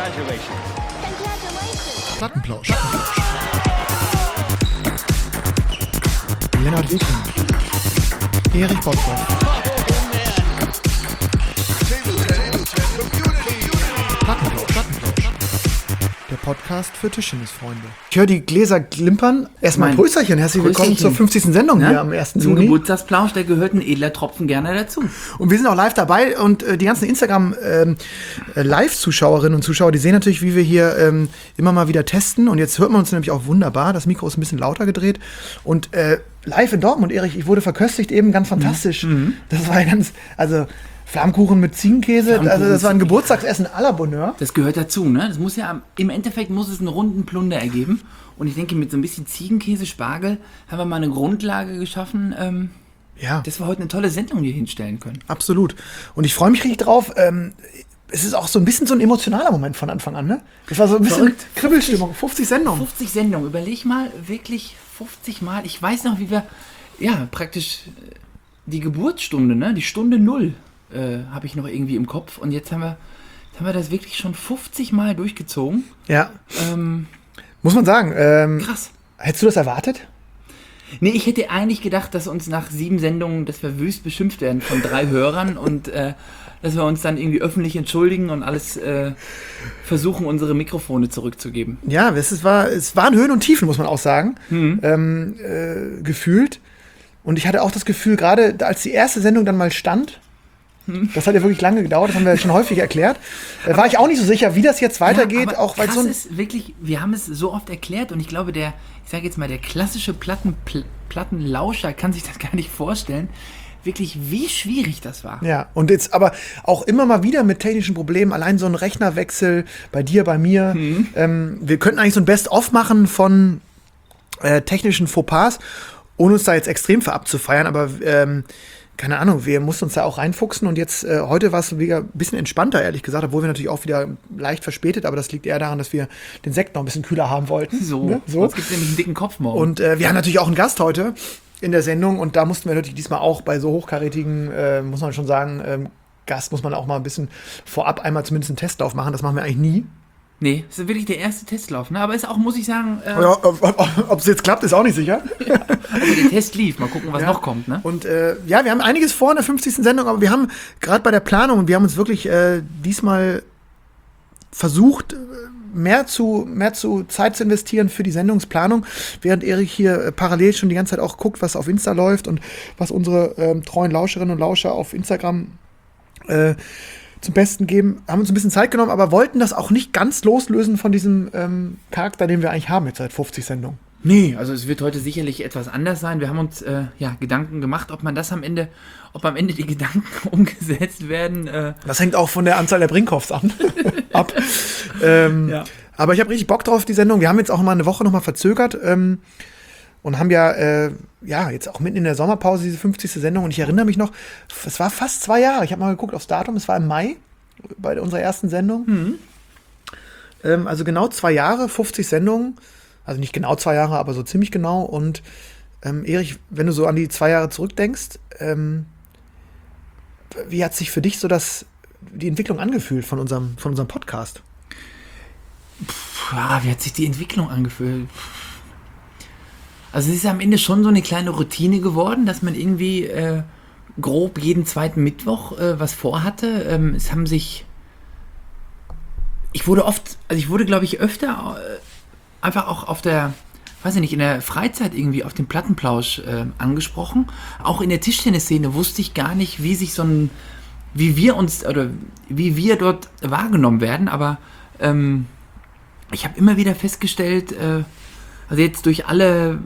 Congratulations. Plattenplausch. Lennart Wiking. Erich Botthoff. Plattenplausch. Der Podcast für Tischtennisfreunde. Ich höre die Gläser klimpern. Erstmal ein Prösterchen. Herzlich willkommen zur 50. Sendung hier am 1. Zum Juni. Geburtstagsplausch, da gehört ein edler Tropfen gerne dazu. Und wir sind auch live dabei und die ganzen Instagram-Live-Zuschauerinnen und Zuschauer, die sehen natürlich, wie wir hier immer mal wieder testen. Und jetzt hört man uns nämlich auch wunderbar. Das Mikro ist ein bisschen lauter gedreht. Und live in Dortmund, Erich, ich wurde verköstigt eben, ganz fantastisch. Das war ganz, also Flammkuchen mit Ziegenkäse, also das war ein Geburtstagsessen à la Bonheur. Das gehört dazu, ne? Das muss ja, im Endeffekt muss es einen runden Plunder ergeben. Und ich denke, mit so ein bisschen Ziegenkäse, Spargel haben wir mal eine Grundlage geschaffen, Ja, dass wir heute eine tolle Sendung hier hinstellen können. absolut. Und ich freue mich richtig drauf. Es ist auch so ein bisschen so ein emotionaler Moment von Anfang an, ne? Das war so ein bisschen Verrückt. Kribbelstimmung. 50 Sendungen. 50 Sendungen, überleg mal, wirklich 50 Mal. Ich weiß noch, wie wir, ja, praktisch die Geburtsstunde, ne? Die Stunde 0 habe ich noch irgendwie im Kopf. Und jetzt haben wir das wirklich schon 50 Mal durchgezogen. Ja. Muss man sagen. Krass. Hättest du das erwartet? Nee, ich hätte eigentlich gedacht, dass uns nach 7 Sendungen, dass wir wüst beschimpft werden von 3 Hörern und dass wir uns dann irgendwie öffentlich entschuldigen und alles versuchen, unsere Mikrofone zurückzugeben. Ja, es waren Höhen und Tiefen, muss man auch sagen, gefühlt. Und ich hatte auch das Gefühl, gerade als die erste Sendung dann mal stand, das hat ja wirklich lange gedauert, das haben wir ja schon häufig erklärt, war ich auch nicht so sicher, wie das jetzt weitergeht. Ja, auch weil krass so ein ist wirklich, wir haben es so oft erklärt und ich glaube, ich sage jetzt mal, der klassische Plattenlauscher kann sich das gar nicht vorstellen, wirklich, wie schwierig das war. Ja, und jetzt aber auch immer mal wieder mit technischen Problemen, allein so ein Rechnerwechsel bei dir, bei mir. Wir könnten eigentlich so ein Best-of machen von technischen Fauxpas, ohne uns da jetzt extrem für abzufeiern, aber keine Ahnung, wir mussten uns da auch reinfuchsen und jetzt, heute war es wieder ein bisschen entspannter, ehrlich gesagt, obwohl wir natürlich auch wieder leicht verspätet, aber das liegt eher daran, dass wir den Sekt noch ein bisschen kühler haben wollten. So. Sonst gibt es nämlich einen dicken Kopf morgen. Und wir haben natürlich auch einen Gast heute in der Sendung und da mussten wir natürlich diesmal auch bei so hochkarätigen, muss man schon sagen, Gast muss man auch mal ein bisschen vorab einmal zumindest einen Testlauf machen, das machen wir eigentlich nie. Nee, das ist wirklich der erste Testlauf, ne? Aber ist auch, muss ich sagen, Ja, ob es jetzt klappt, ist auch nicht sicher. also der Test lief. Mal gucken, was noch kommt, ne? Und ja, wir haben einiges vor in der 50. Sendung, aber wir haben gerade bei der Planung, wir haben uns wirklich diesmal versucht, mehr zu Zeit zu investieren für die Sendungsplanung, während Erich hier parallel schon die ganze Zeit auch guckt, was auf Insta läuft und was unsere treuen Lauscherinnen und Lauscher auf Instagram zum Besten geben, haben uns ein bisschen Zeit genommen, aber wollten das auch nicht ganz loslösen von diesem Charakter, den wir eigentlich haben jetzt seit 50 Sendungen. Nee, also es wird heute sicherlich etwas anders sein. Wir haben uns Gedanken gemacht, ob am Ende die Gedanken umgesetzt werden. Das hängt auch von der Anzahl der Brinkhoffs ab. Ja. Aber ich habe richtig Bock drauf, die Sendung. Wir haben jetzt auch mal eine Woche noch mal verzögert und haben jetzt auch mitten in der Sommerpause diese 50. Sendung. Und ich erinnere mich noch, es war fast 2 Jahre. Ich habe mal geguckt aufs Datum, es war im Mai bei unserer ersten Sendung. Also genau 2 Jahre, 50 Sendungen. Also nicht genau 2 Jahre, aber so ziemlich genau. Und Erich, wenn du so an die 2 Jahre zurückdenkst, wie hat sich für dich so die Entwicklung angefühlt von unserem Podcast? Wie hat sich die Entwicklung angefühlt? Also es ist am Ende schon so eine kleine Routine geworden, dass man irgendwie grob jeden zweiten Mittwoch was vorhatte. Ich wurde, glaube ich, öfter einfach auch auf der, weiß ich nicht, in der Freizeit irgendwie auf den Plattenplausch angesprochen. Auch in der Tischtennisszene wusste ich gar nicht, wie wir dort wahrgenommen werden, aber ich habe immer wieder festgestellt, also jetzt durch alle,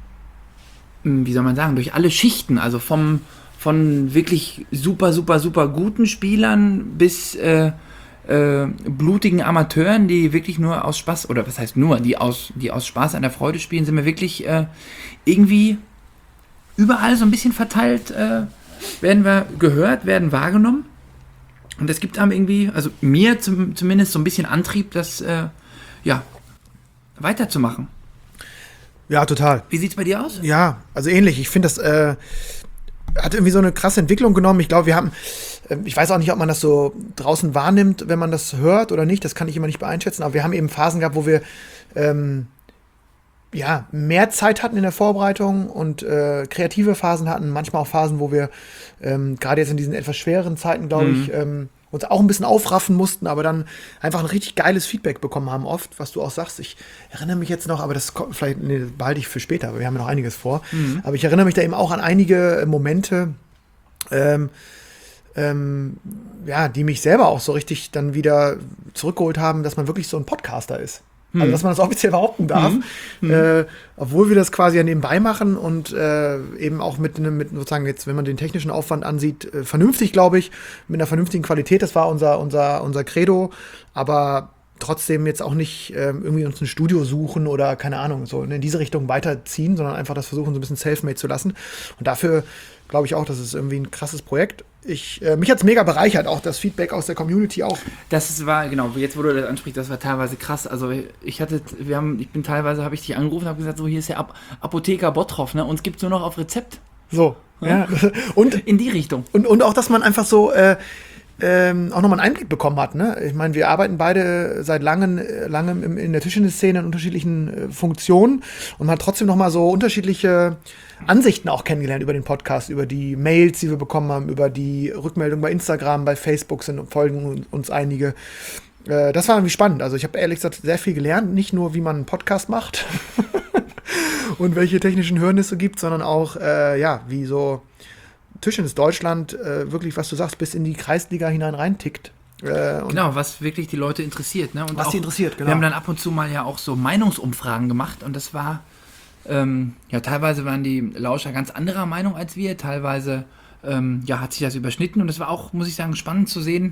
durch alle Schichten, also von wirklich super, super, super guten Spielern bis blutigen Amateuren, die wirklich nur aus Spaß, oder was heißt nur, die aus Spaß an der Freude spielen, sind wir wirklich irgendwie überall so ein bisschen verteilt, werden wir gehört, werden wahrgenommen. Und das gibt einem irgendwie, also mir zumindest so ein bisschen Antrieb, das weiterzumachen. Ja, total. Wie sieht's bei dir aus? Ja, also ähnlich. Ich finde, das hat irgendwie so eine krasse Entwicklung genommen. Ich glaube, wir haben Ich weiß auch nicht, ob man das so draußen wahrnimmt, wenn man das hört oder nicht. Das kann ich immer nicht einschätzen. Aber wir haben eben Phasen gehabt, wo wir mehr Zeit hatten in der Vorbereitung und kreative Phasen hatten. Manchmal auch Phasen, wo wir gerade jetzt in diesen etwas schwereren Zeiten, glaube ich, uns auch ein bisschen aufraffen mussten, aber dann einfach ein richtig geiles Feedback bekommen haben oft, was du auch sagst. Ich erinnere mich jetzt noch, aber das vielleicht behalte ich für später, aber wir haben ja noch einiges vor. Aber ich erinnere mich da eben auch an einige Momente, die mich selber auch so richtig dann wieder zurückgeholt haben, dass man wirklich so ein Podcaster ist. Also, dass man das offiziell behaupten darf, obwohl wir das quasi ja nebenbei machen und eben auch mit sozusagen jetzt, wenn man den technischen Aufwand ansieht, vernünftig, glaube ich, mit einer vernünftigen Qualität. Das war unser Credo, aber trotzdem jetzt auch nicht irgendwie uns ein Studio suchen oder keine Ahnung, so in diese Richtung weiterziehen, sondern einfach das versuchen, so ein bisschen self-made zu lassen. Und dafür glaube ich auch, das ist irgendwie ein krasses Projekt. Mich hat es mega bereichert, auch das Feedback aus der Community auch. Das war, genau, jetzt wo du das ansprichst, das war teilweise krass. Also habe ich dich angerufen und habe gesagt, so hier ist der Apotheker Bottroff, ne? Uns gibt's nur noch auf Rezept. So, ja. Und in die Richtung. Und auch, dass man einfach so auch nochmal einen Einblick bekommen hat. Ne? Ich meine, wir arbeiten beide seit langem in der Tischtennis-Szene in unterschiedlichen Funktionen und man hat trotzdem nochmal so unterschiedliche Ansichten auch kennengelernt über den Podcast, über die Mails, die wir bekommen haben, über die Rückmeldungen bei Instagram, bei Facebook folgen uns einige. Das war irgendwie spannend. Also ich habe ehrlich gesagt sehr viel gelernt, nicht nur, wie man einen Podcast macht und welche technischen Hürnisse gibt, sondern auch, wie so Tischtennis Deutschland wirklich, was du sagst, bis in die Kreisliga hinein reintickt. Genau, was wirklich die Leute interessiert. Ne? Und was auch, die interessiert, genau. Wir haben dann ab und zu mal ja auch so Meinungsumfragen gemacht und das war, teilweise waren die Lauscher ganz anderer Meinung als wir, teilweise hat sich das überschnitten und es war auch, muss ich sagen, spannend zu sehen,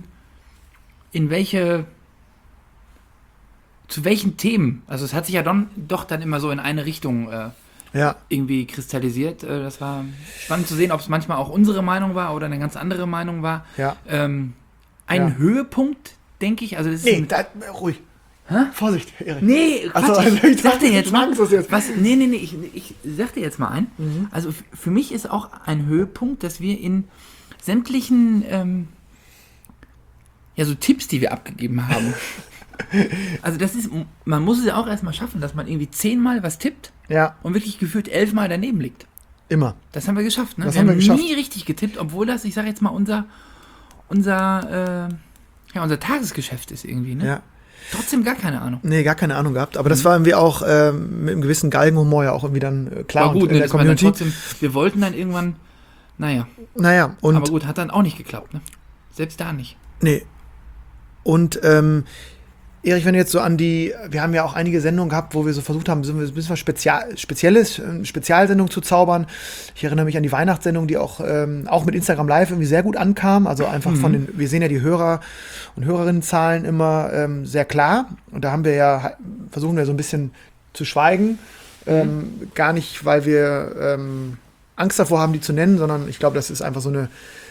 zu welchen Themen, also es hat sich ja doch dann immer so in eine Richtung irgendwie kristallisiert. Das war spannend zu sehen, ob es manchmal auch unsere Meinung war oder eine ganz andere Meinung war. Ja. Höhepunkt, denke ich. Also das ist ruhig. Hä? Vorsicht, Erik. Nee, Quatsch, ich sag dir jetzt mal. Ich sag dir jetzt mal ein. Also für mich ist auch ein Höhepunkt, dass wir in sämtlichen so Tipps, die wir abgegeben haben. Also man muss es ja auch erstmal schaffen, dass man irgendwie 10-mal was tippt und wirklich gefühlt 11-mal daneben liegt. Immer. Das haben wir geschafft, ne? Das haben wir geschafft. Nie richtig getippt, obwohl das, ich sag jetzt mal, unser Tagesgeschäft ist irgendwie, ne? Ja. Trotzdem gar keine Ahnung. Nee, gar keine Ahnung gehabt. Aber das war irgendwie auch mit einem gewissen Galgenhumor ja auch irgendwie dann klar. War gut, und in der Community. Trotzdem, wir wollten dann irgendwann, und aber gut, hat dann auch nicht geklappt, ne? Selbst da nicht. Nee. Und Erich, wenn du jetzt so wir haben ja auch einige Sendungen gehabt, wo wir so versucht haben, ein bisschen was Spezialsendung zu zaubern. Ich erinnere mich an die Weihnachtssendung, die auch mit Instagram Live irgendwie sehr gut ankam. Also einfach wir sehen ja die Hörer- und Hörerinnenzahlen immer sehr klar. Und da versuchen wir so ein bisschen zu schweigen. Gar nicht, weil wir Angst davor haben, die zu nennen, sondern ich glaube, das ist einfach so eine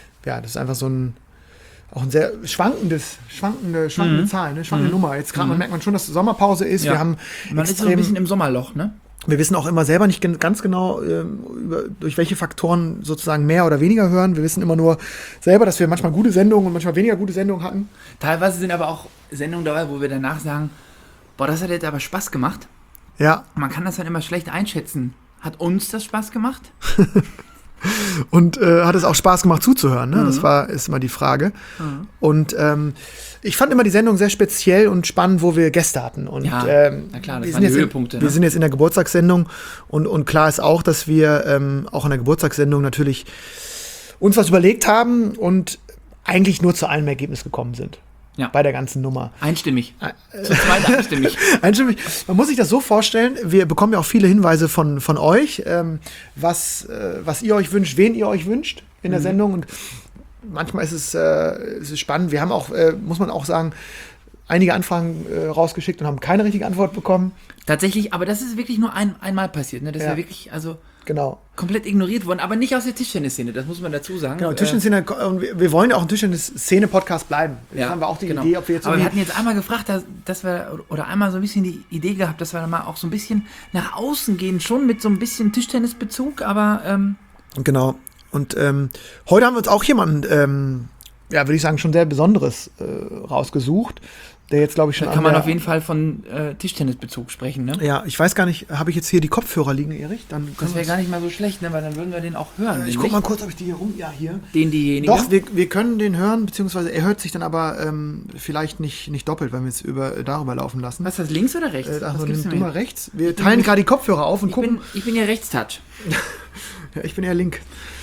sehr schwankende Zahl, ne? Schwankende Nummer. Jetzt gerade merkt man schon, dass Sommerpause ist. Ja. Wir haben man ist so ein bisschen im Sommerloch, ne? Wir wissen auch immer selber nicht ganz genau, durch welche Faktoren sozusagen mehr oder weniger hören. Wir wissen immer nur selber, dass wir manchmal gute Sendungen und manchmal weniger gute Sendungen hatten. Teilweise sind aber auch Sendungen dabei, wo wir danach sagen, boah, das hat jetzt aber Spaß gemacht. Ja. Man kann das dann immer schlecht einschätzen. Hat uns das Spaß gemacht? Und hat es auch Spaß gemacht zuzuhören, ne? Das ist immer die Frage. Und ich fand immer die Sendung sehr speziell und spannend, wo wir Gäste hatten. Und, na klar, das waren die Höhepunkte. Wir sind jetzt in der Geburtstagssendung und klar ist auch, dass wir auch in der Geburtstagssendung natürlich uns was überlegt haben und eigentlich nur zu einem Ergebnis gekommen sind. Ja. Bei der ganzen Nummer. Einstimmig. Zu zweit einstimmig. Einstimmig. Man muss sich das so vorstellen, wir bekommen ja auch viele Hinweise von euch, was ihr euch wünscht, wen ihr euch wünscht in der Sendung. Und manchmal ist es spannend. Wir haben auch, muss man auch sagen, einige Anfragen rausgeschickt und haben keine richtige Antwort bekommen. Tatsächlich, aber das ist wirklich nur einmal passiert. Ne? Das ist ja wirklich, genau. Komplett ignoriert worden, aber nicht aus der Tischtennis-Szene, das muss man dazu sagen. Genau, Tischtennis-Szene, wir wollen ja auch ein Tischtennis-Szene-Podcast bleiben. Jetzt haben wir auch die Idee, ob wir jetzt aber wir hatten jetzt einmal gefragt, dass wir, oder einmal so ein bisschen die Idee gehabt, dass wir dann mal auch so ein bisschen nach außen gehen, schon mit so ein bisschen Tischtennis-Bezug, aber Genau. Und heute haben wir uns auch jemanden ja, würde ich sagen, schon sehr Besonderes rausgesucht. Der jetzt, glaube ich, schon Da kann man auf jeden Fall von Tischtennisbezug sprechen, ne? Ja, ich weiß gar nicht, habe ich jetzt hier die Kopfhörer liegen, Erich? Dann Das wäre gar nicht mal so schlecht, ne? Weil dann würden wir den auch hören. ich guck mal kurz, ob ich die hier ja, hier. Diejenige? Doch, wir können den hören, beziehungsweise er hört sich dann aber vielleicht nicht doppelt, weil wir es darüber laufen lassen. Was ist das, links oder rechts? Also Was gibt's nimm denn du mir? mal rechts. Wir teilen gerade die Kopfhörer auf und gucken. Ich bin ja Rechtstouch. Ja, ich bin eher link.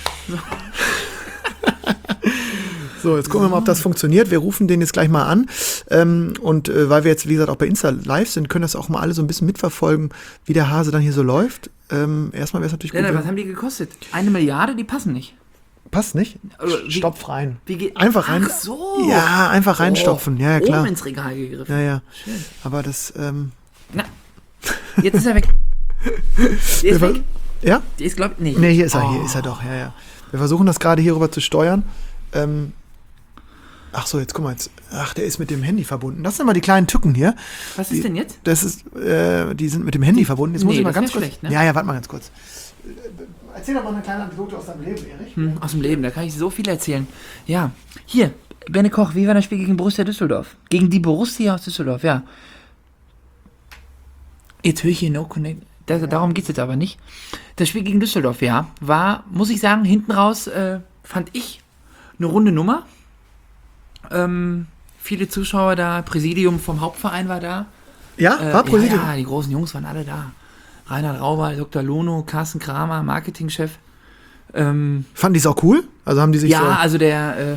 So, jetzt gucken wir mal, ob das funktioniert. Wir rufen den jetzt gleich mal an. Und weil wir jetzt, wie gesagt, auch bei Insta live sind, können das auch mal alle so ein bisschen mitverfolgen, wie der Hase dann hier so läuft. Erstmal wäre es natürlich gut. Was haben die gekostet? 1 Milliarde? Die passen nicht. Passt nicht? Wie- Stopf rein. Wie geht? Einfach rein. Ach so. Ja, einfach reinstopfen. Ja, klar. Oben ins Regal gegriffen. Ja, ja. Schön. Aber das, Na, jetzt ist er weg. Der ist weg. ja? Der ist, glaube ich, nicht. Nee, hier ist er doch, ja, ja. Wir versuchen das gerade hier rüber zu steuern. Ach so, jetzt guck mal jetzt. Ach, der ist mit dem Handy verbunden. Das sind mal die kleinen Tücken hier. Was ist denn jetzt? Das ist, die sind mit dem Handy verbunden. Jetzt muss Nee, ich mal das ganz wär kurz. schlecht, ne? Ja, ja, warte mal ganz kurz. Erzähl doch mal eine kleine Anekdote aus deinem Leben, Erich. Aus dem Leben, da kann ich so viel erzählen. Ja, hier, Benne Koch, wie war das Spiel gegen Borussia Düsseldorf? Gegen die Borussia aus Düsseldorf, ja. Jetzt höre ich hier No Connect. Darum geht es jetzt aber nicht. Das Spiel gegen Düsseldorf, ja, war, muss ich sagen, hinten raus, fand ich, eine runde Nummer. Viele Zuschauer da, Präsidium vom Hauptverein war da. Ja, war Präsidium. Ja, die großen Jungs waren alle da. Reinhard Rauber, Dr. Lono, Carsten Kramer, Marketingchef. Fanden die es auch cool? Also haben die sich so. Ja, also der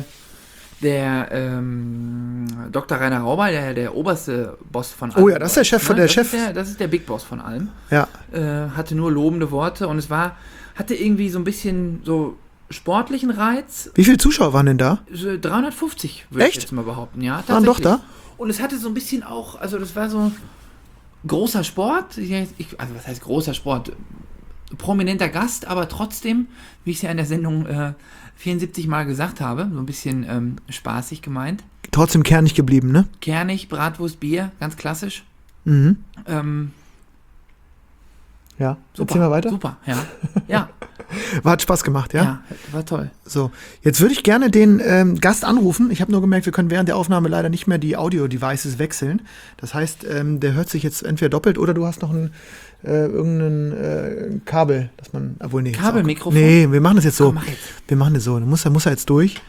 Dr. Rainer Rauber, der oberste Boss von allem. Oh ja, das ist der Chef von der Chef. Das ist der Big Boss von allem. Ja. Hatte nur lobende Worte und hatte irgendwie so ein bisschen so sportlichen Reiz. Wie viele Zuschauer waren denn da? So 350, würde ich Echt? jetzt mal behaupten. Ja, Waren doch da? Und es hatte so ein bisschen auch, also das war so großer Sport. Also was heißt großer Sport? Prominenter Gast, aber trotzdem, wie ich es ja in der Sendung 74 Mal gesagt habe, so ein bisschen spaßig gemeint. Trotzdem kernig geblieben, ne? Kernig, Bratwurst, Bier, ganz klassisch. Mhm. Ähm, Ja. super, Erzähl mal weiter. Super, ja. Ja, Hat Spaß gemacht, ja? ja, war toll. So, jetzt würde ich gerne den Gast anrufen. Ich habe nur gemerkt, wir können während der Aufnahme leider nicht mehr die Audio-Devices wechseln. Das heißt, der hört sich jetzt entweder doppelt oder du hast noch irgendein Kabel, dass man. Obwohl, nee. Kabelmikrofon? Nee, wir machen das jetzt so. Komm, mach jetzt. Wir machen das so. Da muss er jetzt durch.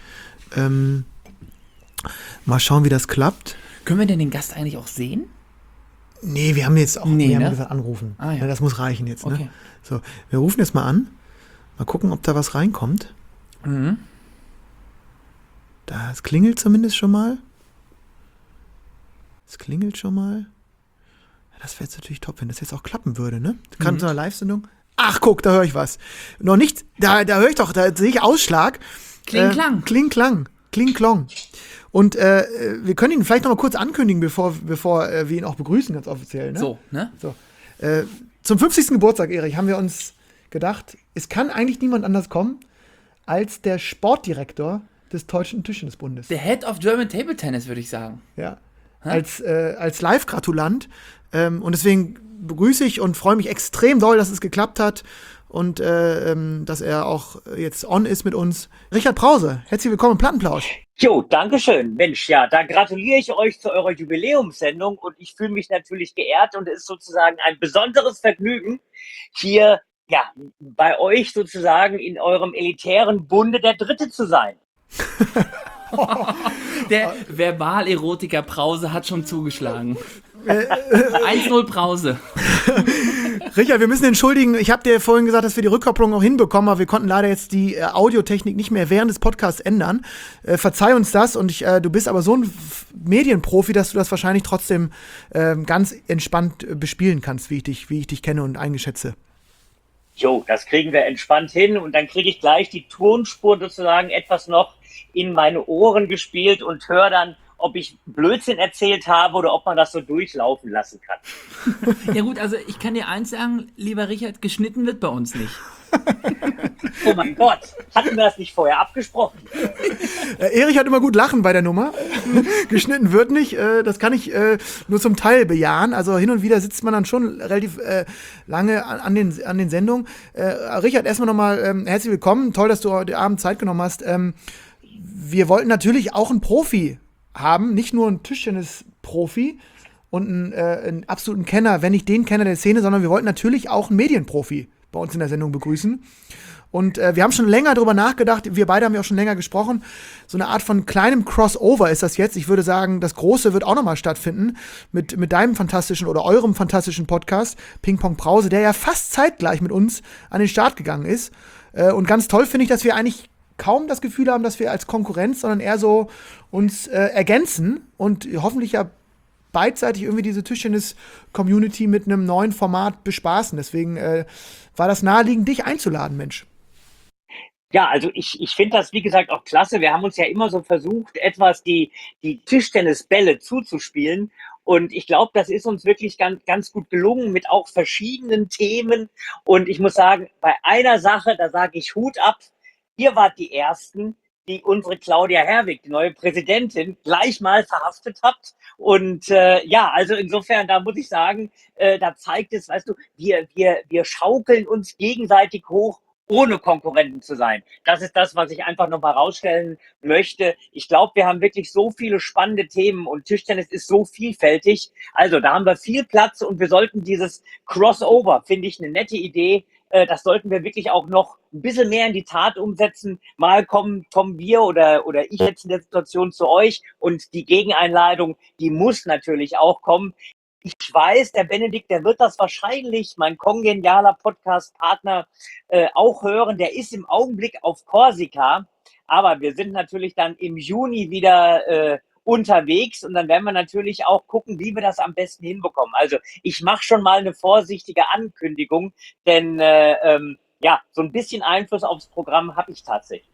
Mal schauen, wie das klappt. Können wir denn den Gast eigentlich auch sehen? Nee, wir haben jetzt auch Nee, wir haben ne? gesagt, anrufen. Ah, ja. Das muss reichen jetzt. Ne? Okay. So, wir rufen jetzt mal an. Mal gucken, ob da was reinkommt. Mhm. Es klingelt zumindest schon mal. Es klingelt schon mal. Ja, das wäre jetzt natürlich top, wenn das jetzt auch klappen würde, ne? Gerade in so einer Live-Sendung. Ach, guck, da höre ich was. Noch nicht, da höre ich doch, da sehe ich Ausschlag. Kling-Klang. Kling-Klang. Kling-Klong. Und wir können ihn vielleicht noch mal kurz ankündigen, bevor wir ihn auch begrüßen, ganz offiziell, ne? So, ne? So. Zum 50. Geburtstag, Erich, haben wir uns gedacht, es kann eigentlich niemand anders kommen als der Sportdirektor des Deutschen Tischtennisbundes. Der Head of German Table Tennis, würde ich sagen. Ja. Als Live-Gratulant. Und deswegen begrüße ich und freue mich extrem doll, dass es geklappt hat und dass er auch jetzt on ist mit uns. Richard Brause, herzlich willkommen im Plattenplausch. Jo, dankeschön. Mensch, ja, da gratuliere ich euch zu eurer Jubiläumssendung und ich fühle mich natürlich geehrt und es ist sozusagen ein besonderes Vergnügen, hier ja bei euch sozusagen in eurem elitären Bunde der Dritte zu sein. Der Verbalerotiker Brause hat schon zugeschlagen. 1-0 Brause. Richard, wir müssen entschuldigen, ich habe dir vorhin gesagt, dass wir die Rückkopplung auch hinbekommen, aber wir konnten leider jetzt die Audiotechnik nicht mehr während des Podcasts ändern. Verzeih uns das und du bist aber so ein Medienprofi, dass du das wahrscheinlich trotzdem ganz entspannt bespielen kannst, wie ich dich kenne und eingeschätze. Jo, das kriegen wir entspannt hin und dann kriege ich gleich die Tonspur sozusagen etwas noch in meine Ohren gespielt und höre dann, ob ich Blödsinn erzählt habe oder ob man das so durchlaufen lassen kann. Ja gut, also ich kann dir eins sagen, lieber Richard, geschnitten wird bei uns nicht. Oh mein Gott, hatten wir das nicht vorher abgesprochen? Erich hat immer gut lachen bei der Nummer. Geschnitten wird nicht. Das kann ich nur zum Teil bejahen. Also hin und wieder sitzt man dann schon relativ lange an den Sendungen. Richard, erstmal nochmal herzlich willkommen. Toll, dass du heute Abend Zeit genommen hast. wir wollten natürlich auch einen Profi haben, nicht nur einen Tischtennis-Profi und einen absoluten Kenner, wenn nicht den Kenner der Szene, sondern wir wollten natürlich auch einen Medienprofi bei uns in der Sendung begrüßen. Und wir haben schon länger darüber nachgedacht, wir beide haben ja auch schon länger gesprochen, so eine Art von kleinem Crossover ist das jetzt. Ich würde sagen, das Große wird auch nochmal stattfinden mit deinem fantastischen oder eurem fantastischen Podcast, Ping Pong Brause, der ja fast zeitgleich mit uns an den Start gegangen ist. Und ganz toll finde ich, dass wir eigentlich kaum das Gefühl haben, dass wir als Konkurrenz, sondern eher so uns ergänzen und hoffentlich ja beidseitig irgendwie diese Tischtennis-Community mit einem neuen Format bespaßen. Deswegen war das naheliegend, dich einzuladen, Mensch. Ja, also ich finde das, wie gesagt, auch klasse. Wir haben uns ja immer so versucht, etwas die Tischtennisbälle zuzuspielen. Und ich glaube, das ist uns wirklich ganz gut gelungen mit auch verschiedenen Themen. Und ich muss sagen, bei einer Sache, da sage ich Hut ab. Ihr wart die Ersten, die unsere Claudia Herwig, die neue Präsidentin, gleich mal verhaftet habt. Und ja, also insofern, da muss ich sagen, da zeigt es, weißt du, wir schaukeln uns gegenseitig hoch, ohne Konkurrenten zu sein. Das ist das, was ich einfach nochmal rausstellen möchte. Ich glaube, wir haben wirklich so viele spannende Themen und Tischtennis ist so vielfältig. Also da haben wir viel Platz und wir sollten dieses Crossover, finde ich eine nette Idee, das sollten wir wirklich auch noch ein bisschen mehr in die Tat umsetzen. Mal kommen wir oder ich jetzt in der Situation zu euch und die Gegeneinladung, die muss natürlich auch kommen. Ich weiß, der Benedikt, der wird das wahrscheinlich, mein kongenialer Podcast-Partner, auch hören. Der ist im Augenblick auf Korsika, aber wir sind natürlich dann im Juni wieder unterwegs und dann werden wir natürlich auch gucken, wie wir das am besten hinbekommen. Also ich mache schon mal eine vorsichtige Ankündigung, denn ja, so ein bisschen Einfluss aufs Programm habe ich tatsächlich.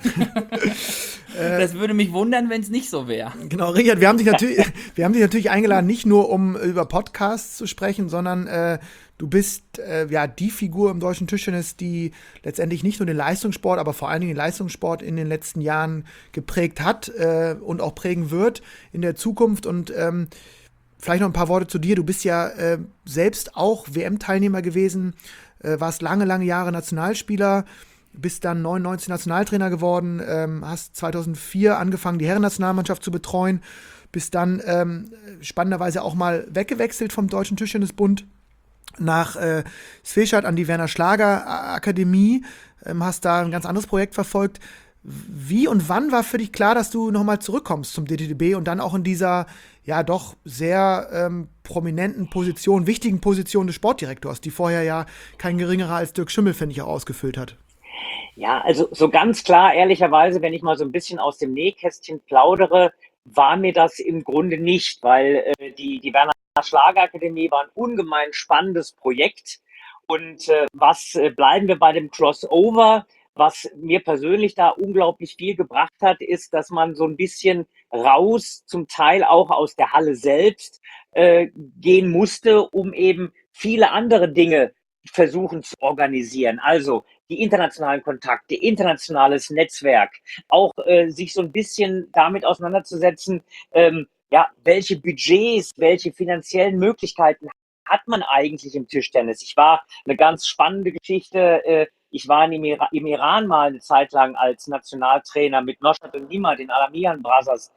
Das würde mich wundern, wenn es nicht so wäre. Genau, Richard, wir haben dich natürlich eingeladen, nicht nur um über Podcasts zu sprechen, sondern du bist ja die Figur im deutschen Tischtennis, die letztendlich nicht nur den Leistungssport, aber vor allen Dingen den Leistungssport in den letzten Jahren geprägt hat und auch prägen wird in der Zukunft. Und vielleicht noch ein paar Worte zu dir. Du bist ja selbst auch WM-Teilnehmer gewesen, warst lange Jahre Nationalspieler, bist dann 99 Nationaltrainer geworden, hast 2004 angefangen, die Herrennationalmannschaft zu betreuen, bist dann spannenderweise auch mal weggewechselt vom Deutschen Tischtennisbund nach Svešad an die Werner Schlager Akademie, hast da ein ganz anderes Projekt verfolgt. Wie und wann war für dich klar, dass du nochmal zurückkommst zum DTDB und dann auch in dieser ja doch sehr prominenten Position, wichtigen Position des Sportdirektors, die vorher ja kein geringerer als Dirk Schimmel, finde ich, auch ausgefüllt hat? Ja, also so ganz klar, ehrlicherweise, wenn ich mal so ein bisschen aus dem Nähkästchen plaudere, war mir das im Grunde nicht, weil die Werner Schlager Akademie war ein ungemein spannendes Projekt. Und bleiben wir bei dem Crossover? Was mir persönlich da unglaublich viel gebracht hat, ist, dass man so ein bisschen raus, zum Teil auch aus der Halle selbst, gehen musste, um eben viele andere Dinge versuchen zu organisieren. Also die internationalen Kontakte, internationales Netzwerk, auch sich so ein bisschen damit auseinanderzusetzen, ja, welche Budgets, welche finanziellen Möglichkeiten hat man eigentlich im Tischtennis? Ich war eine ganz spannende Geschichte. Ich war im Iran mal eine Zeit lang als Nationaltrainer mit Noshat und Nima, den Alamian Brothers,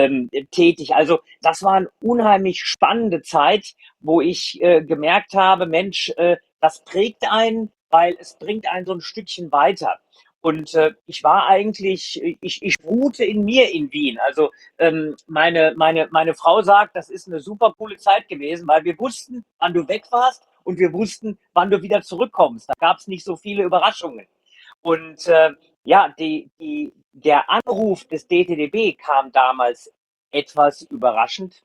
tätig. Also das war eine unheimlich spannende Zeit, wo ich gemerkt habe, Mensch, das prägt einen, weil es bringt einen so ein Stückchen weiter. Und ich war eigentlich, ich ruhte in mir in Wien. Also meine Frau sagt, das ist eine super coole Zeit gewesen, weil wir wussten, wann du weg warst und wir wussten, wann du wieder zurückkommst. Da gab es nicht so viele Überraschungen. Und ja, der Anruf des DTDB kam damals etwas überraschend.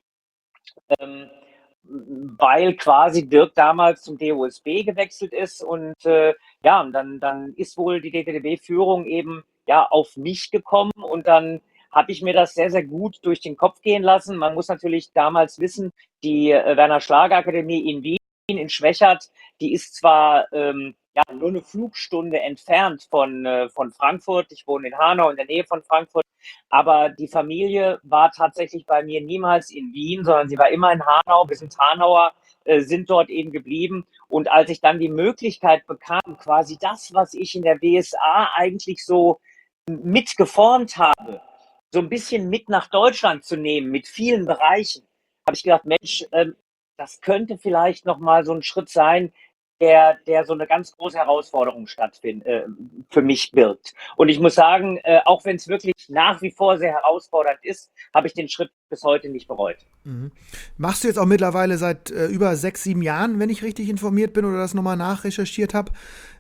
Weil quasi Dirk damals zum DOSB gewechselt ist und ja, und dann ist wohl die DTDB-Führung eben ja auf mich gekommen und dann habe ich mir das sehr, sehr gut durch den Kopf gehen lassen. Man muss natürlich damals wissen, die Werner Schlager Akademie in Wien, in Schwechat, die ist zwar ja, nur eine Flugstunde entfernt von Frankfurt. Ich wohne in Hanau, in der Nähe von Frankfurt. Aber die Familie war tatsächlich bei mir niemals in Wien, sondern sie war immer in Hanau. Wir sind Hanauer, sind dort eben geblieben. Und als ich dann die Möglichkeit bekam, quasi das, was ich in der WSA eigentlich so mitgeformt habe, so ein bisschen mit nach Deutschland zu nehmen, mit vielen Bereichen, habe ich gedacht, Mensch, das könnte vielleicht nochmal so ein Schritt sein, der so eine ganz große Herausforderung für mich birgt. Und ich muss sagen, auch wenn es wirklich nach wie vor sehr herausfordernd ist, habe ich den Schritt bis heute nicht bereut. Mhm. Machst du jetzt auch mittlerweile seit über 6, 7 Jahren, wenn ich richtig informiert bin oder das nochmal nachrecherchiert habe.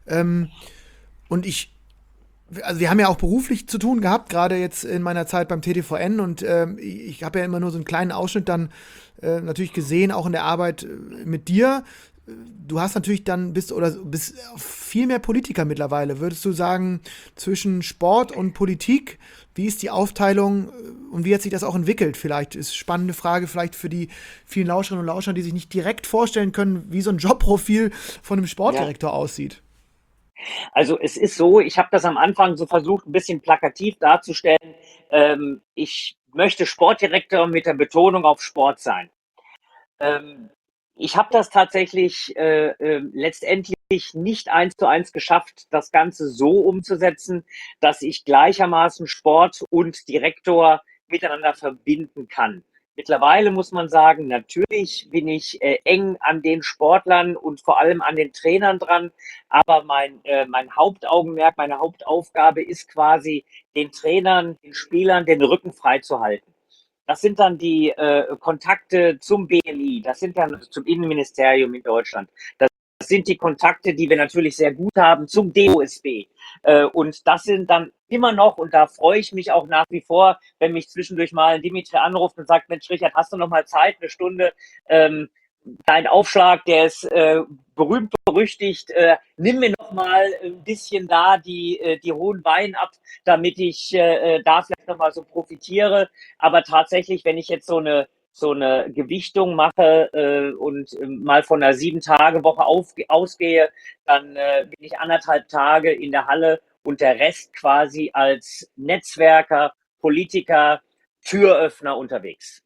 Und also wir haben ja auch beruflich zu tun gehabt, gerade jetzt in meiner Zeit beim TTVN und ich habe ja immer nur so einen kleinen Ausschnitt dann natürlich gesehen, auch in der Arbeit mit dir. Du hast natürlich dann bist viel mehr Politiker mittlerweile. Würdest du sagen, zwischen Sport und Politik, wie ist die Aufteilung und wie hat sich das auch entwickelt? Vielleicht ist eine spannende Frage vielleicht für die vielen Lauscherinnen und Lauscher, die sich nicht direkt vorstellen können, wie so ein Jobprofil von einem Sportdirektor aussieht. Also es ist so, ich habe das am Anfang so versucht, ein bisschen plakativ darzustellen. Ich möchte Sportdirektor mit der Betonung auf Sport sein. Ähm, Ich habe das tatsächlich letztendlich nicht 1:1 geschafft, das Ganze so umzusetzen, dass ich gleichermaßen Sport und Direktor miteinander verbinden kann. Mittlerweile muss man sagen, natürlich bin ich eng an den Sportlern und vor allem an den Trainern dran, aber mein Hauptaugenmerk, meine Hauptaufgabe ist quasi, den Trainern, den Spielern den Rücken frei zu halten. Das sind dann die Kontakte zum BMI, das sind dann zum Innenministerium in Deutschland. Das sind die Kontakte, die wir natürlich sehr gut haben zum DOSB. Und das sind dann immer noch, und da freue ich mich auch nach wie vor, wenn mich zwischendurch mal Dimitri anruft und sagt, Mensch, Richard, hast du noch mal Zeit, eine Stunde? Dein Aufschlag, der ist berühmt berüchtigt. Nimm mir noch mal ein bisschen da die hohen Beine ab, damit ich da vielleicht noch mal so profitiere. Aber tatsächlich, wenn ich jetzt so eine Gewichtung mache und mal von einer 7-Tage-Woche ausgehe, dann bin ich 1,5 Tage in der Halle und der Rest quasi als Netzwerker, Politiker, Türöffner unterwegs.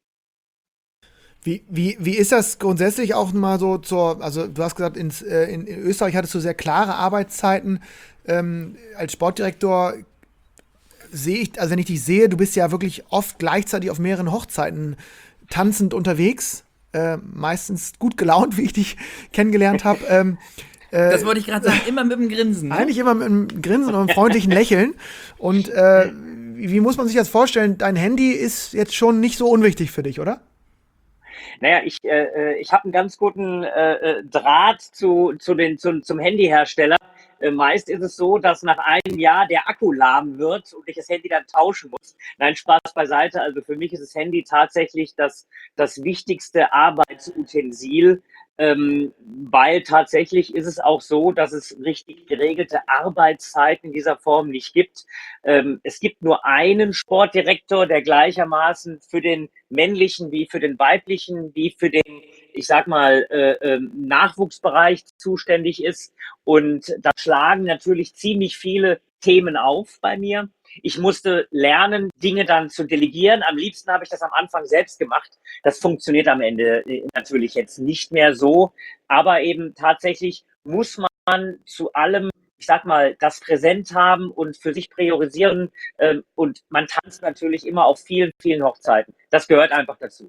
Wie ist das grundsätzlich auch mal so also du hast gesagt, in Österreich hattest du sehr klare Arbeitszeiten. Als Sportdirektor sehe ich, also wenn ich dich sehe, du bist ja wirklich oft gleichzeitig auf mehreren Hochzeiten tanzend unterwegs. Meistens gut gelaunt, wie ich dich kennengelernt habe. Das wollte ich gerade sagen, immer mit dem Grinsen. Ne? Eigentlich immer mit einem Grinsen und einem freundlichen Lächeln. Und wie muss man sich das vorstellen? Dein Handy ist jetzt schon nicht so unwichtig für dich, oder? Naja, ich habe einen ganz guten Draht zum Handyhersteller. Meist ist es so, dass nach einem Jahr der Akku lahm wird und ich das Handy dann tauschen muss. Nein, Spaß beiseite. Also für mich ist das Handy tatsächlich das wichtigste Arbeitsutensil, weil tatsächlich ist es auch so, dass es richtig geregelte Arbeitszeiten in dieser Form nicht gibt. Es gibt nur einen Sportdirektor, der gleichermaßen für den männlichen wie für den weiblichen, wie für den, ich sag mal, Nachwuchsbereich zuständig ist. Und da schlagen natürlich ziemlich viele Themen auf bei mir. Ich musste lernen, Dinge dann zu delegieren. Am liebsten habe ich das am Anfang selbst gemacht. Das funktioniert am Ende natürlich jetzt nicht mehr so. Aber eben tatsächlich muss man zu allem, ich sag mal, das präsent haben und für sich priorisieren. Und man tanzt natürlich immer auf vielen, vielen Hochzeiten. Das gehört einfach dazu.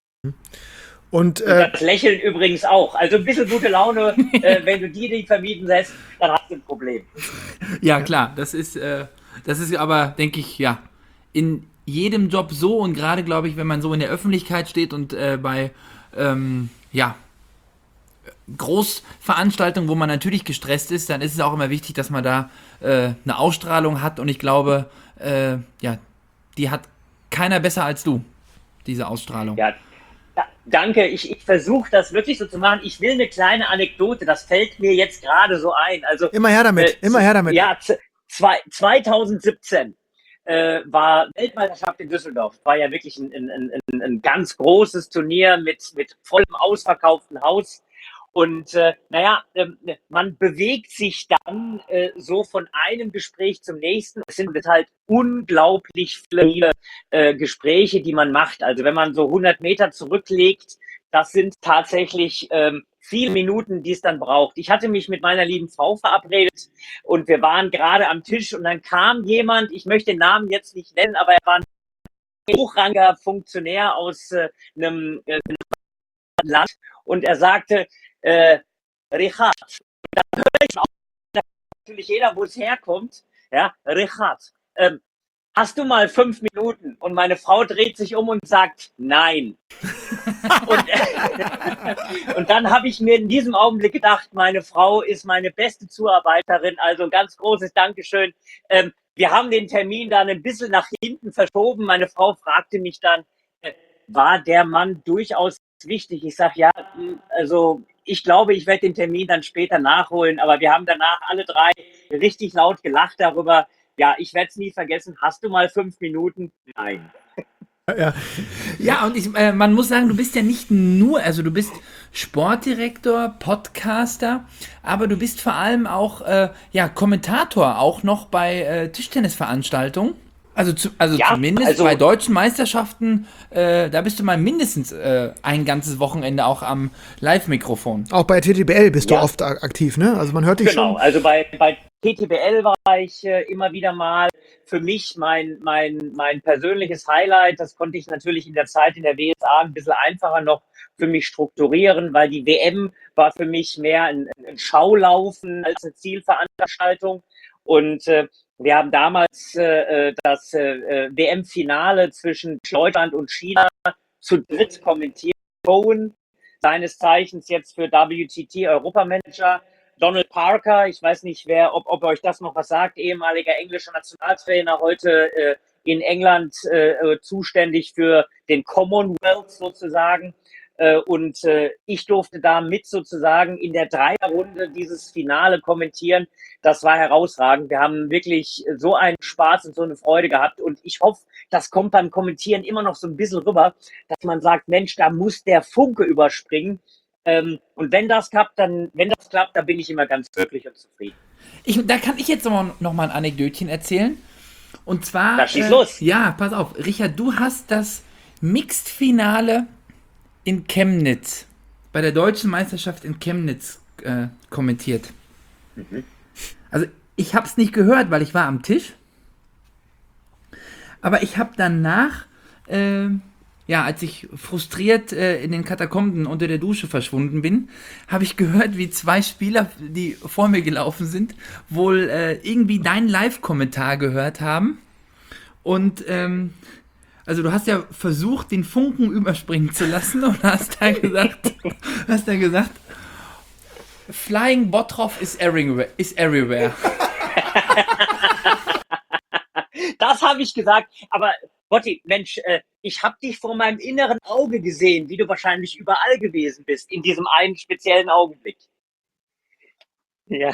Und Und das Lächeln übrigens auch. Also ein bisschen gute Laune, wenn du die nicht vermieden lässt, dann hast du ein Problem. Ja, klar, das ist aber, denke ich, ja, in jedem Job so und gerade, glaube ich, wenn man so in der Öffentlichkeit steht und bei, ja, Großveranstaltungen, wo man natürlich gestresst ist, dann ist es auch immer wichtig, dass man da eine Ausstrahlung hat und ich glaube, ja, die hat keiner besser als du, diese Ausstrahlung. Ja, danke. Ich versuche das wirklich so zu machen. Ich will eine kleine Anekdote, das fällt mir jetzt gerade so ein. Also immer her damit, immer her damit. Ja, 2017 war Weltmeisterschaft in Düsseldorf. War ja wirklich ein ganz großes Turnier mit vollem ausverkauften Haus. Und man bewegt sich dann so von einem Gespräch zum nächsten. Es sind halt unglaublich viele Gespräche, die man macht. Also wenn man so 100 Meter zurücklegt, das sind tatsächlich viele Minuten, die es dann braucht. Ich hatte mich mit meiner lieben Frau verabredet und wir waren gerade am Tisch und dann kam jemand, ich möchte den Namen jetzt nicht nennen, aber er war ein hochrangiger Funktionär aus einem Land und er sagte, Richard, da höre ich auch natürlich jeder, wo es herkommt, ja, Richard, hast du mal 5 Minuten? Und meine Frau dreht sich um und sagt, nein. und dann habe ich mir in diesem Augenblick gedacht, meine Frau ist meine beste Zuarbeiterin, also ein ganz großes Dankeschön. Wir haben den Termin dann ein bisschen nach hinten verschoben. Meine Frau fragte mich dann, war der Mann durchaus wichtig? Ich sage, ja, also ich glaube, ich werde den Termin dann später nachholen, aber wir haben danach alle drei richtig laut gelacht darüber. Ja, ich werde es nie vergessen. Hast du mal 5 Minuten? Nein. Ja. Ja, und man muss sagen, du bist ja nicht nur, also du bist Sportdirektor, Podcaster, aber du bist vor allem auch Kommentator, auch noch bei Tischtennisveranstaltungen. Also zumindest bei deutschen Meisterschaften, da bist du mal mindestens ein ganzes Wochenende auch am Live-Mikrofon. Auch bei TTBL bist du oft aktiv, ne? Also man hört dich schon. Genau, also bei TTBL war ich immer wieder mal. Für mich mein persönliches Highlight, das konnte ich natürlich in der Zeit in der WSA ein bisschen einfacher noch für mich strukturieren, weil die WM war für mich mehr ein Schaulaufen als eine Zielveranstaltung. Und wir haben damals das WM-Finale zwischen Deutschland und China zu dritt kommentiert. Cohen, seines Zeichens jetzt für WTT Europamanager. Donald Parker, ich weiß nicht, ob euch das noch was sagt, ehemaliger englischer Nationaltrainer, heute in England zuständig für den Commonwealth sozusagen. Und ich durfte da mit sozusagen in der Dreierrunde dieses Finale kommentieren. Das war herausragend. Wir haben wirklich so einen Spaß und so eine Freude gehabt. Und ich hoffe, das kommt beim Kommentieren immer noch so ein bisschen rüber, dass man sagt, Mensch, da muss der Funke überspringen. Und wenn das klappt, dann bin ich immer ganz glücklich und zufrieden. Da kann ich jetzt noch mal ein Anekdötchen erzählen. Und zwar... Da schieß los. Ja, pass auf. Richard, du hast das Mixed-Finale in Chemnitz, bei der deutschen Meisterschaft in Chemnitz kommentiert. Mhm. Also ich habe es nicht gehört, weil ich war am Tisch. Aber ich habe danach... als ich frustriert in den Katakomben unter der Dusche verschwunden bin, habe ich gehört, wie 2 Spieler, die vor mir gelaufen sind, wohl irgendwie deinen Live-Kommentar gehört haben. Und also du hast ja versucht, den Funken überspringen zu lassen und hast da gesagt, Flying Bottrop is everywhere. Das habe ich gesagt, aber Botti, Mensch, ich habe dich vor meinem inneren Auge gesehen, wie du wahrscheinlich überall gewesen bist, in diesem einen speziellen Augenblick. Ja.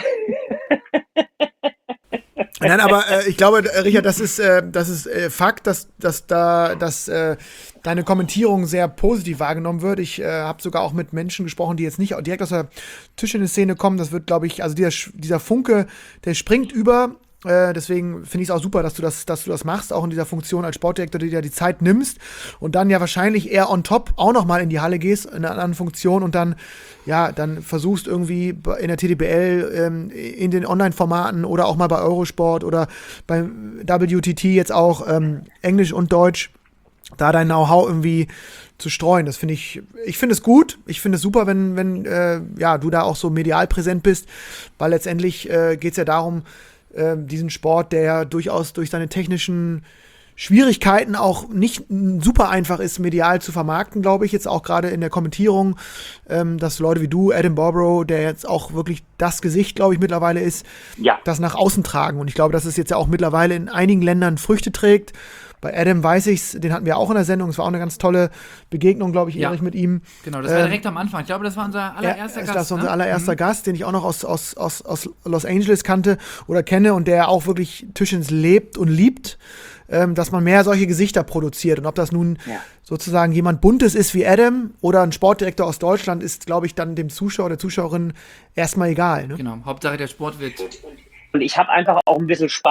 Nein, aber ich glaube, Richard, das ist Fakt, dass deine Kommentierung sehr positiv wahrgenommen wird. Ich habe sogar auch mit Menschen gesprochen, die jetzt nicht direkt aus der Tischtennis-Szene kommen. Das wird, glaube ich, also dieser Funke, der springt über. Deswegen finde ich es auch super, dass du das machst, auch in dieser Funktion als Sportdirektor, die dir die Zeit nimmst und dann ja wahrscheinlich eher on top auch nochmal in die Halle gehst, in einer anderen Funktion und dann versuchst irgendwie in der TTBL, in den Online-Formaten oder auch mal bei Eurosport oder beim WTT jetzt auch Englisch und Deutsch, da dein Know-how irgendwie zu streuen. Das finde ich finde es gut. Ich finde es super, wenn du da auch so medial präsent bist, weil letztendlich geht es ja darum, diesen Sport, der ja durchaus durch seine technischen Schwierigkeiten auch nicht super einfach ist, medial zu vermarkten, glaube ich, jetzt auch gerade in der Kommentierung, dass Leute wie du, Adam Barbrough, der jetzt auch wirklich das Gesicht, glaube ich, mittlerweile ist, das nach außen tragen. Und ich glaube, dass es jetzt ja auch mittlerweile in einigen Ländern Früchte trägt. Bei Adam weiß ich's, den hatten wir auch in der Sendung. Es war auch eine ganz tolle Begegnung, glaube ich, Erich, mit ihm. Genau, das war direkt am Anfang. Ich glaube, das war unser allererster Gast. Das war unser allererster Gast, den ich auch noch aus Los Angeles kannte oder kenne und der auch wirklich Tischtennis lebt und liebt, dass man mehr solche Gesichter produziert. Und ob das nun sozusagen jemand Buntes ist wie Adam oder ein Sportdirektor aus Deutschland, ist, glaube ich, dann dem Zuschauer, der Zuschauerin erstmal egal. Ne? Genau, Hauptsache der Sport wird. Und ich habe einfach auch ein bisschen Spaß,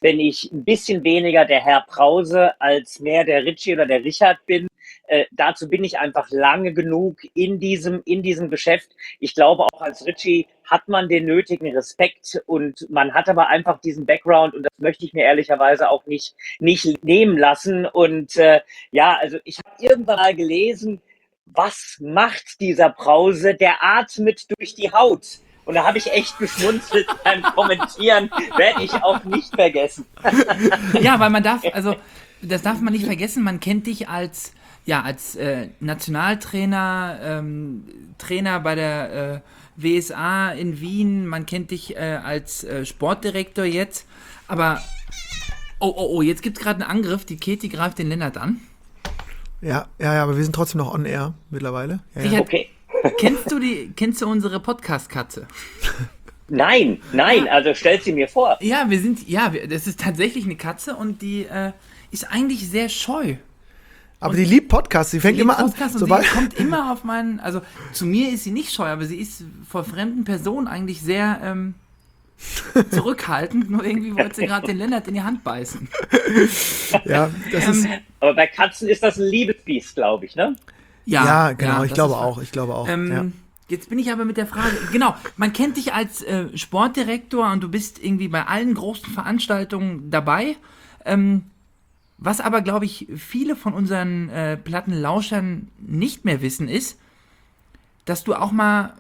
wenn ich ein bisschen weniger der Herr Brause als mehr der Richie oder der Richard bin. Dazu bin ich einfach lange genug in diesem Geschäft. Ich glaube, auch als Richie hat man den nötigen Respekt und man hat aber einfach diesen Background und das möchte ich mir ehrlicherweise auch nicht nehmen lassen. Und also ich habe irgendwann mal gelesen, was macht dieser Brause? Der atmet durch die Haut. Und da habe ich echt geschmunzelt beim Kommentieren, werde ich auch nicht vergessen. Ja, weil das darf man nicht vergessen, man kennt dich als Nationaltrainer, Trainer bei der WSA in Wien, man kennt dich als Sportdirektor jetzt, aber jetzt gibt es gerade einen Angriff, die Katie greift den Lennart an. Ja, aber wir sind trotzdem noch on air mittlerweile. Ja. Richard, okay. Kennst du unsere Podcast-Katze? Nein, also stell sie mir vor. Ja, das ist tatsächlich eine Katze und die ist eigentlich sehr scheu. Aber die liebt Podcasts, sie fängt immer an. Und sie kommt immer auf meinen, also zu mir ist sie nicht scheu, aber sie ist vor fremden Personen eigentlich sehr zurückhaltend, nur irgendwie wollte sie gerade den Lennart in die Hand beißen. Ja, das ist... Aber bei Katzen ist das ein Liebesbiest, glaube ich, ne? Ja, genau, ich glaube auch. Ja. Jetzt bin ich aber mit der Frage, genau, man kennt dich als Sportdirektor und du bist irgendwie bei allen großen Veranstaltungen dabei. Was aber, glaube ich, viele von unseren Plattenlauschern nicht mehr wissen, ist, dass du auch mal,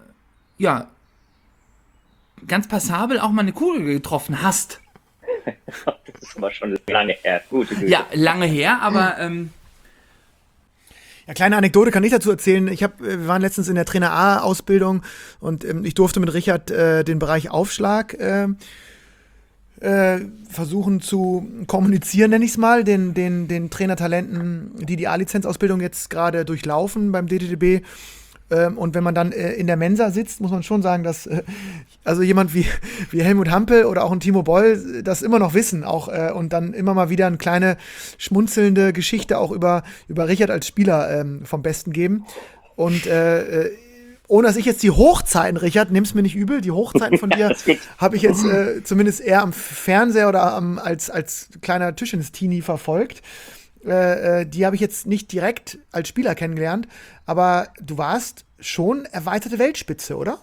ganz passabel auch mal eine Kugel getroffen hast. Das ist aber schon lange her. Gute Güte. Ja, lange her, aber... Ja, kleine Anekdote kann ich dazu erzählen. Wir waren letztens in der Trainer A-Ausbildung und ich durfte mit Richard den Bereich Aufschlag versuchen zu kommunizieren, nenne ich es mal, den Trainertalenten, die A-Lizenzausbildung jetzt gerade durchlaufen beim DTDB. Und wenn man dann in der Mensa sitzt, muss man schon sagen, dass also jemand wie Helmut Hampel oder auch ein Timo Boll das immer noch wissen auch und dann immer mal wieder eine kleine schmunzelnde Geschichte auch über Richard als Spieler vom Besten geben. Und ohne dass ich jetzt die Hochzeiten, Richard, nimm's mir nicht übel, die Hochzeiten von dir habe ich jetzt zumindest eher am Fernseher oder als kleiner Tischtennis-Teenie verfolgt. Die habe ich jetzt nicht direkt als Spieler kennengelernt, aber du warst schon erweiterte Weltspitze, oder?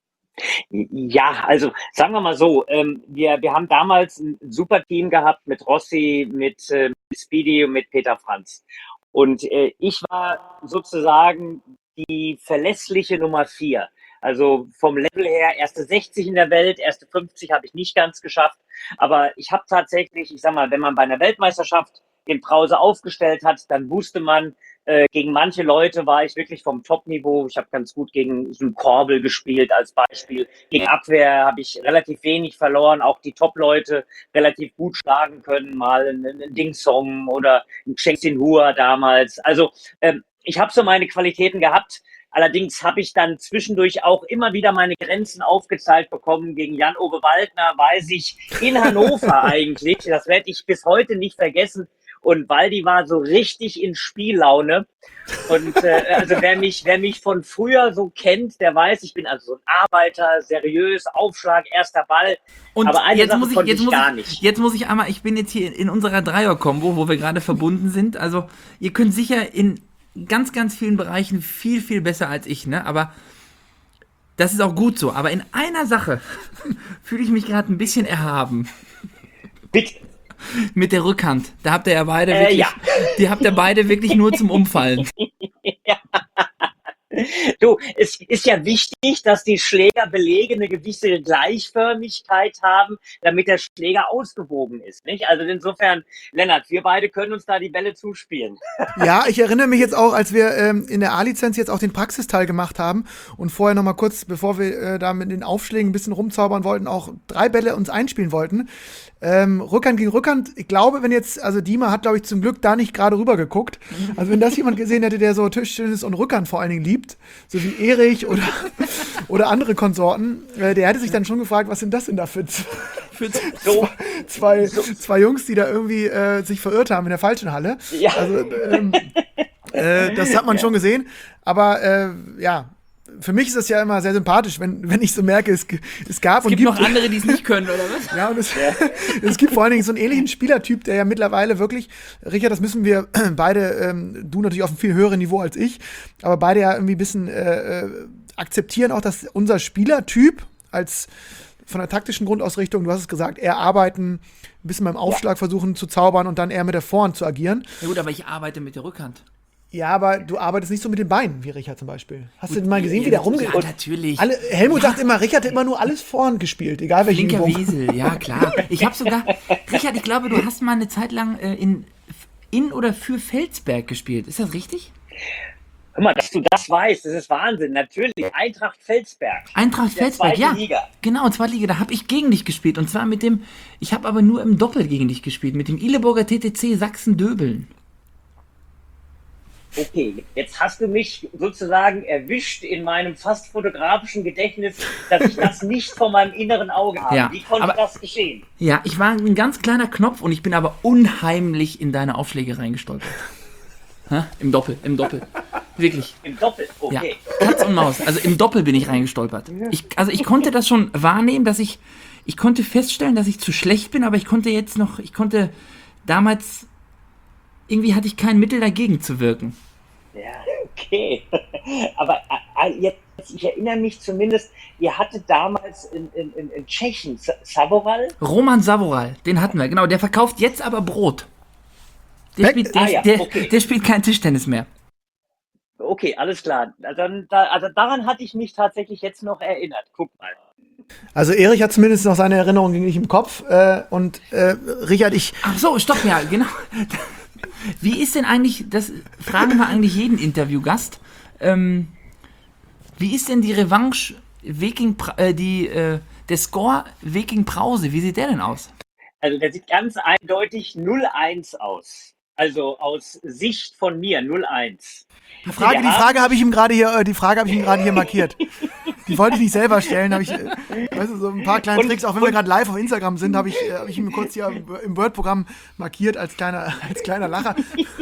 Ja, also sagen wir mal so, wir haben damals ein super Team gehabt mit Rossi, mit Speedy und mit Peter Franz. Und ich war sozusagen die verlässliche Nummer 4. Also vom Level her, erste 60 in der Welt, erste 50 habe ich nicht ganz geschafft. Aber ich habe tatsächlich, ich sag mal, wenn man bei einer Weltmeisterschaft den Brause aufgestellt hat, dann wusste man, gegen manche Leute war ich wirklich vom Top-Niveau. Ich habe ganz gut gegen so einen Korbel gespielt als Beispiel. Gegen Abwehr habe ich relativ wenig verloren. Auch die Top-Leute relativ gut schlagen können. Mal einen Ding-Song oder einen Cheng Hua damals. Also ich habe so meine Qualitäten gehabt. Allerdings habe ich dann zwischendurch auch immer wieder meine Grenzen aufgezeigt bekommen. Gegen Jan-Ove Waldner, weiß ich, in Hannover eigentlich. Das werde ich bis heute nicht vergessen. Und Waldi war so richtig in Spiellaune. Und also wer mich von früher so kennt, der weiß, ich bin also so ein Arbeiter, seriös, Aufschlag, erster Ball. Und aber eine Sache konnte ich gar nicht. Jetzt muss ich einmal, ich bin jetzt hier in unserer Dreier-Kombo, wo wir gerade verbunden sind. Also ihr könnt sicher in ganz, ganz vielen Bereichen viel, viel besser als ich, ne? Aber das ist auch gut so. Aber in einer Sache fühle ich mich gerade ein bisschen erhaben. Bitte. Mit der Rückhand. Da habt ihr ja beide wirklich, die habt ihr beide wirklich nur zum Umfallen. Ja. Du, es ist ja wichtig, dass die Schlägerbelege eine gewisse Gleichförmigkeit haben, damit der Schläger ausgewogen ist, nicht? Also insofern, Lennart, wir beide können uns da die Bälle zuspielen. Ja, ich erinnere mich jetzt auch, als wir in der A-Lizenz jetzt auch den Praxisteil gemacht haben und vorher noch mal kurz, bevor wir da mit den Aufschlägen ein bisschen rumzaubern wollten, auch 3 Bälle uns einspielen wollten. Rückhand gegen Rückhand, ich glaube, wenn jetzt, also Dima hat, glaube ich, zum Glück da nicht gerade rüber geguckt. Also wenn das jemand gesehen hätte, der so Tischtennis und Rückhand vor allen Dingen liebt, so wie Erich oder andere Konsorten, der hätte sich dann schon gefragt, was sind das denn da für zwei Jungs, die da irgendwie sich verirrt haben in der falschen Halle. Ja. Also das hat man schon gesehen. Aber ja, für mich ist das ja immer sehr sympathisch, wenn ich so merke, es gab Es gibt noch andere, die es nicht können, oder was? Ja, und es gibt vor allen Dingen so einen ähnlichen Spielertyp, der ja mittlerweile wirklich, Richard, das müssen wir beide, du natürlich auf einem viel höheren Niveau als ich, aber beide ja irgendwie ein bisschen akzeptieren auch, dass unser Spielertyp als von der taktischen Grundausrichtung, du hast es gesagt, eher arbeiten, ein bisschen beim Aufschlag versuchen zu zaubern und dann eher mit der Vorhand zu agieren. Ja gut, aber ich arbeite mit der Rückhand. Ja, aber du arbeitest nicht so mit den Beinen, wie Richard zum Beispiel. Hast du mal gesehen, wie der rumgeht? Ja, natürlich. Helmut sagt immer, Richard hat immer nur alles Vorhand gespielt, egal welche Linker Übung. Wiesel, ja klar. Ich habe sogar, Richard, ich glaube, du hast mal eine Zeit lang in oder für Felsberg gespielt. Ist das richtig? Hör mal, dass du das weißt, das ist Wahnsinn. Natürlich, Eintracht Felsberg. Eintracht Felsberg, ja. Liga. Genau, zweite Liga, da habe ich gegen dich gespielt. Und zwar ich habe aber nur im Doppel gegen dich gespielt, mit dem Ileburger TTC Sachsen-Döbeln. Okay, jetzt hast du mich sozusagen erwischt in meinem fast fotografischen Gedächtnis, dass ich das nicht vor meinem inneren Auge habe. Ja, Wie konnte das geschehen? Ja, ich war ein ganz kleiner Knopf und ich bin aber unheimlich in deine Aufschläge reingestolpert. Im Doppel. Wirklich. Im Doppel, okay. Ja, Katz und Maus. Also im Doppel bin ich reingestolpert. Ich konnte das schon wahrnehmen, dass ich konnte feststellen, dass ich zu schlecht bin, aber ich konnte damals, irgendwie hatte ich kein Mittel dagegen zu wirken. Ja, okay. Aber jetzt, ich erinnere mich zumindest, ihr hattet damals in Tschechien, Savoral? Roman Savoral, den hatten wir, genau. Der verkauft jetzt aber Brot. Der spielt kein Tischtennis mehr. Okay, alles klar. Also daran hatte ich mich tatsächlich jetzt noch erinnert. Guck mal. Also Erich hat zumindest noch seine Erinnerung nicht im Kopf. Und Richard, Ach so, stopp, ja, genau. Wie ist denn eigentlich, das fragen wir eigentlich jeden Interviewgast, wie ist denn die Revanche der Score Viking Brause, wie sieht der denn aus? Also der sieht ganz eindeutig 0-1 aus. Also aus Sicht von mir 0-1. Die Frage habe ich ihm gerade hier markiert. Die wollte ich nicht selber stellen, habe ich, weißt du, so ein paar kleine Tricks, auch wenn wir gerade live auf Instagram sind, habe ich ihm kurz hier im Word-Programm markiert als kleiner Lacher.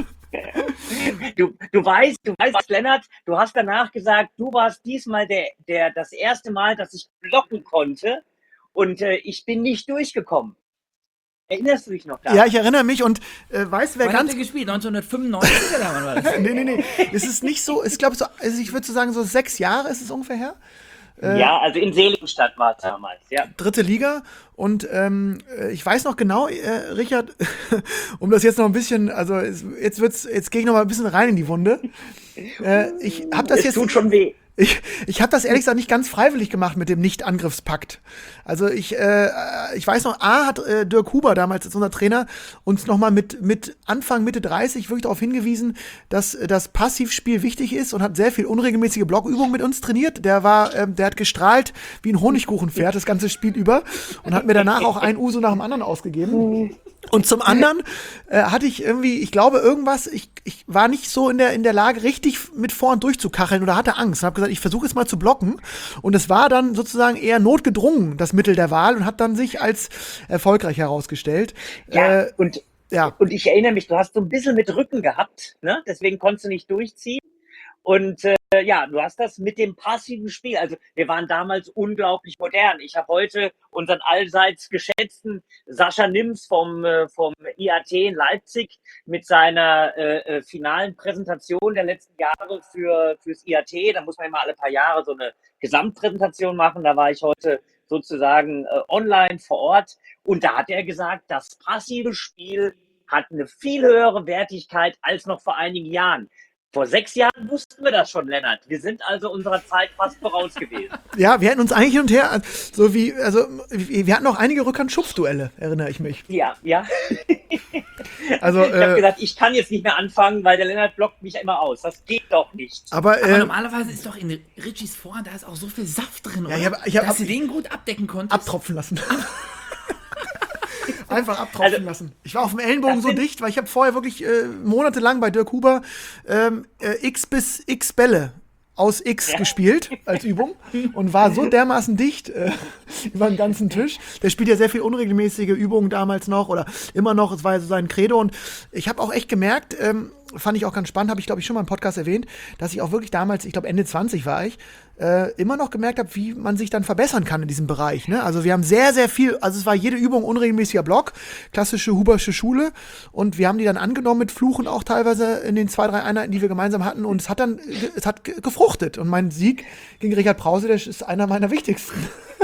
Du weißt, Lennart, du hast danach gesagt, du warst diesmal das erste Mal, dass ich blocken konnte und ich bin nicht durchgekommen. Erinnerst du dich noch daran? Ja, ich erinnere mich und weißt du, wer Wann ganz... hat er gespielt? 1995 oder wann war das? Nee. Es ist nicht so, ich glaube, also ich würde so sagen, so 6 Jahre ist es ungefähr her. Ja, also in Seligenstadt war es damals, ja. 3. Liga und ich weiß noch genau, Richard, um das jetzt noch ein bisschen, also jetzt gehe ich noch mal ein bisschen rein in die Wunde. Ich habe das Es tut schon weh. Ich habe das ehrlich gesagt nicht ganz freiwillig gemacht mit dem Nicht-Angriffspakt. Also ich weiß noch, hat Dirk Huber damals als unser Trainer uns nochmal mit Anfang, Mitte 30 wirklich darauf hingewiesen, dass das Passivspiel wichtig ist und hat sehr viel unregelmäßige Blockübungen mit uns trainiert. Der hat gestrahlt wie ein Honigkuchenpferd das ganze Spiel über und hat mir danach auch ein Uso nach dem anderen ausgegeben. Und zum anderen hatte ich irgendwie, ich glaube irgendwas, ich war nicht so in der Lage, richtig mit vor und durchzukacheln oder hatte Angst und habe gesagt, ich versuche es mal zu blocken. Und es war dann sozusagen eher notgedrungen, das Mittel der Wahl, und hat dann sich als erfolgreich herausgestellt. Ja, und ich erinnere mich, du hast so ein bisschen mit Rücken gehabt, ne? Deswegen konntest du nicht durchziehen. Und du hast das mit dem passiven Spiel. Also wir waren damals unglaublich modern. Ich habe heute unseren allseits geschätzten Sascha Nims vom IAT in Leipzig mit seiner finalen Präsentation der letzten Jahre fürs IAT. Da muss man immer alle paar Jahre so eine Gesamtpräsentation machen. Da war ich heute sozusagen online vor Ort. Und da hat er gesagt, das passive Spiel hat eine viel höhere Wertigkeit als noch vor einigen Jahren. Vor 6 Jahren wussten wir das schon, Lennart. Wir sind also unserer Zeit fast voraus gewesen. Ja, wir hatten uns eigentlich hin und her, wir hatten auch einige Rückhand-Schupfduelle, erinnere ich mich. Ja. Also, ich habe gesagt, ich kann jetzt nicht mehr anfangen, weil der Lennart blockt mich immer aus. Das geht doch nicht. Aber normalerweise ist doch in Ritchies Vorhand, da ist auch so viel Saft drin, oder? Dass du den gut abdecken konntest. Abtropfen lassen. Einfach abtropfen lassen. Ich war auf dem Ellenbogen so dicht, weil ich habe vorher wirklich monatelang bei Dirk Huber X bis X Bälle aus X gespielt als Übung und war so dermaßen dicht über den ganzen Tisch. Der spielt ja sehr viel unregelmäßige Übungen damals noch oder immer noch. Es war ja so sein Credo und ich habe auch echt gemerkt, fand ich auch ganz spannend, habe ich glaube ich schon mal im Podcast erwähnt, dass ich auch wirklich damals, ich glaube Ende 20 war ich, immer noch gemerkt habe, wie man sich dann verbessern kann in diesem Bereich. Ne? Also wir haben sehr, sehr viel, also es war jede Übung unregelmäßiger Block, klassische Hubersche Schule, und wir haben die dann angenommen mit Fluchen auch teilweise in den 2, 3 Einheiten, die wir gemeinsam hatten, und es hat gefruchtet. Und mein Sieg gegen Richard Brause, der ist einer meiner wichtigsten.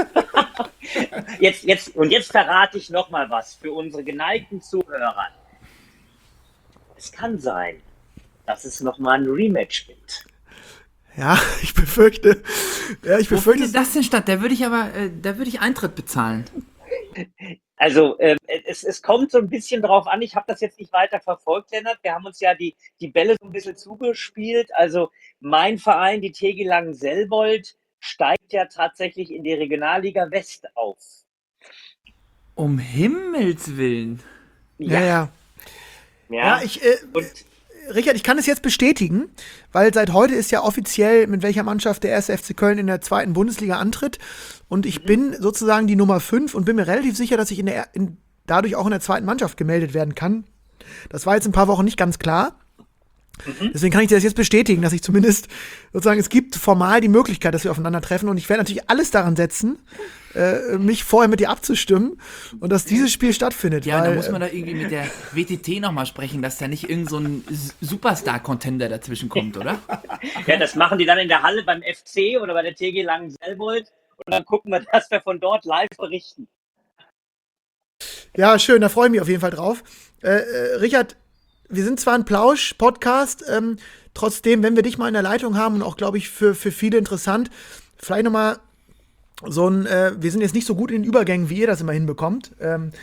Jetzt verrate ich noch mal was für unsere geneigten Zuhörer. Es kann sein, dass es noch mal ein Rematch gibt. Ja, ich befürchte. Wo findet das denn statt? Da würde ich Eintritt bezahlen. Also es kommt so ein bisschen drauf an, ich habe das jetzt nicht weiter verfolgt, Lennart. Wir haben uns ja die Bälle so ein bisschen zugespielt. Also mein Verein, die TG Langenselbold, steigt ja tatsächlich in die Regionalliga West auf. Um Himmels Willen. Ja, Richard, ich kann es jetzt bestätigen, weil seit heute ist ja offiziell, mit welcher Mannschaft der 1. FC Köln in der 2. Bundesliga antritt. Und ich bin sozusagen die Nummer 5 und bin mir relativ sicher, dass ich dadurch auch in der 2. Mannschaft gemeldet werden kann. Das war jetzt ein paar Wochen nicht ganz klar. Deswegen kann ich dir das jetzt bestätigen, dass ich zumindest sozusagen, es gibt formal die Möglichkeit, dass wir aufeinandertreffen, und ich werde natürlich alles daran setzen, mich vorher mit dir abzustimmen und dass dieses Spiel stattfindet. Ja, weil, da muss man da irgendwie mit der WTT nochmal sprechen, dass da nicht irgend so ein Superstar-Contender dazwischen kommt, oder? Ja, das machen die dann in der Halle beim FC oder bei der TG Langenselbold, und dann gucken wir, dass wir von dort live berichten. Ja, schön, da freue ich mich auf jeden Fall drauf. Richard, wir sind zwar ein Plausch-Podcast, trotzdem, wenn wir dich mal in der Leitung haben, und auch, glaube ich, für viele interessant, vielleicht nochmal wir sind jetzt nicht so gut in den Übergängen, wie ihr das immer hinbekommt.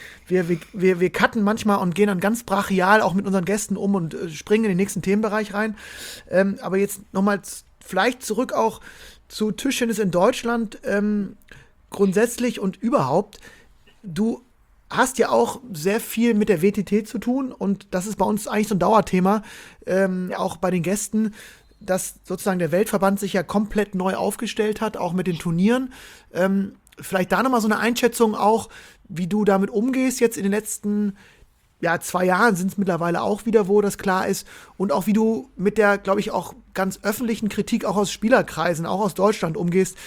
Wir cutten manchmal und gehen dann ganz brachial auch mit unseren Gästen um und springen in den nächsten Themenbereich rein. Aber jetzt nochmal vielleicht zurück auch zu Tischtennis in Deutschland, grundsätzlich und überhaupt. Du hast ja auch sehr viel mit der WTT zu tun, und das ist bei uns eigentlich so ein Dauerthema, auch bei den Gästen, dass sozusagen der Weltverband sich ja komplett neu aufgestellt hat, auch mit den Turnieren. Vielleicht da nochmal so eine Einschätzung auch, wie du damit umgehst jetzt in den letzten 2 Jahren sind es mittlerweile auch wieder, wo das klar ist, und auch wie du mit der, glaube ich, auch ganz öffentlichen Kritik auch aus Spielerkreisen, auch aus Deutschland umgehst,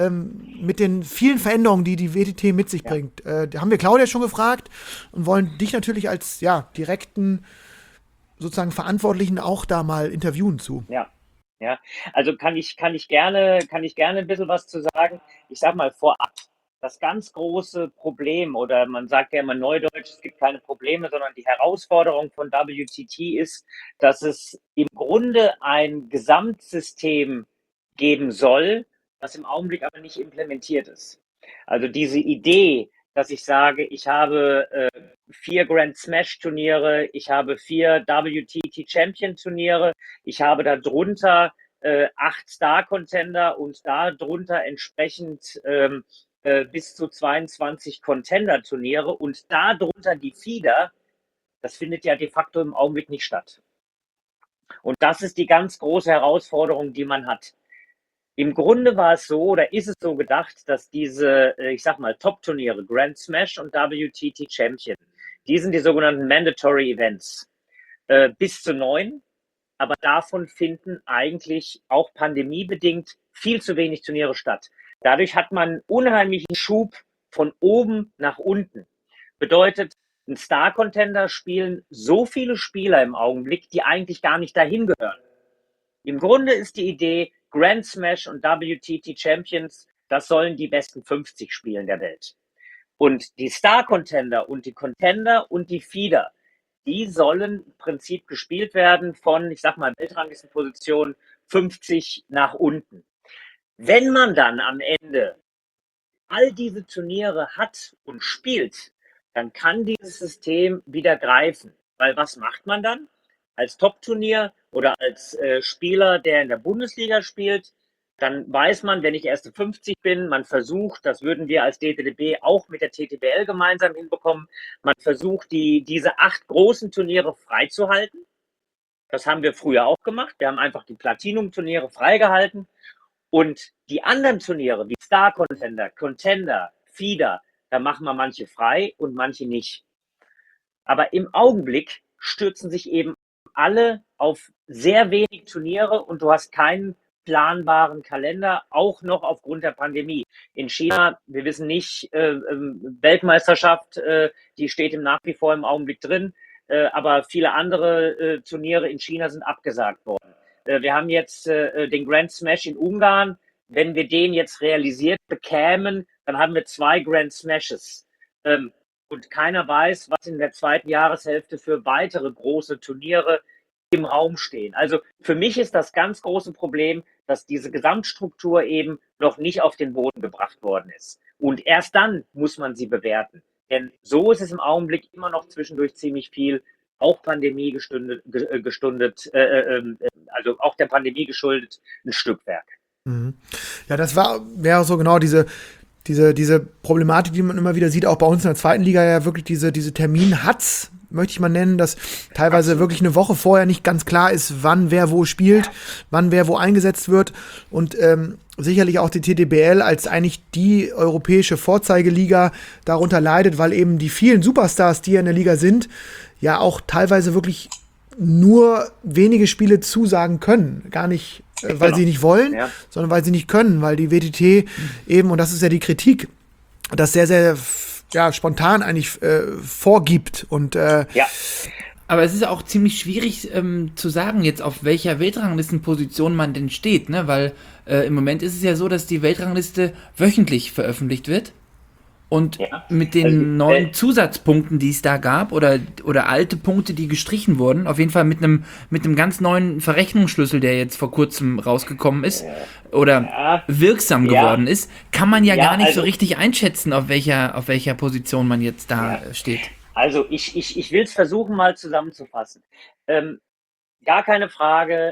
mit den vielen Veränderungen, die die WTT mit sich bringt. Da haben wir Claudia schon gefragt und wollen dich natürlich als direkten sozusagen Verantwortlichen auch da mal interviewen zu. Ja, also kann ich gerne ein bisschen was zu sagen. Ich sag mal vorab, das ganz große Problem, oder man sagt ja immer neudeutsch, es gibt keine Probleme, sondern die Herausforderung von WTT ist, dass es im Grunde ein Gesamtsystem geben soll, was im Augenblick aber nicht implementiert ist. Also diese Idee, dass ich sage, ich habe 4 Grand Smash Turniere, ich habe 4 WTT Champion Turniere, ich habe darunter 8 Star Contender und darunter entsprechend bis zu 22 Contender Turniere und darunter die FIDA. Das findet ja de facto im Augenblick nicht statt. Und das ist die ganz große Herausforderung, die man hat. Im Grunde war es so, oder ist es so gedacht, dass diese, ich sag mal, Top-Turniere, Grand Smash und WTT Champion, die sind die sogenannten Mandatory Events, bis zu 9, aber davon finden eigentlich auch pandemiebedingt viel zu wenig Turniere statt. Dadurch hat man einen unheimlichen Schub von oben nach unten. Bedeutet, ein Star-Contender spielen so viele Spieler im Augenblick, die eigentlich gar nicht dahin gehören. Im Grunde ist die Idee, Grand Smash und WTT Champions, das sollen die besten 50 spielen der Welt. Und die Star-Contender und die Contender und die FIDA, die sollen im Prinzip gespielt werden von, ich sag mal, Weltranglistenposition 50 nach unten. Wenn man dann am Ende all diese Turniere hat und spielt, dann kann dieses System wieder greifen. Weil was macht man dann? Als Top-Turnier oder als Spieler, der in der Bundesliga spielt, dann weiß man, wenn ich erste 50 bin, man versucht, das würden wir als DTDB auch mit der TTBL gemeinsam hinbekommen, man versucht, diese 8 großen Turniere freizuhalten. Das haben wir früher auch gemacht. Wir haben einfach die Platinum-Turniere freigehalten. Und die anderen Turniere, wie Star Contender, Contender, FIDA, da machen wir manche frei und manche nicht. Aber im Augenblick stürzen sich eben alle auf sehr wenig Turniere und du hast keinen planbaren Kalender, auch noch aufgrund der Pandemie. In China, wir wissen nicht, Weltmeisterschaft, die steht nach wie vor im Augenblick drin, aber viele andere Turniere in China sind abgesagt worden. Wir haben jetzt den Grand Smash in Ungarn. Wenn wir den jetzt realisiert bekämen, dann haben wir 2 Grand Smashes. Und keiner weiß, was in der zweiten Jahreshälfte für weitere große Turniere im Raum stehen. Also für mich ist das ganz große Problem, dass diese Gesamtstruktur eben noch nicht auf den Boden gebracht worden ist. Und erst dann muss man sie bewerten. Denn so ist es im Augenblick immer noch zwischendurch ziemlich viel, auch Pandemie gestundet, also auch der Pandemie geschuldet, ein Stückwerk. Ja, das wäre so genau diese Problematik, die man immer wieder sieht, auch bei uns in der zweiten Liga ja wirklich diese Termin-Hatz, möchte ich mal nennen, dass teilweise wirklich eine Woche vorher nicht ganz klar ist, wann wer wo spielt, wann wer wo eingesetzt wird und sicherlich auch die TTBL als eigentlich die europäische Vorzeigeliga darunter leidet, weil eben die vielen Superstars, die ja in der Liga sind, ja auch teilweise wirklich nur wenige Spiele zusagen können. Gar nicht, weil sie nicht wollen, sondern weil sie nicht können, weil die WTT eben, und das ist ja die Kritik, das sehr, sehr spontan eigentlich vorgibt. Und aber es ist auch ziemlich schwierig zu sagen jetzt, auf welcher Weltranglistenposition man denn steht, ne? Weil im Moment ist es ja so, dass die Weltrangliste wöchentlich veröffentlicht wird. Und mit den neuen Zusatzpunkten, die es da gab, oder alte Punkte, die gestrichen wurden, auf jeden Fall mit einem ganz neuen Verrechnungsschlüssel, der jetzt vor kurzem rausgekommen ist, oder wirksam geworden ist, kann man ja gar nicht so richtig einschätzen, auf welcher Position man jetzt da steht. Also ich will es versuchen, mal zusammenzufassen. Gar keine Frage,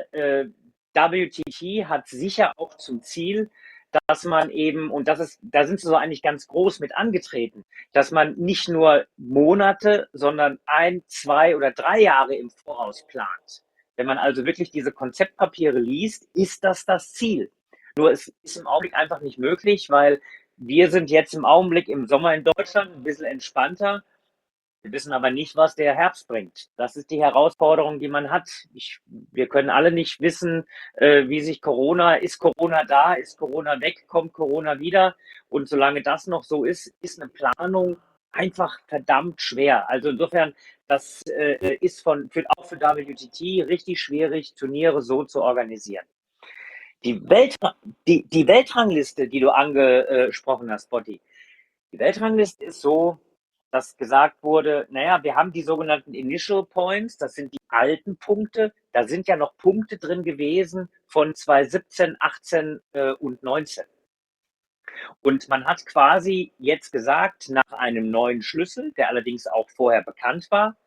WTT hat sicher auch zum Ziel, dass man eben, und da sind sie so eigentlich ganz groß mit angetreten, dass man nicht nur Monate, sondern 1, 2 oder 3 Jahre im Voraus plant. Wenn man also wirklich diese Konzeptpapiere liest, ist das Ziel. Nur es ist im Augenblick einfach nicht möglich, weil wir sind jetzt im Augenblick im Sommer in Deutschland ein bisschen entspannter. Wir wissen aber nicht, was der Herbst bringt. Das ist die Herausforderung, die man hat. Wir können alle nicht wissen, wie sich ist Corona da, ist Corona weg, kommt Corona wieder. Und solange das noch so ist eine Planung einfach verdammt schwer. Also insofern, das ist auch für WTT richtig schwierig, Turniere so zu organisieren. Die Weltrangliste, die du angesprochen hast, Botti, die Weltrangliste ist so, dass gesagt wurde, naja, wir haben die sogenannten Initial Points, das sind die alten Punkte, da sind ja noch Punkte drin gewesen von 2017, 18 und 19. Und man hat quasi jetzt gesagt, nach einem neuen Schlüssel, der allerdings auch vorher bekannt war,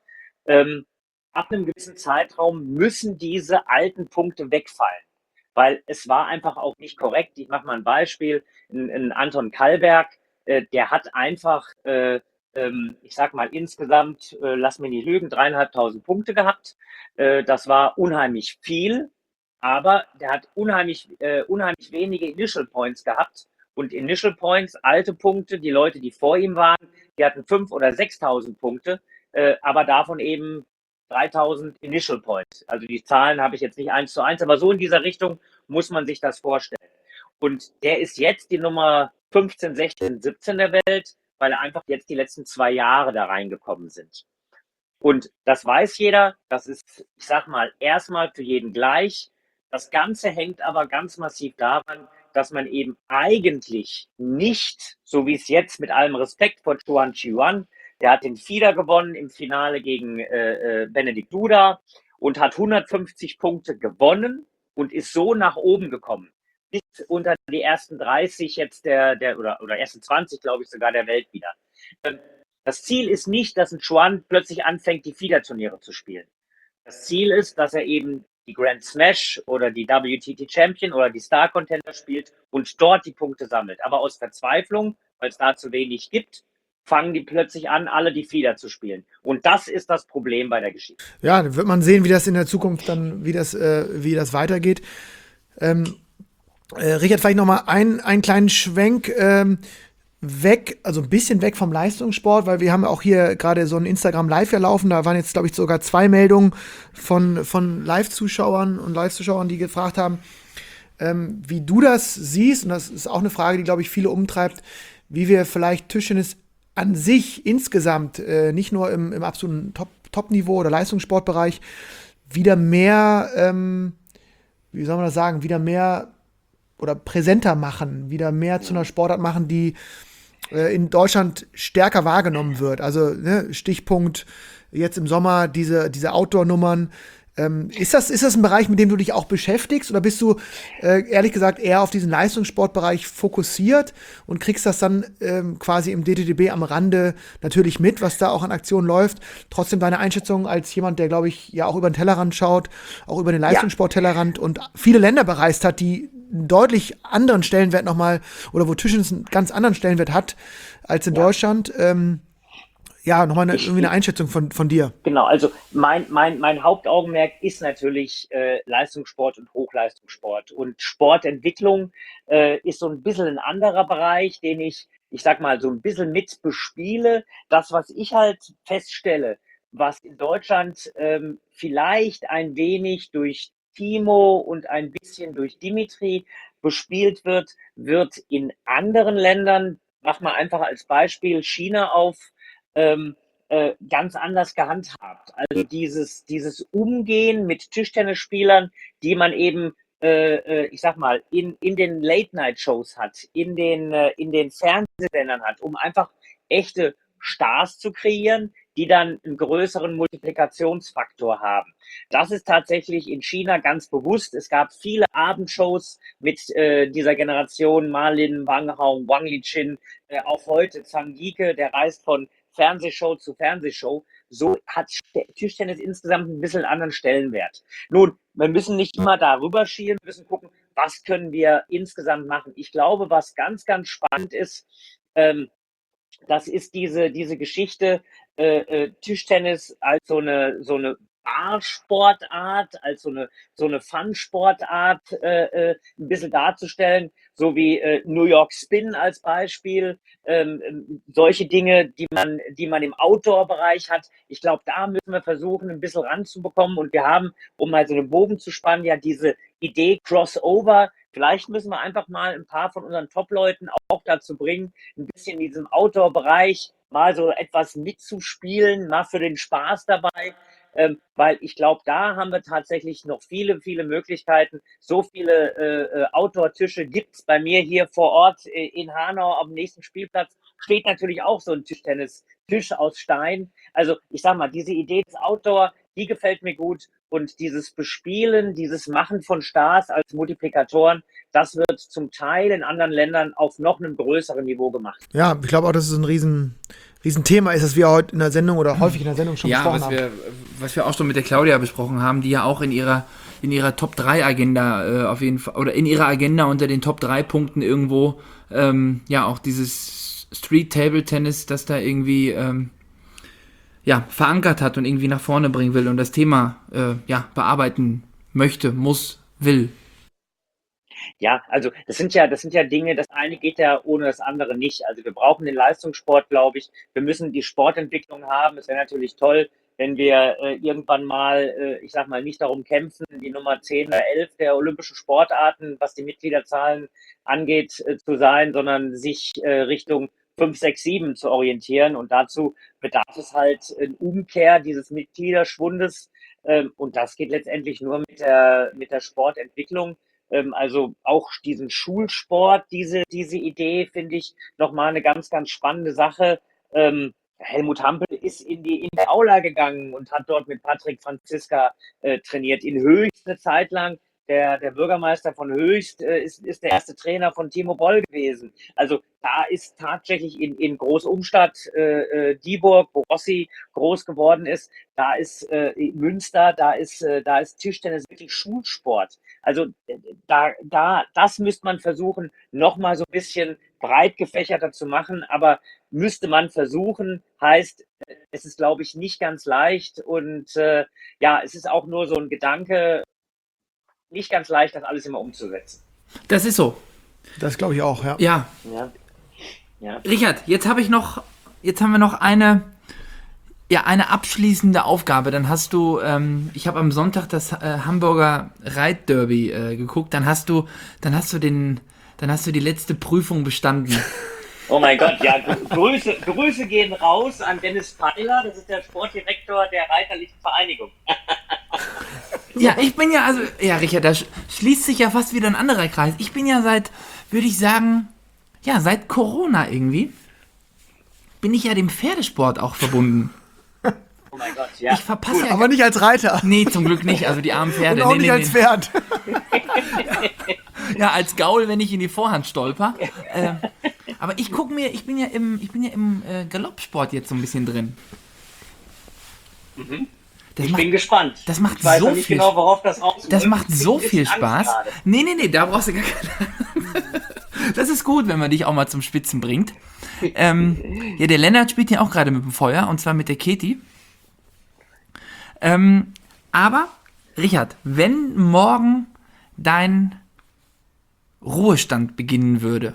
ab einem gewissen Zeitraum müssen diese alten Punkte wegfallen, weil es war einfach auch nicht korrekt. Ich mache mal ein Beispiel, ein Anton Kallberg, der hat einfach ich sag mal insgesamt, lass mich nicht lügen, 3.500 Punkte gehabt. Das war unheimlich viel, aber der hat unheimlich wenige Initial Points gehabt. Und Initial Points, alte Punkte, die Leute, die vor ihm waren, die hatten 5.000 oder 6.000 Punkte, aber davon eben 3.000 Initial Points. Also die Zahlen habe ich jetzt nicht 1:1, aber so in dieser Richtung muss man sich das vorstellen. Und der ist jetzt die Nummer 15, 16, 17 der Welt, weil einfach jetzt die letzten 2 Jahre da reingekommen sind. Und das weiß jeder, das ist, ich sag mal, erstmal für jeden gleich. Das Ganze hängt aber ganz massiv daran, dass man eben eigentlich nicht, so wie es jetzt mit allem Respekt von Chuan Chi-Yuan, der hat den FIDE gewonnen im Finale gegen Benedikt Duda und hat 150 Punkte gewonnen und ist so nach oben gekommen. Bis unter die ersten 30 jetzt oder ersten 20, glaube ich, sogar der Welt wieder. Das Ziel ist nicht, dass ein Chuan plötzlich anfängt, die FIDE-Turniere zu spielen. Das Ziel ist, dass er eben die Grand Smash oder die WTT Champion oder die Star Contender spielt und dort die Punkte sammelt. Aber aus Verzweiflung, weil es da zu wenig gibt, fangen die plötzlich an, alle die FIDE zu spielen. Und das ist das Problem bei der Geschichte. Ja, dann wird man sehen, wie das in der Zukunft dann, wie das weitergeht. Richard, vielleicht noch mal einen kleinen Schwenk. also ein bisschen weg vom Leistungssport, weil wir haben auch hier gerade so ein Instagram Live ja laufen, da waren jetzt, glaube ich, sogar 2 Meldungen von Live-Zuschauern und Live-Zuschauern, die gefragt haben, wie du das siehst, und das ist auch eine Frage, die, glaube ich, viele umtreibt, wie wir vielleicht Tischtennis an sich insgesamt, nicht nur im absoluten Top-Niveau oder Leistungssportbereich, wieder mehr, wie soll man das sagen, wieder mehr oder präsenter machen, wieder mehr zu einer Sportart machen, die in Deutschland stärker wahrgenommen wird. Also ne, Stichpunkt jetzt im Sommer diese Outdoor-Nummern. Ist das ein Bereich, mit dem du dich auch beschäftigst, oder bist du ehrlich gesagt eher auf diesen Leistungssportbereich fokussiert und kriegst das dann quasi im DTDB am Rande natürlich mit, was da auch an Aktionen läuft? Trotzdem deine Einschätzung als jemand, der, glaube ich, ja auch über den Tellerrand schaut, auch über den Leistungssport-Tellerrand und viele Länder bereist hat, die einen deutlich anderen Stellenwert nochmal, oder wo Tischtennis einen ganz anderen Stellenwert hat als in Deutschland. Nochmal irgendwie eine Einschätzung von dir. Genau, also mein Hauptaugenmerk ist natürlich Leistungssport und Hochleistungssport. Und Sportentwicklung ist so ein bisschen ein anderer Bereich, den ich sag mal, so ein bisschen mit bespiele. Das, was ich halt feststelle, was in Deutschland vielleicht ein wenig durch Timo und ein bisschen durch Dimitri bespielt wird in anderen Ländern, mach mal einfach als Beispiel China auf, ganz anders gehandhabt. Also dieses Umgehen mit Tischtennisspielern, die man eben, ich sag mal, in den Late-Night-Shows hat, in den Fernsehsendern hat, um einfach echte Stars zu kreieren, die dann einen größeren Multiplikationsfaktor haben. Das ist tatsächlich in China ganz bewusst. Es gab viele Abendshows mit dieser Generation, Malin, Wang Hao, Wang Liqin, auch heute Zhang Yike, der reist von Fernsehshow zu Fernsehshow. So hat Tischtennis insgesamt ein bisschen anderen Stellenwert. Nun, wir müssen nicht immer darüber schielen, wir müssen gucken, was können wir insgesamt machen. Ich glaube, was ganz, ganz spannend ist, das ist diese Geschichte Tischtennis als so eine Barsportart, als so eine Fun-Sportart ein bisschen darzustellen, so wie New York Spin als Beispiel, solche Dinge, die man im Outdoor-Bereich hat. Ich glaube, da müssen wir versuchen, ein bisschen ranzubekommen, und wir haben, um mal so einen Bogen zu spannen, ja diese Idee Crossover. Vielleicht müssen wir einfach mal ein paar von unseren Top-Leuten auch dazu bringen, ein bisschen in diesem Outdoor-Bereich mal so etwas mitzuspielen, mal für den Spaß dabei. Weil ich glaube, da haben wir tatsächlich noch viele, viele Möglichkeiten. So viele Outdoor-Tische gibt es bei mir hier vor Ort in Hanau am nächsten Spielplatz. Steht natürlich auch so ein Tischtennis-Tisch aus Stein. Also ich sag mal, diese Idee des Outdoor, die gefällt mir gut. Und dieses Bespielen, dieses Machen von Stars als Multiplikatoren, das wird zum Teil in anderen Ländern auf noch einem größeren Niveau gemacht. Ja, ich glaube auch, dass es ein Riesenthema ist, das wir heute in der Sendung oder häufig in der Sendung schon besprochen haben. Was wir auch schon mit der Claudia besprochen haben, die ja auch in ihrer Top-3-Agenda auf jeden Fall, oder in ihrer Agenda unter den Top-3-Punkten irgendwo, auch dieses Street-Table-Tennis, das da irgendwie verankert hat und irgendwie nach vorne bringen will und das Thema bearbeiten möchte, will. Ja, also das sind ja Dinge, das eine geht ja ohne das andere nicht. Also wir brauchen den Leistungssport, glaube ich. Wir müssen die Sportentwicklung haben. Es wäre natürlich toll, wenn wir irgendwann mal, ich sag mal, nicht darum kämpfen, die Nummer 10 oder 11 der olympischen Sportarten, was die Mitgliederzahlen angeht, zu sein, sondern sich Richtung 5, 6, 7 zu orientieren. Und dazu bedarf es halt eine Umkehr dieses Mitgliederschwundes. Und das geht letztendlich nur mit der Sportentwicklung. Also auch diesen Schulsport, diese Idee finde ich nochmal eine ganz, ganz spannende Sache. Helmut Hampel ist in die Aula gegangen und hat dort mit Patrick Franziska trainiert. In Höchst eine Zeit lang. Der Bürgermeister von Höchst ist der erste Trainer von Timo Boll gewesen. Also da ist tatsächlich in Großumstadt Dieburg, wo Rossi groß geworden ist, da ist Münster, da ist Tischtennis wirklich Schulsport. Also das müsste man versuchen, nochmal so ein bisschen breit gefächerter zu machen, aber müsste man versuchen, heißt, es ist, glaube ich, nicht ganz leicht, und es ist auch nur so ein Gedanke, nicht ganz leicht, das alles immer umzusetzen. Das ist so. Das glaube ich auch, ja. Ja. Ja. Richard, jetzt haben wir noch eine abschließende Aufgabe. Dann hast du, ich habe am Sonntag das Hamburger Reitderby geguckt. Dann hast du die letzte Prüfung bestanden. Oh mein Gott, ja, Grüße gehen raus an Dennis Pfeiler, das ist der Sportdirektor der Reiterlichen Vereinigung. Ja, Richard, da schließt sich ja fast wieder ein anderer Kreis. Ich bin ja würde ich sagen, seit Corona irgendwie, bin ich ja dem Pferdesport auch verbunden. Oh mein Gott, ja. Ich verpasse ja. Aber nicht als Reiter. Nee, zum Glück nicht. Also die armen Pferde. Und auch Nee, nicht nee, als nee. Pferd. Ja, als Gaul, wenn ich in die Vorhand stolper. Aber ich bin ja im Galoppsport jetzt so ein bisschen drin. Ich bin gespannt. Das macht ich weiß so noch nicht viel genau, worauf das rausläuft. Das macht Ich so bin ein viel bisschen Spaß. Angst gerade. Nee, da brauchst du gar keine. Das ist gut, wenn man dich auch mal zum Spitzen bringt. Ja, der Lennart spielt ja auch gerade mit dem Feuer, und zwar mit der Keti. Aber, Richard, wenn morgen dein Ruhestand beginnen würde,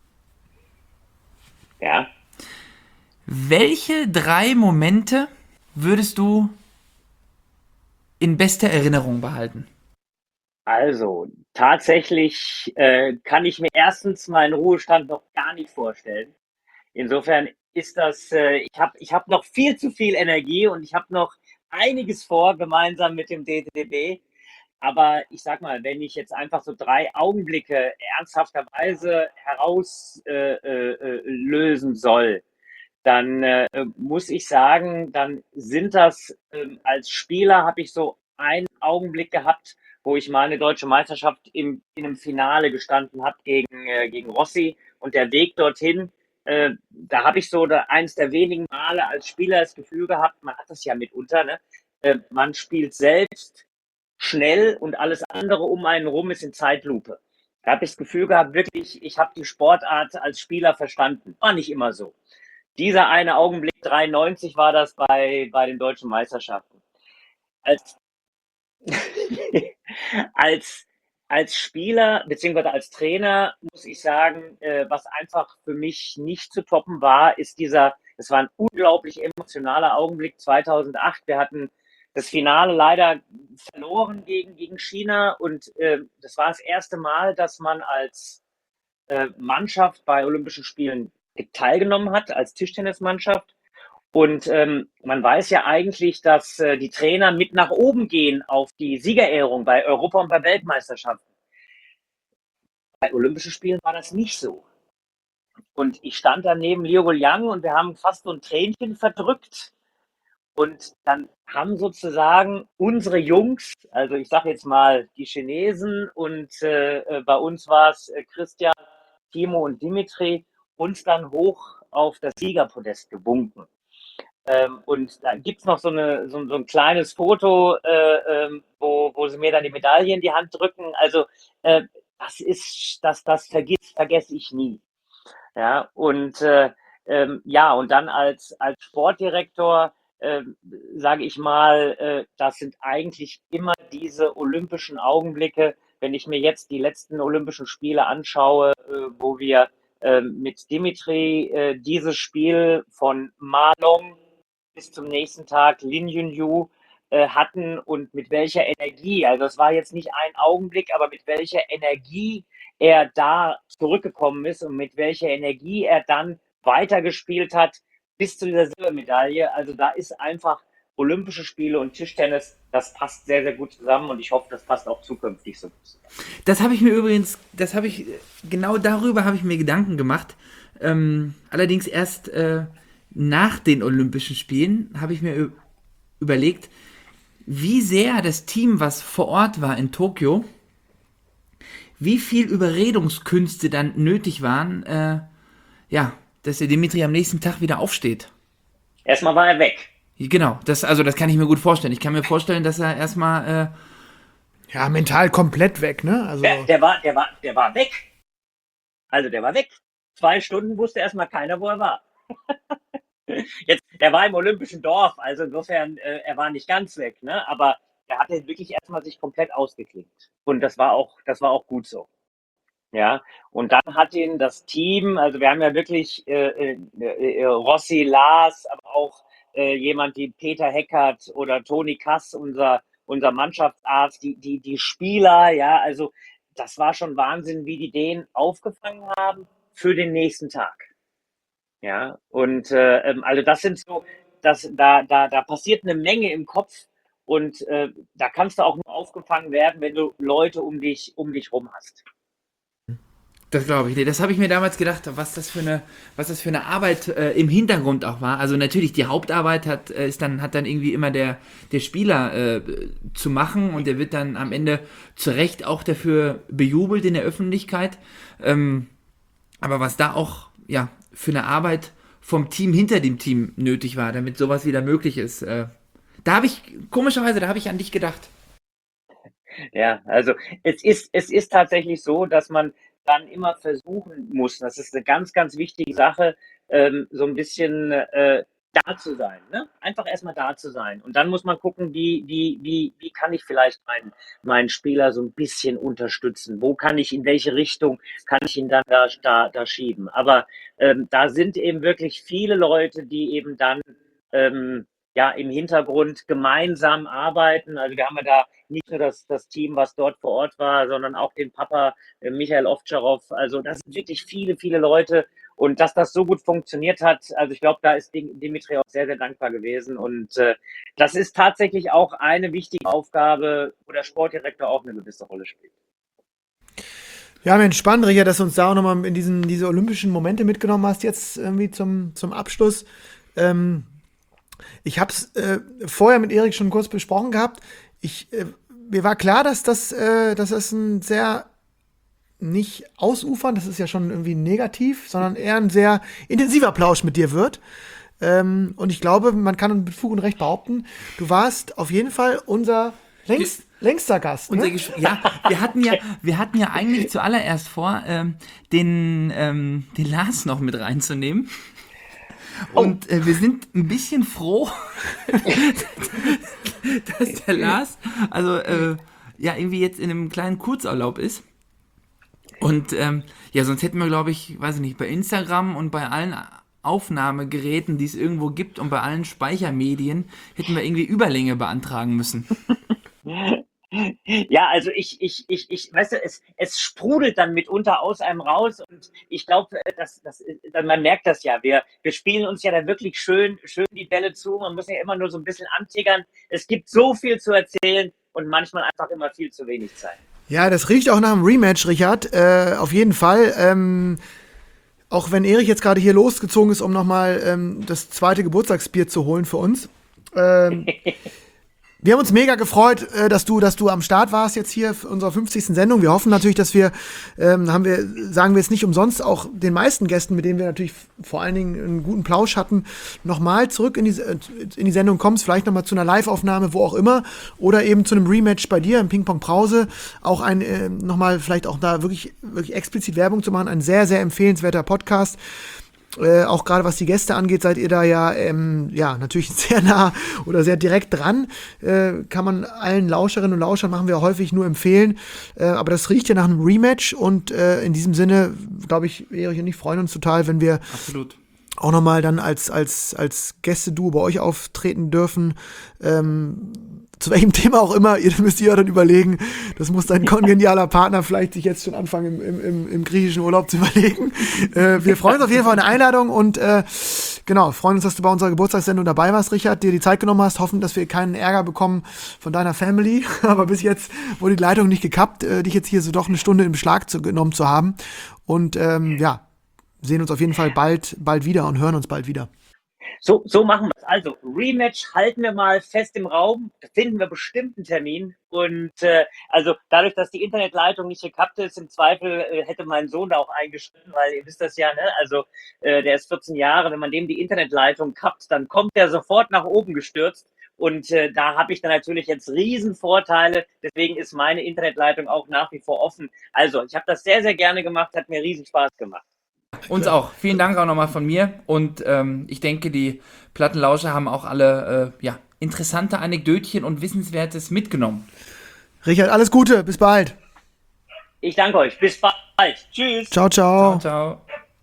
Ja. welche 3 Momente würdest du in bester Erinnerung behalten? Also, tatsächlich kann ich mir erstens meinen Ruhestand noch gar nicht vorstellen. Insofern ist das, ich hab noch viel zu viel Energie und ich habe noch einiges vor, gemeinsam mit dem DTB. Aber ich sag mal, wenn ich jetzt einfach so 3 Augenblicke ernsthafterweise lösen soll, dann muss ich sagen, dann sind das als Spieler habe ich so einen Augenblick gehabt, wo ich mal eine deutsche Meisterschaft in einem Finale gestanden habe gegen Rossi und der Weg dorthin. Da habe ich so eins der wenigen Male als Spieler das Gefühl gehabt, man hat das ja mitunter, ne? Man spielt selbst schnell und alles andere um einen rum ist in Zeitlupe. Da habe ich das Gefühl gehabt, wirklich, ich habe die Sportart als Spieler verstanden. War nicht immer so. Dieser eine Augenblick, 93 war das bei den deutschen Meisterschaften. Als, als, als Spieler beziehungsweise als Trainer muss ich sagen, was einfach für mich nicht zu toppen war, es war ein unglaublich emotionaler Augenblick 2008. Wir hatten das Finale leider verloren gegen China und das war das erste Mal, dass man als Mannschaft bei Olympischen Spielen teilgenommen hat, als Tischtennismannschaft. Und man weiß ja eigentlich, dass die Trainer mit nach oben gehen auf die Siegerehrung bei Europa- und bei Weltmeisterschaften. Bei Olympischen Spielen war das nicht so. Und ich stand da neben Liu Liang und wir haben fast so ein Tränchen verdrückt. Und dann haben sozusagen unsere Jungs, also ich sage jetzt mal die Chinesen und bei uns war es Christian, Timo und Dimitri, uns dann hoch auf das Siegerpodest gewunken. Und da gibt es noch so ein kleines Foto, wo sie mir dann die Medaille in die Hand drücken. Also das vergesse ich nie. Ja, und ja, und dann als Sportdirektor sage ich mal, das sind eigentlich immer diese olympischen Augenblicke. Wenn ich mir jetzt die letzten Olympischen Spiele anschaue, wo wir mit Dimitri dieses Spiel von Malong bis zum nächsten Tag Lin Yunyu hatten und mit welcher Energie, also es war jetzt nicht ein Augenblick, aber mit welcher Energie er da zurückgekommen ist und mit welcher Energie er dann weitergespielt hat bis zu dieser Silbermedaille. Also da ist einfach Olympische Spiele und Tischtennis, das passt sehr, sehr gut zusammen und ich hoffe, das passt auch zukünftig so. Genau darüber habe ich mir Gedanken gemacht. Allerdings erst nach den Olympischen Spielen habe ich mir überlegt, wie sehr das Team, was vor Ort war in Tokio, wie viel Überredungskünste dann nötig waren, dass der Dimitri am nächsten Tag wieder aufsteht. Erstmal war er weg. Genau, das kann ich mir gut vorstellen. Ich kann mir vorstellen, dass er erstmal Ja, mental komplett weg, ne? Also, Der war weg. Also der war weg. 2 Stunden wusste erstmal keiner, wo er war. Jetzt, der war im Olympischen Dorf, also insofern, er war nicht ganz weg, ne? Aber er hatte wirklich erstmal sich komplett ausgeklinkt. Und das war auch gut so. Ja, und dann hat ihn das Team, also wir haben ja wirklich Rossi, Lars, aber auch jemand wie Peter Heckert oder Toni Kass, unser Mannschaftsarzt, die Spieler, ja, also das war schon Wahnsinn, wie die den aufgefangen haben für den nächsten Tag. Ja, und also das sind so, da passiert eine Menge im Kopf und da kannst du auch nur aufgefangen werden, wenn du Leute um dich rum hast. Das glaube ich. Nee, das habe ich mir damals gedacht, was das für eine Arbeit im Hintergrund auch war. Also natürlich die Hauptarbeit hat dann irgendwie immer der Spieler zu machen und der wird dann am Ende zu Recht auch dafür bejubelt in der Öffentlichkeit. Aber was da auch ja für eine Arbeit vom Team hinter dem Team nötig war, damit sowas wieder möglich ist, komischerweise, da habe ich an dich gedacht. Ja, also es ist tatsächlich so, dass man dann immer versuchen muss, das ist eine ganz, ganz wichtige Sache, so ein bisschen da zu sein, ne? Einfach erstmal da zu sein. Und dann muss man gucken, wie kann ich vielleicht meinen Spieler so ein bisschen unterstützen? Wo kann ich, in welche Richtung kann ich ihn dann da schieben? Aber da sind eben wirklich viele Leute, die eben dann ja im Hintergrund gemeinsam arbeiten. Also wir haben ja da nicht nur das Team, was dort vor Ort war, sondern auch den Papa Michael Ovtcharov. Also das sind wirklich viele, viele Leute. Und dass das so gut funktioniert hat, also ich glaube, da ist Dimitri auch sehr, sehr dankbar gewesen. Und das ist tatsächlich auch eine wichtige Aufgabe, wo der Sportdirektor auch eine gewisse Rolle spielt. Ja, Mensch, spannend, Richard, dass du uns da auch nochmal in diese olympischen Momente mitgenommen hast, jetzt irgendwie zum Abschluss. Ich habe es vorher mit Erik schon kurz besprochen gehabt. Mir war klar, dass das ein sehr nicht ausufern, das ist ja schon irgendwie negativ, sondern eher ein sehr intensiver Plausch mit dir wird. Und ich glaube, man kann mit Fug und Recht behaupten, du warst auf jeden Fall unser längster Gast. Ne? Ja, wir hatten ja eigentlich zuallererst vor, den Lars noch mit reinzunehmen. Und wir sind ein bisschen froh, dass der Lars also ja irgendwie jetzt in einem kleinen Kurzurlaub ist. Und ja, sonst hätten wir, glaube ich, weiß ich nicht, bei Instagram und bei allen Aufnahmegeräten, die es irgendwo gibt und bei allen Speichermedien, hätten wir irgendwie Überlänge beantragen müssen. Ja, also weißt du, es sprudelt dann mitunter aus einem raus und ich glaube, man merkt das ja. Wir spielen uns ja da wirklich schön die Bälle zu. Man muss ja immer nur so ein bisschen antickern. Es gibt so viel zu erzählen und manchmal einfach immer viel zu wenig Zeit. Ja, das riecht auch nach einem Rematch, Richard. Auf jeden Fall. Auch wenn Erik jetzt gerade hier losgezogen ist, um nochmal das zweite Geburtstagsbier zu holen für uns. Wir haben uns mega gefreut, dass du am Start warst jetzt hier für unsere 50. Sendung. Wir hoffen natürlich, dass sagen wir es nicht umsonst, auch den meisten Gästen, mit denen wir natürlich vor allen Dingen einen guten Plausch hatten, nochmal zurück in die Sendung kommst, vielleicht nochmal zu einer Live-Aufnahme, wo auch immer, oder eben zu einem Rematch bei dir im Ping-Pong Brause. Auch nochmal vielleicht auch da wirklich, wirklich explizit Werbung zu machen. Ein sehr, sehr empfehlenswerter Podcast. Auch gerade was die Gäste angeht, seid ihr da ja natürlich sehr nah oder sehr direkt dran. Kann man allen Lauscherinnen und Lauschern, machen wir häufig, nur empfehlen. Aber das riecht ja nach einem Rematch und in diesem Sinne, glaube ich, Erich und ich freuen uns total, wenn wir Absolut auch nochmal dann als Gäste-Duo bei euch auftreten dürfen. Zu welchem Thema auch immer, ihr müsst ihr dann überlegen. Das muss dein kongenialer Partner vielleicht sich jetzt schon anfangen, im griechischen Urlaub zu überlegen. Wir freuen uns auf jeden Fall eine Einladung und genau, freuen uns, dass du bei unserer Geburtstagssendung dabei warst, Richard, dir die Zeit genommen hast, hoffen, dass wir keinen Ärger bekommen von deiner Family. Aber bis jetzt wurde die Leitung nicht gekappt, dich jetzt hier so doch eine Stunde in Beschlag genommen zu haben. Und sehen uns auf jeden Fall bald wieder und hören uns bald wieder. So machen wir es. Also, Rematch halten wir mal fest im Raum. Da finden wir bestimmt einen Termin. Und also dadurch, dass die Internetleitung nicht gekappt ist, im Zweifel hätte mein Sohn da auch eingeschritten, weil ihr wisst das ja, ne? Also der ist 14 Jahre. Wenn man dem die Internetleitung kappt, dann kommt der sofort nach oben gestürzt. Und da habe ich dann natürlich jetzt riesen Vorteile. Deswegen ist meine Internetleitung auch nach wie vor offen. Also, ich habe das sehr, sehr gerne gemacht. Hat mir riesen Spaß gemacht. Uns auch. Vielen Dank auch nochmal von mir. Und ich denke, die Plattenlauscher haben auch alle interessante Anekdötchen und Wissenswertes mitgenommen. Richard, alles Gute. Bis bald. Ich danke euch. Bis bald. bald. Tschüss. Ciao, ciao. Ciao, ciao.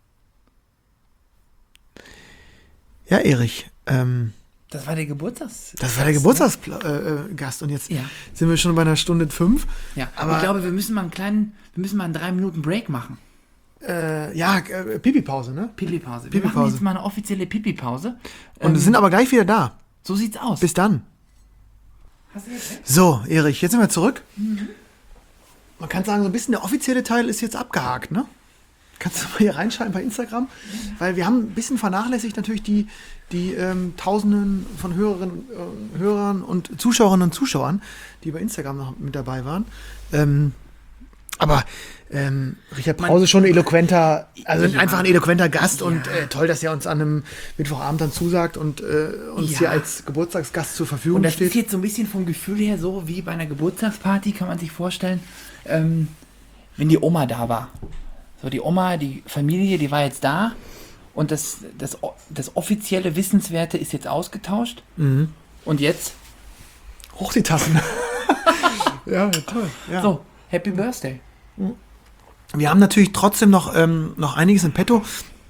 Ja, Erich, Das war der Geburtstags. das war der Geburtstagsgast und jetzt Ja. sind wir schon bei einer Stunde 5. Ja, Aber- aber ich glaube, wir müssen mal einen 3 Minuten Break machen. Pipi-Pause, ne? Pipi-Pause. Wir Pipi-Pause. machen jetzt mal eine offizielle Pipi-Pause. Und sind aber gleich wieder da. So sieht's aus. Bis dann. Hast du jetzt recht? So, Erich, jetzt sind wir zurück. Man kann sagen, so ein bisschen der offizielle Teil ist jetzt abgehakt, ne? Kannst du mal hier reinschreiben bei Instagram? Weil wir haben ein bisschen vernachlässigt natürlich die Tausenden von Hörern und Zuschauerinnen und Zuschauern, die bei Instagram noch mit dabei waren. Aber Richard Brause ist schon ein eloquenter, also Ja. einfach ein eloquenter Gast Ja. und toll, dass er uns an einem Mittwochabend dann zusagt und uns Ja. hier als Geburtstagsgast zur Verfügung Und das steht. ist jetzt so ein bisschen vom Gefühl her so wie bei einer Geburtstagsparty, kann man sich vorstellen, wenn die Oma da war. So, die Oma, die Familie, die war jetzt da und das offizielle Wissenswerte ist jetzt ausgetauscht. Und jetzt, Hoch die Tassen. Ja, toll. Ja. so, Happy Birthday. Wir haben natürlich trotzdem noch einiges in petto.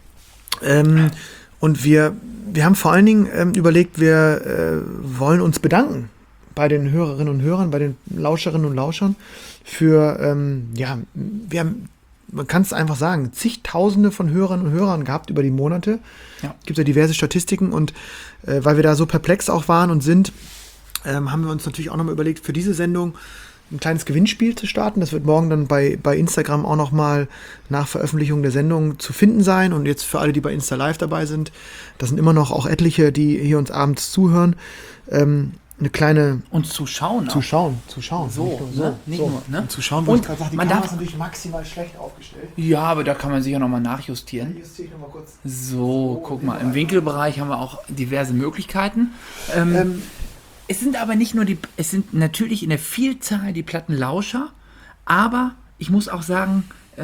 Und wir haben vor allen Dingen überlegt, wir wollen uns bedanken bei den Hörerinnen und Hörern, bei den Lauscherinnen und Lauschern für, wir haben, man kann es einfach sagen, zigtausende von Hörerinnen und Hörern gehabt über die Monate. Ja. Gibt ja diverse Statistiken und weil wir da so perplex auch waren und sind, haben wir uns natürlich auch nochmal überlegt, für diese Sendung ein kleines Gewinnspiel zu starten. Das wird morgen dann bei Instagram auch nochmal nach Veröffentlichung der Sendung zu finden sein. Und jetzt für alle, die bei Insta Live dabei sind, das sind immer noch auch etliche, die hier uns abends zuhören, eine kleine Und zu schauen auch. Zuschauen. So, ne? Nicht nur, ne? Und zuschauen, Und ich gerade sage, die man Kamera darf- ist natürlich maximal schlecht aufgestellt. Ja, aber da kann man sicher nochmal nachjustieren. Hier ziehe ich noch mal kurz. So, guck mal, im Winkelbereich haben wir auch diverse Möglichkeiten. Es sind aber nicht nur es sind natürlich in der Vielzahl die Plattenlauscher, aber ich muss auch sagen,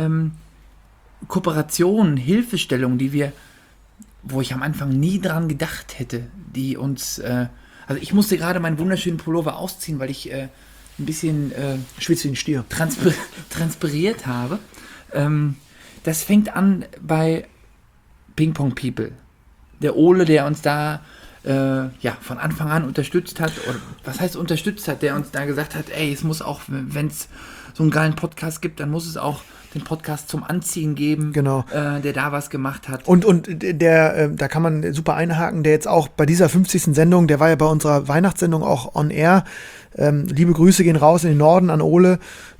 Kooperationen, Hilfestellungen, wo ich am Anfang nie dran gedacht hätte, die uns, also ich musste gerade meinen wunderschönen Pullover ausziehen, weil ich ein bisschen Schwitzt wie ein Stier. transpiriert habe. Das fängt an bei Ping Pong People. Der Ole, der uns da von Anfang an unterstützt hat, oder was heißt unterstützt hat, der uns da gesagt hat, ey, es muss auch, wenn es so einen geilen Podcast gibt, dann muss es auch den Podcast zum Anziehen geben, Genau. Der da was gemacht hat. Und der, da kann man super einhaken, der jetzt auch bei dieser 50. Sendung, der war ja bei unserer Weihnachtssendung auch on air. Liebe Grüße gehen raus in den Norden an Ole.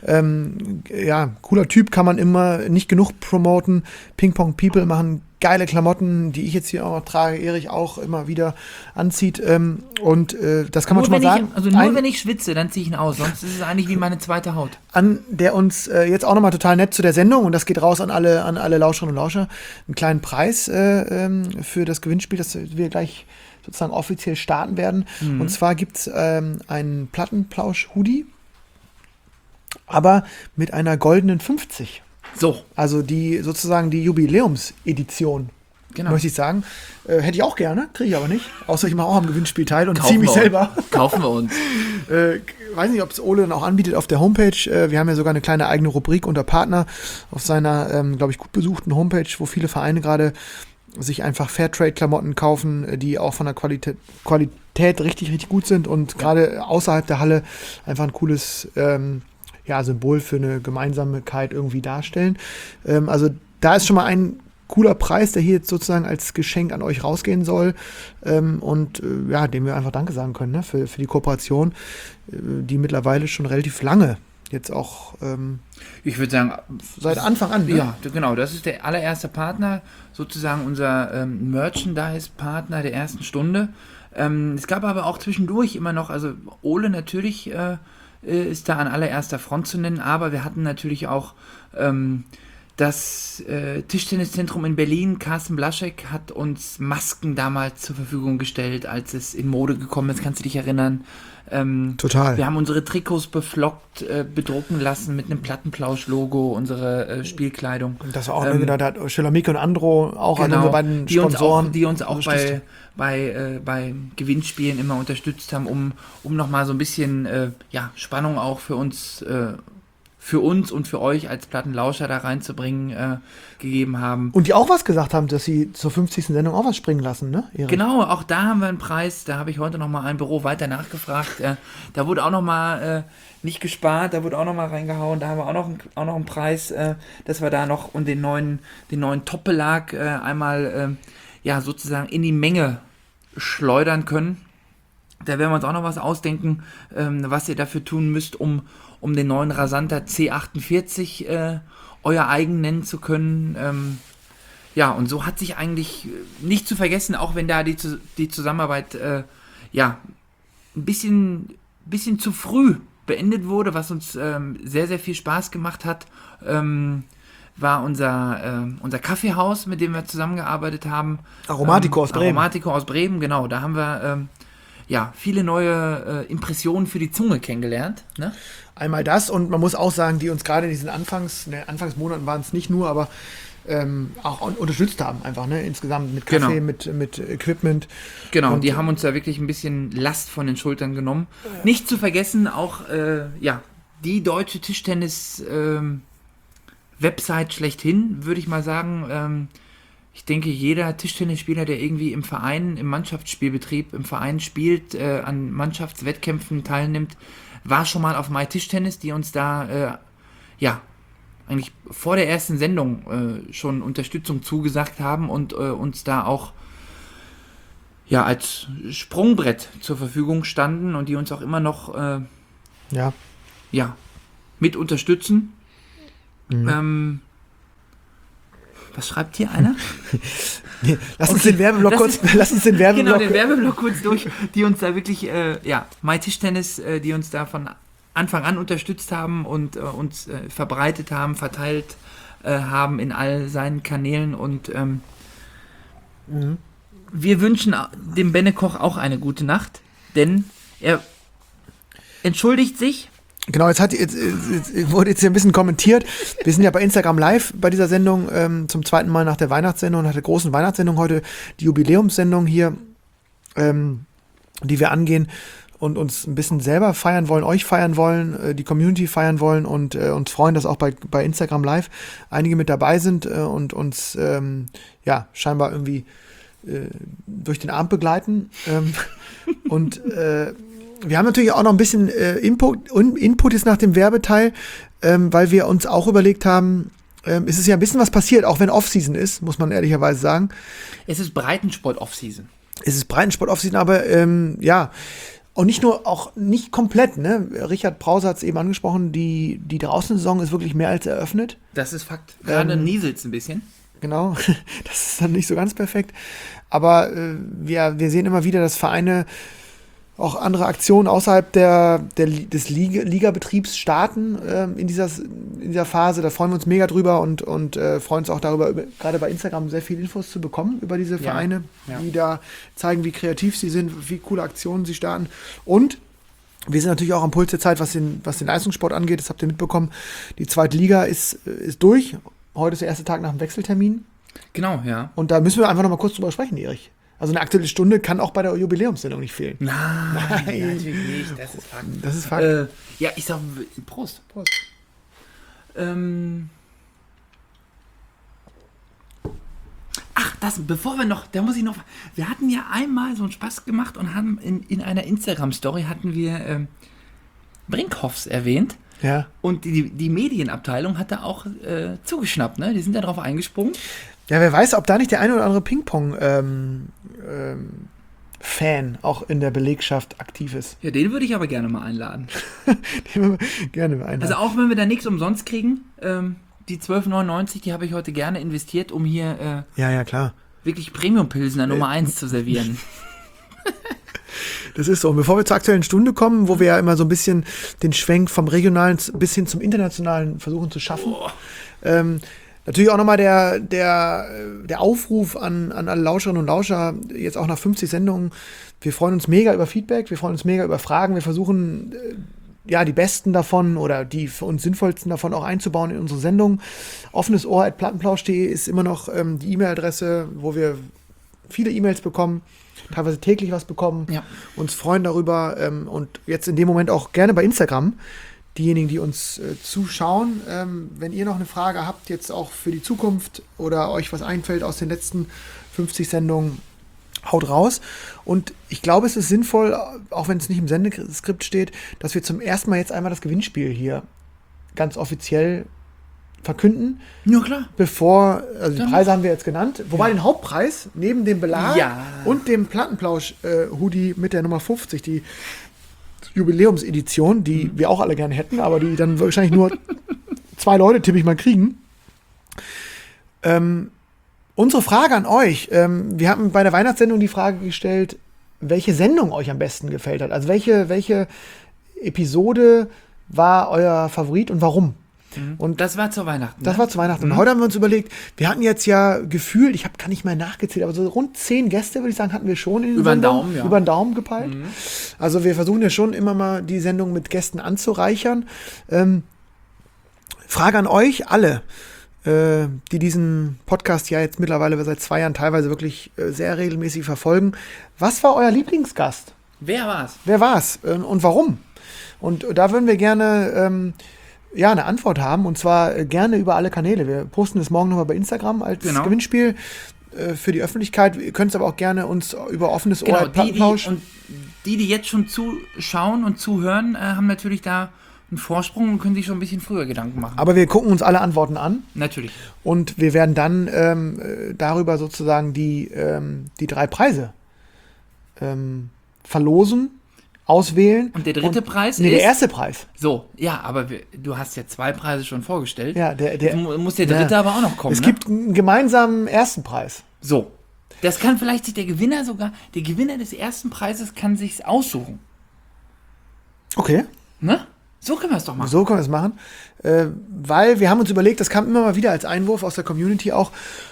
Cooler Typ, kann man immer nicht genug promoten. Ping Pong People machen geile Klamotten, die ich jetzt hier auch noch trage, Erich auch immer wieder anzieht. Das kann man schon mal sagen. Wenn ich schwitze, dann ziehe ich ihn aus. Sonst ist es eigentlich wie meine zweite Haut. An der uns jetzt auch nochmal total nett zu der Sendung, und das geht raus an alle Lauscherinnen und Lauscher, einen kleinen Preis für das Gewinnspiel, das wir gleich sozusagen offiziell starten werden. Und zwar gibt es einen Plattenplausch-Hoodie, aber mit einer goldenen 50. So, Also die sozusagen die Jubiläumsedition, genau. möchte ich sagen. Hätte ich auch gerne, kriege ich aber nicht. Außer ich mache auch am Gewinnspiel teil und Kaufen ziehe mich wir selber. uns. Kaufen wir uns. Weiß nicht, ob es Ole dann auch anbietet auf der Homepage. Wir haben ja sogar eine kleine eigene Rubrik unter Partner auf seiner, glaube ich, gut besuchten Homepage, wo viele Vereine gerade sich einfach Fairtrade-Klamotten kaufen, die auch von der Qualität richtig, richtig gut sind und gerade außerhalb der Halle einfach ein cooles Symbol für eine Gemeinsamkeit irgendwie darstellen. Also da ist schon mal ein cooler Preis, der hier jetzt sozusagen als Geschenk an euch rausgehen soll dem wir einfach Danke sagen können, ne? für die Kooperation, die mittlerweile schon relativ lange jetzt auch Ich würde sagen, seit Anfang an. Ne? ja, genau, das ist der allererste Partner, sozusagen unser Merchandise-Partner der ersten Stunde. Es gab aber auch zwischendurch immer noch, also Ole natürlich ist da an allererster Front zu nennen, aber wir hatten natürlich auch das Tischtenniszentrum in Berlin. Carsten Blaschek hat uns Masken damals zur Verfügung gestellt, als es in Mode gekommen ist, kannst du dich erinnern? Total. Wir haben unsere Trikots beflockt, bedrucken lassen mit einem Plattenplausch-Logo, unsere Spielkleidung. Und das war auch da hat Schillermik und Andro auch an Genau, unsere beiden die Sponsoren. uns auch unterstützt. bei Gewinnspielen immer unterstützt haben, um nochmal so ein bisschen Spannung auch für uns für uns und für euch als Plattenlauscher da reinzubringen, gegeben haben. Und die auch was gesagt haben, dass sie zur 50. Sendung auch was springen lassen, ne? Erich? Genau, auch da haben wir einen Preis. Da habe ich heute nochmal ein Büro weiter nachgefragt. Da wurde auch nochmal nicht gespart, da wurde auch nochmal reingehauen. Da haben wir auch noch einen Preis, dass wir da noch und den neuen Top-Belag einmal sozusagen in die Menge schleudern können. Da werden wir uns auch noch was ausdenken, was ihr dafür tun müsst, um den neuen Rasanter C48 euer eigen nennen zu können. Und so hat sich eigentlich nicht zu vergessen, auch wenn da die Zusammenarbeit ein bisschen zu früh beendet wurde, was uns sehr, sehr viel Spaß gemacht hat, war unser Kaffeehaus, mit dem wir zusammengearbeitet haben. Aromatico aus Bremen. Aromatico aus Bremen, genau. Da haben wir viele neue Impressionen für die Zunge kennengelernt. Ne? Einmal das und man muss auch sagen, die uns gerade in diesen Anfangsmonaten waren es nicht nur, aber auch unterstützt haben einfach, ne? Insgesamt mit Kaffee, mit Equipment. Genau, und die haben uns da wirklich ein bisschen Last von den Schultern genommen. Nicht zu vergessen auch, die deutsche Tischtennis Website schlechthin, würde ich mal sagen. Ich denke, jeder Tischtennisspieler, der irgendwie im Verein, im Mannschaftsspielbetrieb, im Verein spielt, an Mannschaftswettkämpfen teilnimmt, war schon mal auf MyTischtennis, die uns da, eigentlich vor der ersten Sendung schon Unterstützung zugesagt haben und uns da auch als Sprungbrett zur Verfügung standen und die uns auch immer noch mit unterstützen. Mhm. Was schreibt hier einer? Lass uns den Werbeblock kurz durch, die uns da wirklich, MyTischtennis, die uns da von Anfang an unterstützt haben und uns verbreitet haben, verteilt haben in all seinen Kanälen und wir wünschen dem Benne Koch auch eine gute Nacht, denn er entschuldigt sich. Genau, jetzt wurde jetzt hier ein bisschen kommentiert. Wir sind ja bei Instagram live bei dieser Sendung zum zweiten Mal nach der Weihnachtssendung, nach der großen Weihnachtssendung heute, die Jubiläumssendung hier, die wir angehen und uns ein bisschen selber feiern wollen, euch feiern wollen, die Community feiern wollen und uns freuen, dass auch bei Instagram live einige mit dabei sind und uns scheinbar irgendwie durch den Abend begleiten. Und wir haben natürlich auch noch ein bisschen Input jetzt nach dem Werbeteil, weil wir uns auch überlegt haben, es ist ja ein bisschen was passiert, auch wenn Off-Season ist, muss man ehrlicherweise sagen. Es ist Breitensport-Off-Season. Aber und nicht komplett, ne? Richard Brause hat es eben angesprochen, die Draußen-Saison ist wirklich mehr als eröffnet. Das ist Fakt. Gerade nieselt es ein bisschen. Genau, das ist dann nicht so ganz perfekt. Aber wir sehen immer wieder, dass Vereine auch andere Aktionen außerhalb des Ligabetriebs starten in dieser Phase. Da freuen wir uns mega drüber und freuen uns auch darüber, gerade bei Instagram sehr viele Infos zu bekommen über diese Vereine, die da zeigen, wie kreativ sie sind, wie coole Aktionen sie starten. Und wir sind natürlich auch am Puls der Zeit, was den Leistungssport angeht. Das habt ihr mitbekommen. Die zweite Liga ist durch. Heute ist der erste Tag nach dem Wechseltermin. Genau, ja. Und da müssen wir einfach noch mal kurz drüber sprechen, Erich. Also eine aktuelle Stunde kann auch bei der Jubiläumssendung nicht fehlen. Nein, natürlich nicht. Das ist Fakt. Ich sag Prost. Wir hatten ja einmal so einen Spaß gemacht und haben in einer Instagram-Story hatten wir Brinkhoffs erwähnt. Ja. Und die Medienabteilung hat da auch zugeschnappt, ne? Die sind da drauf eingesprungen. Ja, wer weiß, ob da nicht der eine oder andere Ping-Pong Fan auch in der Belegschaft aktiv ist. Ja, den würde ich aber gerne mal einladen. Gerne einladen. Also auch wenn wir da nichts umsonst kriegen, die 12,99, die habe ich heute gerne investiert, um hier klar. wirklich Premium-Pilsner Nummer 1 zu servieren. Das ist so. Und bevor wir zur aktuellen Stunde kommen, wo wir ja immer so ein bisschen den Schwenk vom Regionalen bis hin zum Internationalen versuchen zu schaffen, natürlich auch nochmal der Aufruf an alle Lauscherinnen und Lauscher, jetzt auch nach 50 Sendungen. Wir freuen uns mega über Feedback, wir freuen uns mega über Fragen. Wir versuchen, die besten davon oder die für uns sinnvollsten davon auch einzubauen in unsere Sendung. Offenes Ohr@plattenplausch.de ist immer noch die E-Mail-Adresse, wo wir viele E-Mails bekommen, teilweise täglich was bekommen, uns freuen darüber und jetzt in dem Moment auch gerne bei Instagram. diejenigen, die uns zuschauen. Wenn ihr noch eine Frage habt, jetzt auch für die Zukunft oder euch was einfällt aus den letzten 50 Sendungen, haut raus. Und ich glaube, es ist sinnvoll, auch wenn es nicht im Sendeskript steht, dass wir zum ersten Mal jetzt einmal das Gewinnspiel hier ganz offiziell verkünden. Ja, klar. Bevor, also die Preise haben wir jetzt genannt, wobei den Hauptpreis neben dem Belag und dem Plattenplausch-Hoodie mit der Nummer 50, die Jubiläumsedition, die wir auch alle gerne hätten, aber die dann wahrscheinlich nur 2 Leute, tippe ich mal, kriegen. Unsere Frage an euch, wir haben bei der Weihnachtssendung die Frage gestellt, welche Sendung euch am besten gefällt hat. Also welche Episode war euer Favorit und warum? Und das war zu Weihnachten. Das war zu Weihnachten. Und heute haben wir uns überlegt, wir hatten jetzt ja gefühlt, ich habe gar nicht mehr nachgezählt, aber so rund 10 Gäste, würde ich sagen, hatten wir schon in den Über den Sendungen. Daumen, ja. Über den Daumen gepeilt. Also wir versuchen ja schon immer mal die Sendung mit Gästen anzureichern. Frage an euch alle, die diesen Podcast ja jetzt mittlerweile seit 2 Jahren teilweise wirklich sehr regelmäßig verfolgen. Was war euer Lieblingsgast? Wer war's? Wer war's und warum? Und da würden wir gerne eine Antwort haben, und zwar gerne über alle Kanäle. Wir posten das morgen nochmal bei Instagram als Gewinnspiel für die Öffentlichkeit. Ihr könnt es aber auch gerne uns über offenes Ohr Plattenplausch. Die jetzt schon zuschauen und zuhören, haben natürlich da einen Vorsprung und können sich schon ein bisschen früher Gedanken machen. Aber wir gucken uns alle Antworten an. Natürlich. Und wir werden dann darüber sozusagen die 3 Preise verlosen, auswählen. Und der dritte Preis ist? Der erste Preis. So, ja, aber du hast ja 2 Preise schon vorgestellt. Ja, muss der dritte aber auch noch kommen. Es gibt einen gemeinsamen ersten Preis. So. Das kann vielleicht sich der Gewinner des ersten Preises kann sich's aussuchen. Okay. Ne? So können wir es doch machen. So können wir es machen. Weil wir haben uns überlegt, das kam immer mal wieder als Einwurf aus der Community auch,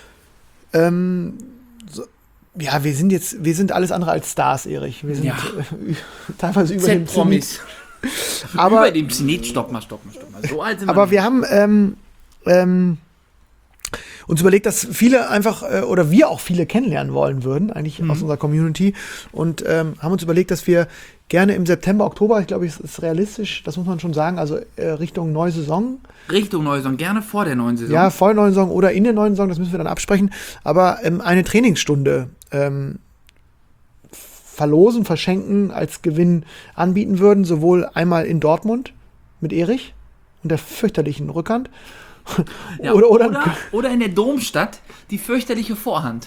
wir sind alles andere als Stars, Erich. Wir sind teilweise über dem Z-Promis. Aber über dem Zenit. Stopp mal. So alt sind aber wir haben uns überlegt, dass viele einfach, oder wir auch viele kennenlernen wollen würden, eigentlich aus unserer Community. Und haben uns überlegt, dass wir gerne im September, Oktober, ich glaube, es ist realistisch, das muss man schon sagen, also Richtung neue Saison. Richtung neue Saison, gerne vor der neuen Saison. Ja, vor der neuen Saison oder in der neuen Saison, das müssen wir dann absprechen. Aber eine Trainingsstunde verschenken, als Gewinn anbieten würden, sowohl einmal in Dortmund mit Erich und der fürchterlichen Rückhand. Ja, oder in der Domstadt die fürchterliche Vorhand.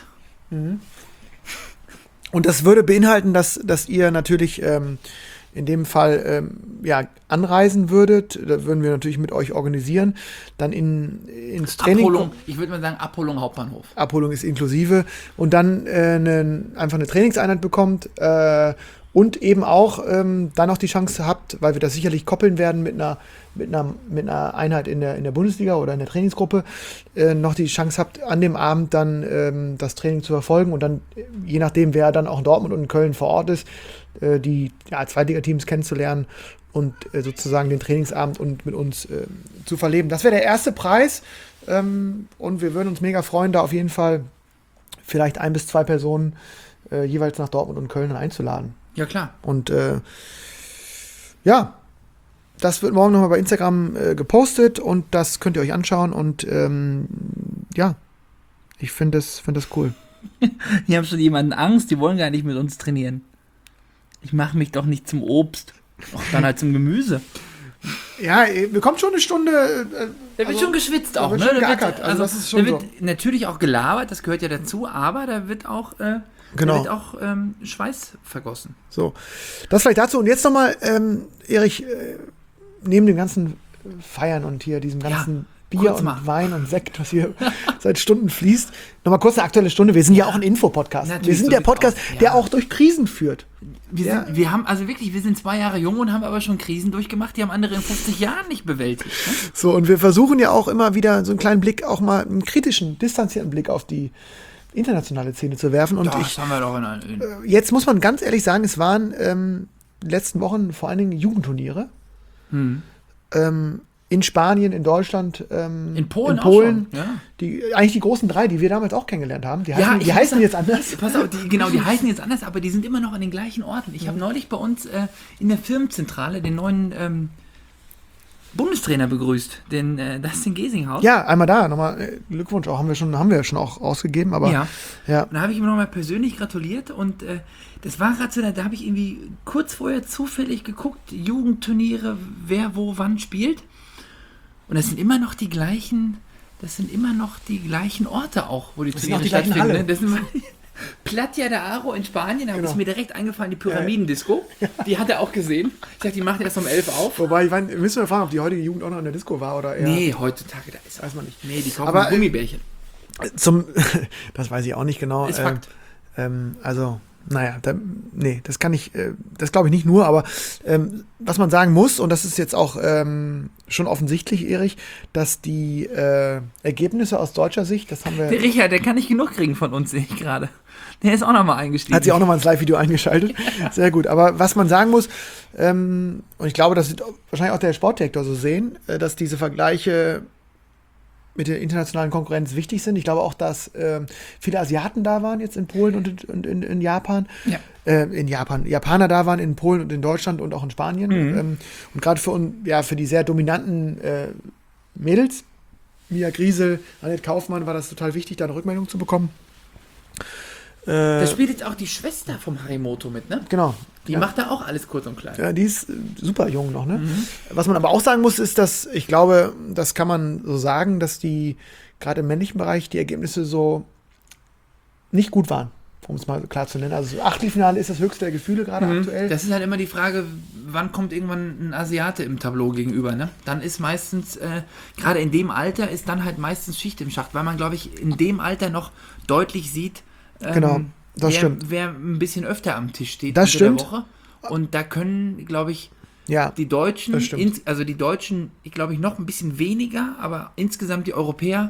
Und das würde beinhalten, dass ihr natürlich in dem Fall anreisen würdet. Da würden wir natürlich mit euch organisieren. Dann ins Training. Abholung, ich würde mal sagen, Abholung Hauptbahnhof. Abholung ist inklusive. Und dann einfach eine Trainingseinheit bekommt. Und eben auch dann noch die Chance habt, weil wir das sicherlich koppeln werden mit einer Einheit in der Bundesliga oder in der Trainingsgruppe, noch die Chance habt, an dem Abend dann das Training zu verfolgen und dann, je nachdem, wer dann auch in Dortmund und in Köln vor Ort ist, die Zweitligateams kennenzulernen und sozusagen den Trainingsabend und mit uns zu verleben. Das wäre der erste Preis und wir würden uns mega freuen, da auf jeden Fall vielleicht 1 bis 2 Personen jeweils nach Dortmund und Köln einzuladen. Ja, klar. Und das wird morgen nochmal bei Instagram gepostet und das könnt ihr euch anschauen und ich finde das cool. Hier haben schon jemanden Angst, die wollen gar nicht mit uns trainieren. Ich mache mich doch nicht zum Obst, auch dann halt zum Gemüse. Ja, bekommt schon eine Stunde. Da wird schon geschwitzt auch, da wird ne? schon geackert. Also das ist schon da wird natürlich auch gelabert, das gehört ja dazu, aber da wird auch Schweiß vergossen. So, das vielleicht dazu. Und jetzt nochmal, Erich, neben dem ganzen Feiern und hier diesem ganzen Bier und Wein und Sekt, was hier seit Stunden fließt, nochmal kurz eine aktuelle Stunde. Wir sind ja auch ein Infopodcast. Wir sind der Podcast, der auch durch Krisen führt. Wir sind 2 Jahre jung und haben aber schon Krisen durchgemacht, die haben andere in 50 Jahren nicht bewältigt. Ne? So, und wir versuchen ja auch immer wieder so einen kleinen Blick, auch mal einen kritischen, distanzierten Blick auf die internationale Szene zu werfen. Und das haben wir doch jetzt muss man ganz ehrlich sagen, es waren letzten Wochen vor allen Dingen Jugendturniere. In Spanien, in Deutschland, in Polen. Auch schon, ja. Eigentlich die großen 3, die wir damals auch kennengelernt haben. Die heißen jetzt anders. Pass auf, die heißen jetzt anders, aber die sind immer noch an den gleichen Orten. Ich habe neulich bei uns in der Firmenzentrale den neuen Bundestrainer begrüßt, den Dustin Gesinghaus. Ja, einmal da, nochmal Glückwunsch auch, haben wir schon auch ausgegeben, aber Ja. ja. Und da habe ich ihm nochmal persönlich gratuliert und das war gerade so, da habe ich irgendwie kurz vorher zufällig geguckt, Jugendturniere, wer wo wann spielt. Und das sind immer noch die gleichen Orte auch, wo die Das sind auch Turniere die gleichen stattfinden. Halle. Ne? Das sind Platja de Aro in Spanien, da Genau. ist mir direkt eingefallen, die Pyramidendisco. Die hat er auch gesehen. Ich dachte, die macht erst um 11 auf. Wobei, müssen wir fragen, ob die heutige Jugend auch noch in der Disco war oder eher. Nee, heutzutage, da ist Weiß man nicht. Nee, die kaufen Aber, Gummibärchen. Das weiß ich auch nicht genau. Ist Fakt. Also, naja, das kann ich, das glaube ich nicht nur, aber was man sagen muss, und das ist jetzt auch schon offensichtlich, Erich, dass die Ergebnisse aus deutscher Sicht, das haben wir. Der Richard, der kann nicht genug kriegen von uns, sehe ich gerade. Der ist auch nochmal eingestiegen. Hat sich auch nochmal ins Live-Video eingeschaltet. Sehr gut. Aber was man sagen muss, und ich glaube, das wird wahrscheinlich auch der Sportdirektor so sehen, dass diese Vergleiche mit der internationalen Konkurrenz wichtig sind. Ich glaube auch, dass viele Asiaten da waren jetzt in Polen und in Japan. Ja. Japaner da waren in Polen und in Deutschland und auch in Spanien. Und gerade für die sehr dominanten Mädels, Mia Griesel, Annette Kaufmann, war das total wichtig, da eine Rückmeldung zu bekommen. Da spielt jetzt auch die Schwester vom Harimoto mit, ne? Genau. Die macht da auch alles kurz und klein. Ja, die ist super jung noch, ne? Was man aber auch sagen muss, ist, dass ich glaube, das kann man so sagen, dass die gerade im männlichen Bereich die Ergebnisse so nicht gut waren, um es mal klar zu nennen. Also Achtelfinale ist das höchste der Gefühle gerade aktuell. Das ist halt immer die Frage, wann kommt irgendwann ein Asiate im Tableau gegenüber, ne? Dann ist meistens, gerade in dem Alter, ist dann halt meistens Schicht im Schacht, weil man, glaube ich, in dem Alter noch deutlich sieht, Genau, das stimmt. Wer ein bisschen öfter am Tisch steht Das unter der stimmt. Woche. Und da können, glaube ich, Ja, die Deutschen, das stimmt. die Deutschen, ich glaube ich, noch ein bisschen weniger, aber insgesamt die Europäer,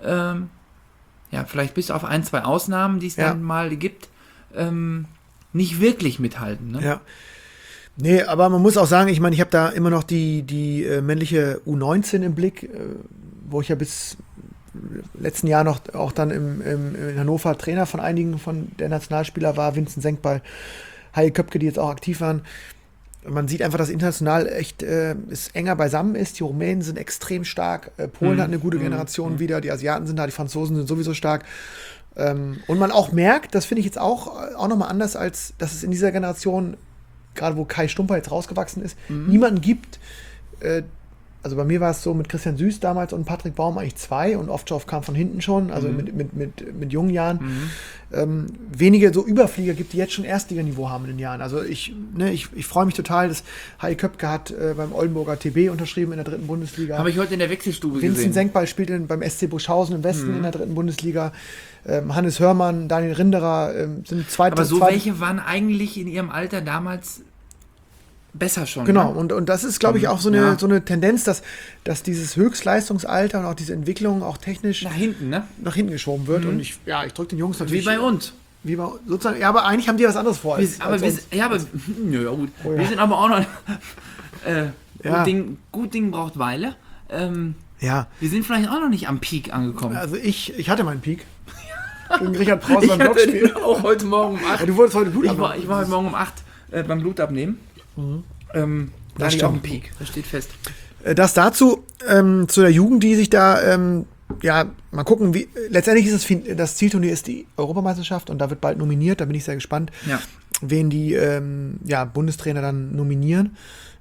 vielleicht bis auf 1, 2 Ausnahmen, die es Ja. dann mal gibt, nicht wirklich mithalten. Ne? ja. Nee, aber man muss auch sagen, ich meine, ich habe da immer noch die männliche U19 im Blick, wo ich ja bis letzten Jahr noch auch dann in Hannover Trainer von einigen von der Nationalspieler war, Vincent Senkball, Heil Köpke, die jetzt auch aktiv waren. Man sieht einfach, dass international echt es enger beisammen ist. Die Rumänen sind extrem stark, Polen hat eine gute Generation wieder, die Asiaten sind da, die Franzosen sind sowieso stark. Und man auch merkt, das finde ich jetzt auch nochmal anders, als dass es in dieser Generation, gerade wo Kai Stumper jetzt rausgewachsen ist, niemanden gibt. Also bei mir war es so mit Christian Süß damals und Patrick Baum eigentlich 2 und Ovtcharov kam von hinten schon, also mit jungen Jahren. Wenige so Überflieger gibt, die jetzt schon Erstliganiveau haben in den Jahren. Also ich freue mich total, dass Heil Köpke hat beim Oldenburger TB unterschrieben in der 3. Bundesliga. Habe ich heute in der Wechselstube Vincent gesehen. Senkball spielt beim SC Buschhausen im Westen in der 3. Bundesliga. Hannes Hörmann, Daniel Rinderer sind zweite. Aber so welche waren eigentlich in ihrem Alter damals besser schon. Genau, Ne? und das ist, glaube ich, auch so eine, Ja. so eine Tendenz, dass dieses Höchstleistungsalter und auch diese Entwicklung auch technisch Nach hinten, ne? nach hinten geschoben wird. Und ich drücke den Jungs Wie natürlich. bei uns. Wie bei sozusagen, ja, aber eigentlich haben die was anderes vor. Wir, als aber uns. ja, gut. Oh ja. Wir sind aber auch noch. Ja. Gut Ding braucht Weile. Ja, Wir sind vielleicht auch noch nicht am Peak angekommen. also ich hatte meinen Peak. Gegen Richard Prause beim Ich hatte Blockspiel. den auch heute Morgen um 8. Ja, du wolltest heute Blut Ich abnehmen. war heute Morgen um 8 beim Blutabnehmen. Da Das hatte ich auch stimmt. einen Peak. Das steht fest. Das dazu, zu der Jugend, die sich da, mal gucken, wie, letztendlich ist das Zielturnier ist die Europameisterschaft und da wird bald nominiert, da bin ich sehr gespannt, Ja. wen die, Bundestrainer dann nominieren.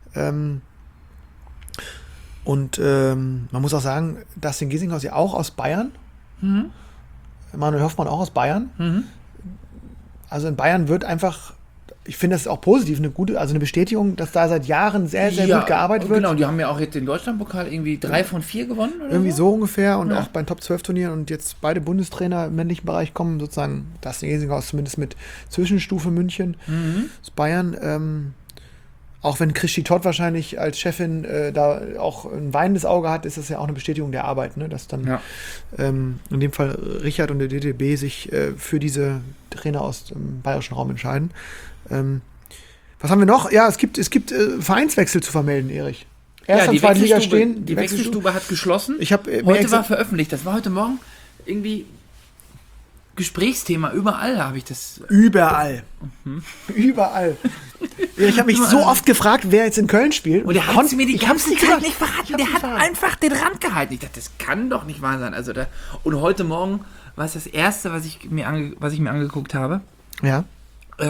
Man muss auch sagen, Dustin Gesinghaus ja auch aus Bayern. Manuel Hoffmann auch aus Bayern. Also in Bayern wird einfach, ich finde das auch positiv, eine Bestätigung, dass da seit Jahren sehr, sehr gut gearbeitet wird. Genau, die haben ja auch jetzt den Deutschlandpokal irgendwie 3 von 4 gewonnen. Oder Irgendwie so ungefähr und Ja. auch bei den Top-12-Turnieren und jetzt beide Bundestrainer im männlichen Bereich kommen, sozusagen Dustin Gesinghaus zumindest mit Zwischenstufe München aus Bayern. Auch wenn Christi Todd wahrscheinlich als Chefin da auch ein weinendes Auge hat, ist das ja auch eine Bestätigung der Arbeit, ne? Dass dann Ja. in dem Fall Richard und der DTB sich für diese Trainer aus dem bayerischen Raum entscheiden. Was haben wir noch? Ja, es gibt Vereinswechsel zu vermelden, Erich. Erst und zweite Liga stehen. Die Wechselstube hat geschlossen. Ich habe Heute war veröffentlicht. Das war heute Morgen irgendwie Gesprächsthema. Überall habe ich das. überall. Überall. Ich habe mich so oft gefragt, wer jetzt in Köln spielt. Und der hat mir die ganze Zeit gesagt. nicht verraten. Der hat einfach den Rand gehalten. Ich dachte, das kann doch nicht wahr sein. Also und heute Morgen war es das Erste, was ich mir angeguckt habe. Ja. Das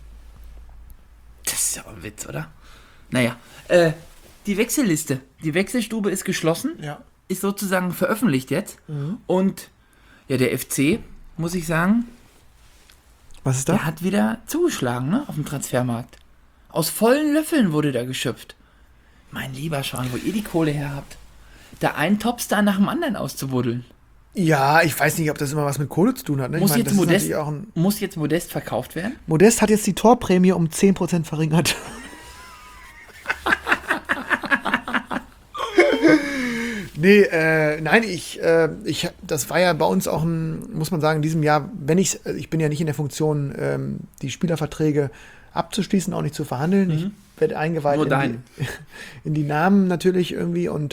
ist ja ein Witz, oder? Naja, die Wechselliste. Die Wechselstube ist geschlossen. Ja. Ist sozusagen veröffentlicht jetzt. Und ja, der FC, muss ich sagen, Was ist da? der hat wieder zugeschlagen, ne, auf dem Transfermarkt. Aus vollen Löffeln wurde da geschöpft. Mein lieber Schwan, wo ihr die Kohle her habt, da einen Topstar nach dem anderen auszubuddeln. Ja, ich weiß nicht, ob das immer was mit Kohle zu tun hat. Ne? Muss, ich meine, jetzt das ist Modest, natürlich auch ein muss jetzt Modest verkauft werden? Modest hat jetzt die Torprämie um 10% verringert. Nee, nein, das war ja bei uns auch muss man sagen, in diesem Jahr, ich bin ja nicht in der Funktion, die Spielerverträge abzuschließen, auch nicht zu verhandeln. Ich werde eingeweiht in die Namen natürlich irgendwie und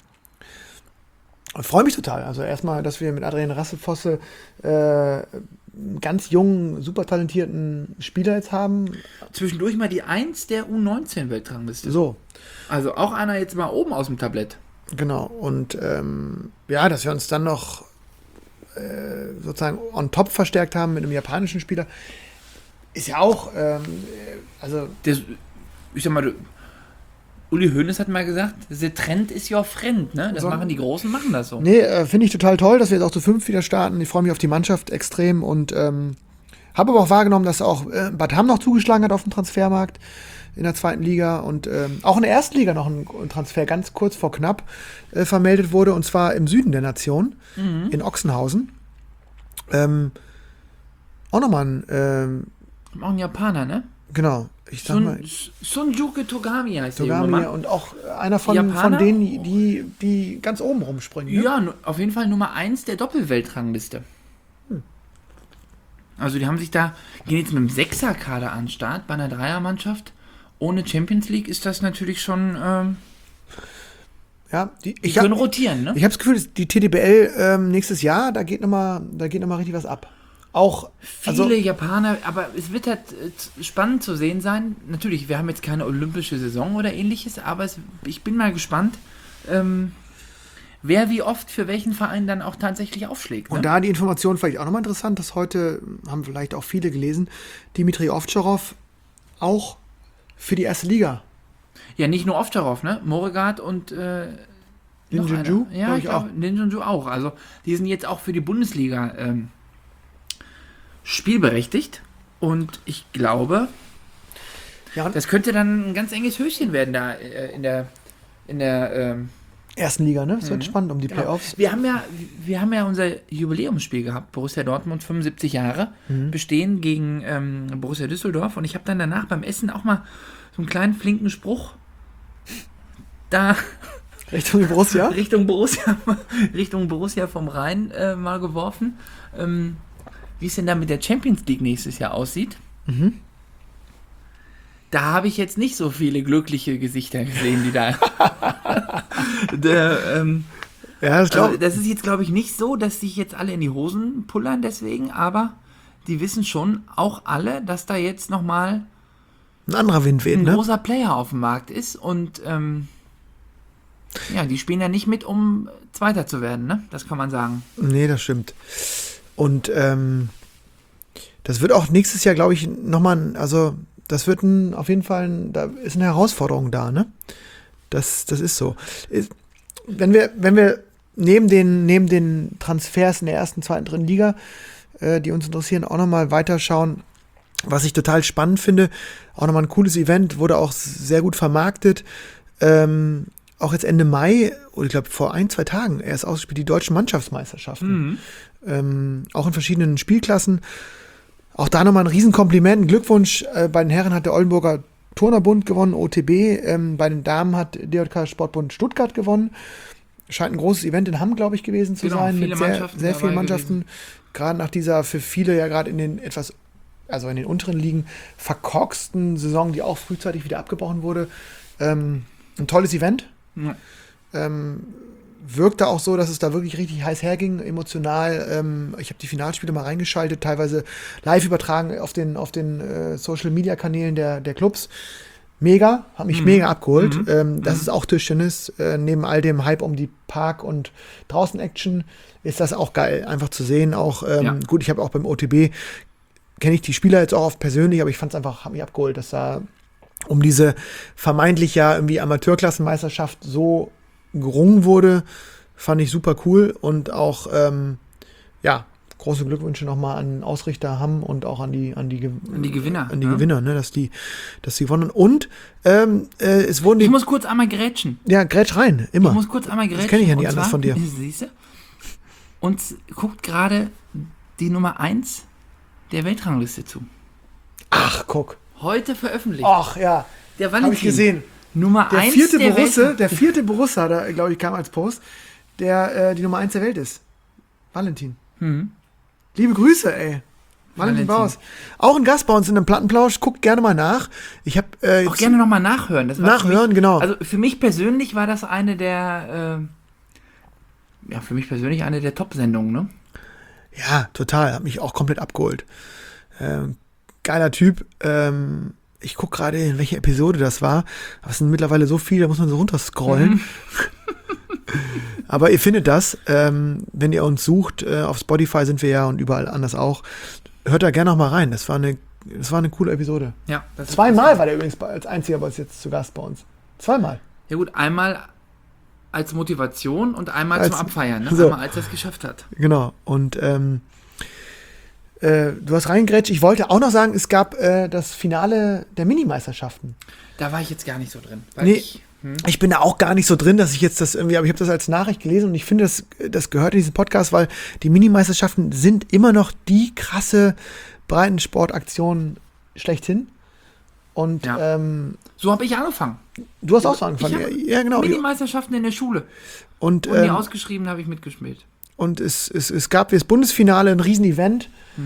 freue mich total. Also erstmal, dass wir mit Adrian Rassefosse einen ganz jungen, super talentierten Spieler jetzt haben. Zwischendurch mal die 1 der U19-Weltrangliste. So. Also auch einer jetzt mal oben aus dem Tablett. Genau, und ja, dass wir uns dann noch sozusagen on top verstärkt haben mit einem japanischen Spieler, ist ja auch, also... Ich sag mal, Uli Hoeneß hat mal gesagt, the trend is your friend, ne? Das machen die Großen, machen das so. Nee, finde ich total toll, dass wir jetzt auch zu 5 wieder starten. Ich freue mich auf die Mannschaft extrem und habe aber auch wahrgenommen, dass auch Bad Hamm noch zugeschlagen hat auf dem Transfermarkt in der 2. Liga und auch in der 1. Liga noch ein Transfer ganz kurz vor knapp vermeldet wurde, und zwar im Süden der Nation, in Ochsenhausen. Auch nochmal Auch ein Japaner, ne? genau, ich sag mal, Sunjuke Togami heißt der junge Togami Mann. und auch einer von Japaner? denen, die ganz oben rumspringen. Ne? Ja, auf jeden Fall Nummer 1 der Doppelweltrangliste. Also die haben sich gehen jetzt mit einem 6er-Kader an den Start bei einer Dreiermannschaft. Ohne Champions League ist das natürlich schon, Ja, die können rotieren, ne? Ich habe das Gefühl, die TDBL nächstes Jahr, da geht noch mal richtig was ab. Auch Viele Japaner, aber es wird halt spannend zu sehen sein. Natürlich, wir haben jetzt keine olympische Saison oder ähnliches, aber ich bin mal gespannt, wer wie oft für welchen Verein dann auch tatsächlich aufschlägt. Ne? Und da die Information vielleicht auch nochmal interessant, dass heute, haben vielleicht auch viele gelesen, Dimitri Ovtcharov auch für die 1. Liga. Ja, nicht nur Ovtcharov, ne? Moregard und Lin Junju? Ja, ich glaube, Lin Junju auch. Also die sind jetzt auch für die Bundesliga spielberechtigt. Und ich glaube, das könnte dann ein ganz enges Höschen werden da in der 1. Liga, ne? Das wird spannend um die Playoffs. Wir haben ja unser Jubiläumsspiel gehabt, Borussia Dortmund 75 Jahre, bestehen gegen Borussia Düsseldorf, und ich habe dann danach beim Essen auch mal so einen kleinen flinken Spruch da Richtung Borussia? Richtung Borussia vom Rhein mal geworfen, wie es denn da mit der Champions League nächstes Jahr aussieht. Da habe ich jetzt nicht so viele glückliche Gesichter gesehen, die da. Das ist jetzt, glaube ich, nicht so, dass sich jetzt alle in die Hosen pullern deswegen, aber die wissen schon auch alle, dass da jetzt nochmal ein anderer Wind weht, ein ne? großer Player auf dem Markt ist, und ja, die spielen ja nicht mit, um Zweiter zu werden, ne? Das kann man sagen. Nee, das stimmt. Und das wird auch nächstes Jahr, glaube ich, nochmal, also das wird auf jeden Fall, da ist eine Herausforderung da, ne? Das ist so. Wenn wir neben den Transfers in der 1., 2., 3. Liga, die uns interessieren, auch nochmal weiterschauen, was ich total spannend finde, auch nochmal ein cooles Event, wurde auch sehr gut vermarktet, auch jetzt Ende Mai, oder ich glaube vor 1-2 Tagen erst ausgespielt, die deutschen Mannschaftsmeisterschaften. Auch in verschiedenen Spielklassen. Auch da nochmal ein Riesenkompliment, ein Glückwunsch. Bei den Herren hat der Oldenburger Turnerbund gewonnen, OTB. Bei den Damen hat DJK Sportbund Stuttgart gewonnen. Scheint ein großes Event in Hamm, glaube ich, gewesen zu sein. Viele mit Mannschaften sehr vielen Mannschaften. gewesen. Gerade nach dieser für viele ja gerade in den in den unteren Ligen verkorksten Saison, die auch frühzeitig wieder abgebrochen wurde. Ein tolles Event. Ja. wirkte auch so, dass es da wirklich richtig heiß herging, emotional. Ich habe die Finalspiele mal reingeschaltet, teilweise live übertragen auf den Social-Media-Kanälen der Clubs. Mega, hat mich mega abgeholt. Das ist auch Tischtennis. Neben all dem Hype um die Park- und Draußen-Action ist das auch geil, einfach zu sehen. Auch gut, ich habe auch beim OTB, kenne ich die Spieler jetzt auch oft persönlich, aber ich fand es einfach, hat mich abgeholt, dass da um diese vermeintlich ja irgendwie Amateurklassenmeisterschaft so gerungen wurde, fand ich super cool und auch, große Glückwünsche nochmal an den Ausrichter Hamm und auch an die Gewinner. An die Gewinner, ne, dass die gewonnen. Und es wurden Ich muss kurz einmal grätschen. Ja, grätsch rein, immer. Ich muss kurz einmal grätschen. Das kenne ich ja nicht Und anders zwar, von dir. Siehst du? Uns guckt gerade die Nummer 1 der Weltrangliste zu. Ach, guck. Heute veröffentlicht. Ach, ja. Der Valentin. Habe ich gesehen. Nummer 1 Der vierte Borussia, da glaube ich, kam als Post, der die Nummer 1 der Welt ist. Valentin. Liebe Grüße, ey. Valentin Baus. Auch ein Gast bei uns in einem Plattenplausch. Guckt gerne mal nach. Ich habe auch gerne nochmal nachhören. Das war nachhören, genau. Also für mich persönlich war das eine der Top-Sendungen, ne? Ja, total. Hat mich auch komplett abgeholt. Geiler Typ. Ich gucke gerade, in welche Episode das war. Aber es sind mittlerweile so viele, da muss man so runterscrollen. Aber ihr findet das, wenn ihr uns sucht. Auf Spotify sind wir ja und überall anders auch. Hört da gerne noch mal rein. Das war eine coole Episode. Ja. Zweimal war der übrigens als einziger bei uns jetzt zu Gast bei uns. Zweimal. Ja gut, einmal als Motivation und einmal zum Abfeiern, ne? So. Einmal als er es geschafft hat. Genau. Und du hast reingrätscht. Ich wollte auch noch sagen, es gab das Finale der Minimeisterschaften. Da war ich jetzt gar nicht so drin. Weil Nee, ich bin da auch gar nicht so drin, dass ich jetzt das irgendwie, aber ich habe das als Nachricht gelesen und ich finde, das gehört in diesen Podcast, weil die Minimeisterschaften sind immer noch die krasse Breitensportaktion schlechthin. Und Ja. So habe ich angefangen. du hast auch so angefangen. Ja, genau. Minimeisterschaften in der Schule. Und Und die ausgeschrieben habe ich mitgespielt. Und es gab das Bundesfinale, ein Riesen-Event,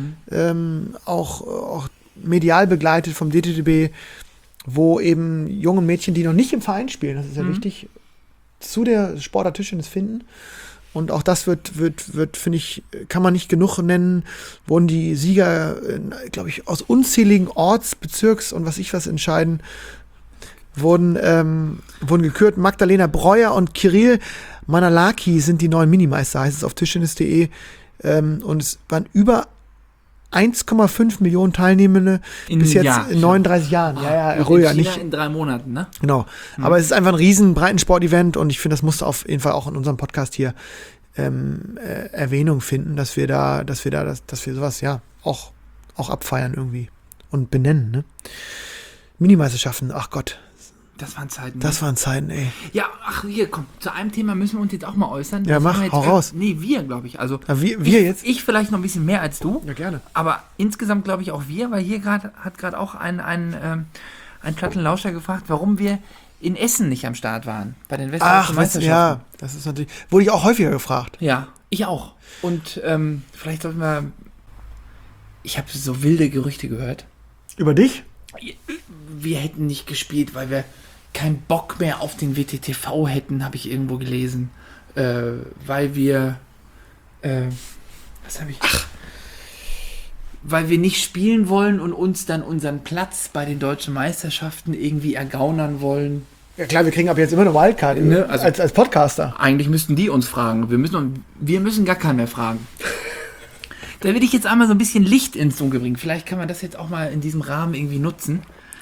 auch medial begleitet vom DTTB, wo eben junge Mädchen, die noch nicht im Verein spielen, das ist ja wichtig, zu der Sportart Tischtennis finden. Und auch das wird, finde ich, kann man nicht genug nennen, wurden die Sieger, glaube ich, aus unzähligen Orts-, Bezirks- und was entscheiden, wurden gekürt. Magdalena Breuer und Kirill Manalaki sind die neuen Minimeister, heißt es auf tischtennis.de. Und es waren über 1,5 Millionen Teilnehmende bis jetzt in 39 Jahren. Ruhiger, in China nicht. in 3 Monaten, ne? Genau. Aber es ist einfach ein riesen Breitensport-Event und ich finde, das musste auf jeden Fall auch in unserem Podcast hier Erwähnung finden, dass wir sowas ja auch abfeiern irgendwie und benennen, ne? Minimeisterschaften, ach Gott. Das waren Zeiten. Das waren Zeiten, ey. Ja, ach, hier, komm, zu einem Thema müssen wir uns jetzt auch mal äußern. Ja, Das mach, haben wir hau raus. Nee, wir, glaube ich. Also, Wir jetzt? Ich vielleicht noch ein bisschen mehr als du. Ja, gerne. Aber insgesamt glaube ich auch wir, weil hier hat gerade auch ein Plattenlauscher gefragt, warum wir in Essen nicht am Start waren. Bei den Westdeutschen Meisterschaften. Ja, das ist natürlich, wurde ich auch häufiger gefragt. Ja, ich auch. Und vielleicht sollten wir. Ich habe so wilde Gerüchte gehört. Über dich? Wir hätten nicht gespielt, weil wir keinen Bock mehr auf den WTTV hätten, habe ich irgendwo gelesen. Weil wir. Was habe ich? Weil wir nicht spielen wollen und uns dann unseren Platz bei den deutschen Meisterschaften irgendwie ergaunern wollen. Ja klar, wir kriegen ab jetzt immer eine Wildcard Ne, also- als Podcaster. Eigentlich müssten die uns fragen. Wir müssen gar keinen mehr fragen. Da will ich jetzt einmal so ein bisschen Licht ins Dunkel bringen. Vielleicht kann man das jetzt auch mal in diesem Rahmen irgendwie nutzen.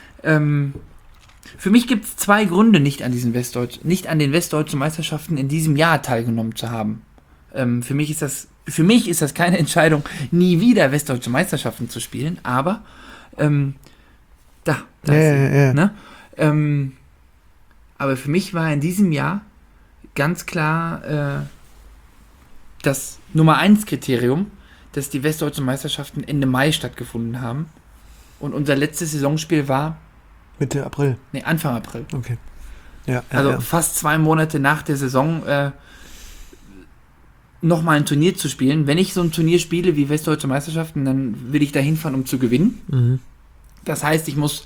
Für mich gibt es 2 Gründe, nicht an den westdeutschen Meisterschaften in diesem Jahr teilgenommen zu haben. Für mich ist das keine Entscheidung, nie wieder westdeutsche Meisterschaften zu spielen, aber ne? Aber für mich war in diesem Jahr ganz klar das Nummer 1 Kriterium, dass die westdeutschen Meisterschaften Ende Mai stattgefunden haben. Und unser letztes Saisonspiel war Mitte April. Anfang April. Okay. Ja, Also fast 2 Monate nach der Saison nochmal ein Turnier zu spielen. Wenn ich so ein Turnier spiele wie Westdeutsche Meisterschaften, dann will ich da hinfahren, um zu gewinnen. Mhm. Das heißt, ich muss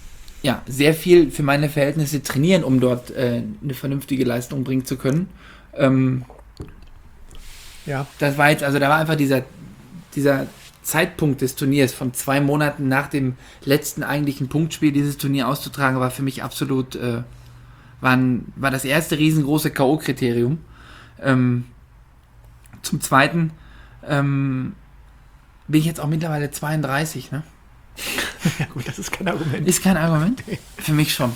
sehr viel für meine Verhältnisse trainieren, um dort eine vernünftige Leistung bringen zu können. Ja. Das war jetzt, also da war einfach dieser Zeitpunkt des Turniers von 2 Monaten nach dem letzten eigentlichen Punktspiel dieses Turnier auszutragen, war für mich absolut, war das erste riesengroße K.O.-Kriterium. Zum Zweiten bin ich jetzt auch mittlerweile 32, ne? Ja gut, das ist kein Argument. Ist kein Argument? Für mich schon.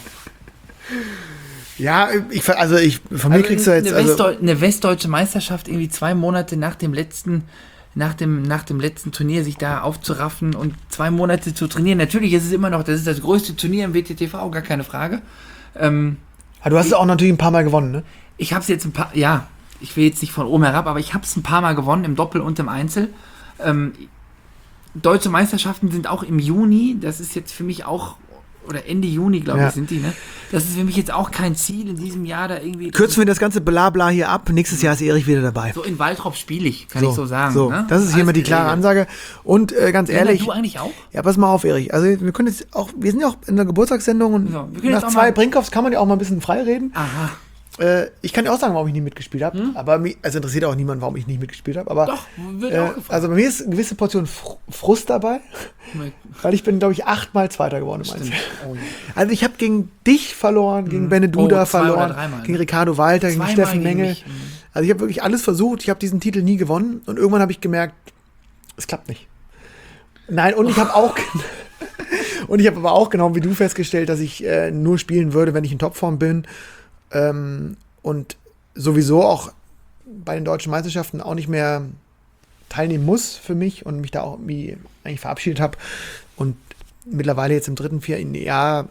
Ja, von mir kriegst du jetzt... Eine westdeutsche Meisterschaft irgendwie 2 Monate nach dem letzten Turnier sich da aufzuraffen und 2 Monate zu trainieren. Natürlich ist es immer noch, das ist das größte Turnier im WTTV, gar keine Frage. Du hast es auch natürlich ein paar Mal gewonnen, ne? Ich habe es jetzt ich will jetzt nicht von oben herab, aber ich habe es ein paar Mal gewonnen, im Doppel und im Einzel. Deutsche Meisterschaften sind auch im Juni, das ist jetzt für mich auch, oder Ende Juni, glaube ich, sind die, ne? Das ist für mich jetzt auch kein Ziel in diesem Jahr da irgendwie. Kürzen wir das ganze Blabla hier ab, nächstes Jahr ist Erich wieder dabei. So in Waltrop spiele ich, kann ich so sagen. So, ne? das ist hier mal die klare Ansage. Und ganz ehrlich. Du eigentlich auch? Ja, pass mal auf, Erich. Also wir sind ja auch in der Geburtstagssendung und nach 2 Brinkhoffs kann man ja auch mal ein bisschen frei reden. Aha. Ich kann dir auch sagen, warum ich nie mitgespielt habe. Aber also interessiert auch niemand, warum ich nicht mitgespielt habe. Aber doch, wird auch gefragt. also bei mir ist eine gewisse Portion Frust dabei, weil ich bin, glaube ich, 8-mal Zweiter geworden. Oh, ja. Also ich habe gegen dich verloren, gegen Beneduda verloren, gegen Ricardo Walter, gegen Steffen Mengel. Also ich habe wirklich alles versucht. Ich habe diesen Titel nie gewonnen und irgendwann habe ich gemerkt, es klappt nicht. Nein, und ich habe auch und ich habe aber auch genau wie du festgestellt, dass ich nur spielen würde, wenn ich in Topform bin. Und sowieso auch bei den deutschen Meisterschaften auch nicht mehr teilnehmen muss für mich und mich da auch irgendwie eigentlich verabschiedet habe und mittlerweile jetzt im 3., 4. Jahr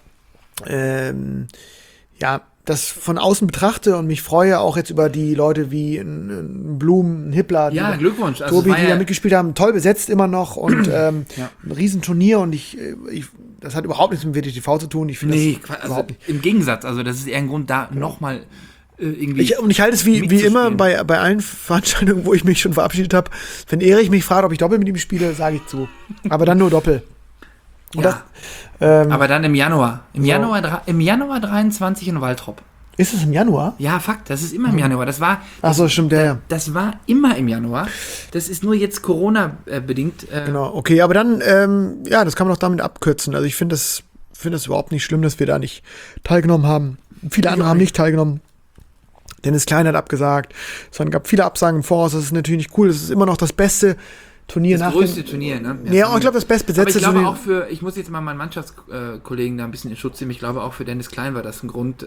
das von außen betrachte und mich freue auch jetzt über die Leute wie ein Blum, ein Hippler, ja, Glückwunsch. Also Tobi, die da mitgespielt haben, toll besetzt immer noch und ein Riesenturnier und ich das hat überhaupt nichts mit dem WTTV zu tun. Ich finde das überhaupt nicht. Im Gegensatz, also das ist eher ein Grund, da nochmal irgendwie. Und ich halte es wie immer bei allen Veranstaltungen, wo ich mich schon verabschiedet habe. Wenn Erich mich fragt, ob ich Doppel mit ihm spiele, sage ich zu. Aber dann nur Doppel. Und ja. Aber dann im Januar. Im Januar 23 in Waltrop. Ist es im Januar? Ja, Fakt, das ist immer im Januar. Ach so, stimmt, ja. Das war immer im Januar. Das ist nur jetzt Corona-bedingt. Genau, okay, aber dann, das kann man doch damit abkürzen. Also ich finde das überhaupt nicht schlimm, dass wir da nicht teilgenommen haben. Viele andere haben nicht teilgenommen. Dennis Klein hat abgesagt. Es gab viele Absagen im Voraus. Das ist natürlich nicht cool. Das ist immer noch das beste Turnier das größte Turnier, ne? Ja, ich glaube, das bestbesetzte Turnier. Aber ich Turnier. glaube auch ich muss jetzt mal meinen Mannschaftskollegen da ein bisschen in Schutz nehmen. Ich glaube auch für Dennis Klein war das ein Grund,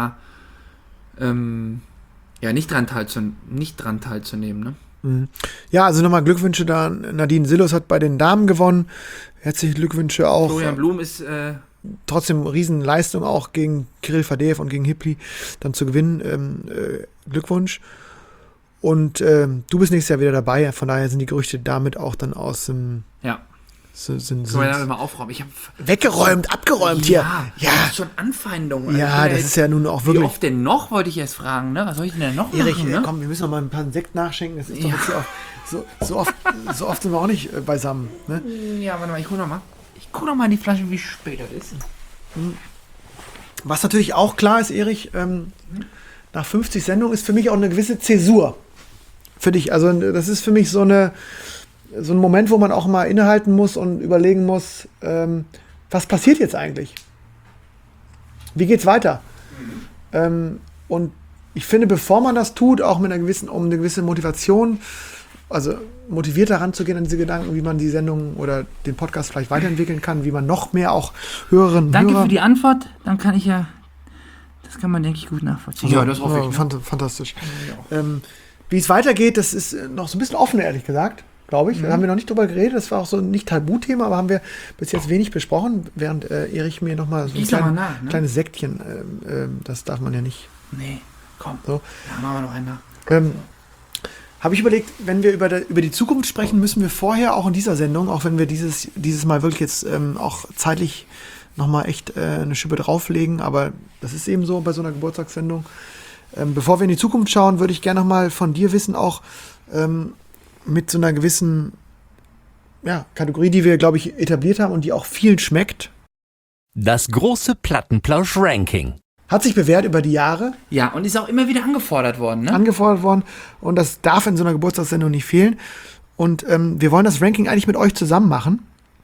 nicht dran teilzunehmen, ne? Mhm. Ja, also nochmal Glückwünsche da. Nadine Sillos hat bei den Damen gewonnen. Herzliche Glückwünsche auch. Florian Blum ist trotzdem Riesenleistung auch gegen Kirill Fadeev und gegen Hipli dann zu gewinnen. Glückwunsch. Und du bist nächstes Jahr wieder dabei. Von daher sind die Gerüchte damit auch dann aus dem... Können wir da mal aufräumen? Ich hab weggeräumt, abgeräumt hier. Ja. Das ist schon Anfeindung. Ja, das ist ja nun auch wirklich... Wie oft denn noch, wollte ich erst fragen, ne? Was soll ich denn noch Erich, machen, ne? Komm, wir müssen noch mal ein paar Sekt nachschenken. Das ist doch jetzt hier auch, so oft sind wir auch nicht beisammen, ne? Ja, warte mal, ich guck noch mal in die Flasche, wie spät das ist. Was natürlich auch klar ist, Erich, nach 50 Sendungen ist für mich auch eine gewisse Zäsur. Für dich, also das ist für mich so ein Moment, wo man auch mal innehalten muss und überlegen muss, was passiert jetzt eigentlich? Wie geht's weiter? Und ich finde, bevor man das tut, auch um eine gewisse Motivation, also motiviert daran zu gehen an diese Gedanken, wie man die Sendung oder den Podcast vielleicht weiterentwickeln kann, wie man noch mehr auch Hörerinnen und Hörer... Danke für die Antwort, dann kann ich das kann man, denke ich, gut nachvollziehen. Ja, das hoffe ich. Fantastisch. Wie es weitergeht, das ist noch so ein bisschen offen, ehrlich gesagt, glaube ich. Da haben wir noch nicht drüber geredet. Das war auch so nicht Tabuthema, aber haben wir bis jetzt wenig besprochen, während Erich mir noch mal so ein kleines Sektchen, das darf man ja nicht. Nee, komm. So. Ja, machen wir noch einen nach. Habe ich überlegt, wenn wir über die Zukunft sprechen, müssen wir vorher auch in dieser Sendung, auch wenn wir dieses Mal wirklich jetzt auch zeitlich noch mal echt eine Schippe drauflegen, aber das ist eben so bei so einer Geburtstagssendung. Bevor wir in die Zukunft schauen, würde ich gerne noch mal von dir wissen, auch mit so einer gewissen Kategorie, die wir, glaube ich, etabliert haben und die auch vielen schmeckt. Das große Plattenplausch-Ranking. Hat sich bewährt über die Jahre. Ja, und ist auch immer wieder angefordert worden, ne? Angefordert worden. Und das darf in so einer Geburtstagssendung nicht fehlen. Und wir wollen das Ranking eigentlich mit euch zusammen machen.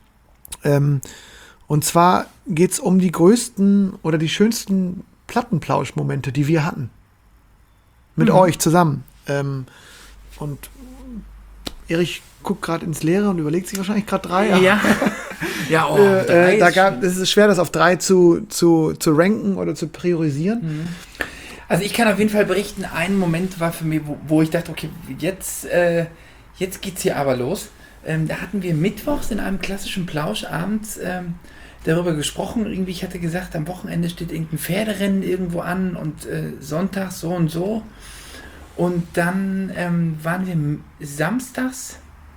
Und zwar geht es um die größten oder die schönsten Plattenplausch-Momente, die wir hatten. Mit euch zusammen. Und Erich guckt gerade ins Leere und überlegt sich wahrscheinlich gerade 3. Ja. Ja, oh, 3 es ist schwer, das auf 3 zu ranken oder zu priorisieren. Also ich kann auf jeden Fall berichten, ein Moment war für mich, wo ich dachte, okay, jetzt geht's hier aber los. Da hatten wir mittwochs in einem klassischen Plausch abends darüber gesprochen. Irgendwie, ich hatte gesagt, am Wochenende steht irgendein Pferderennen irgendwo an und sonntags so und so. Und dann waren wir samstags.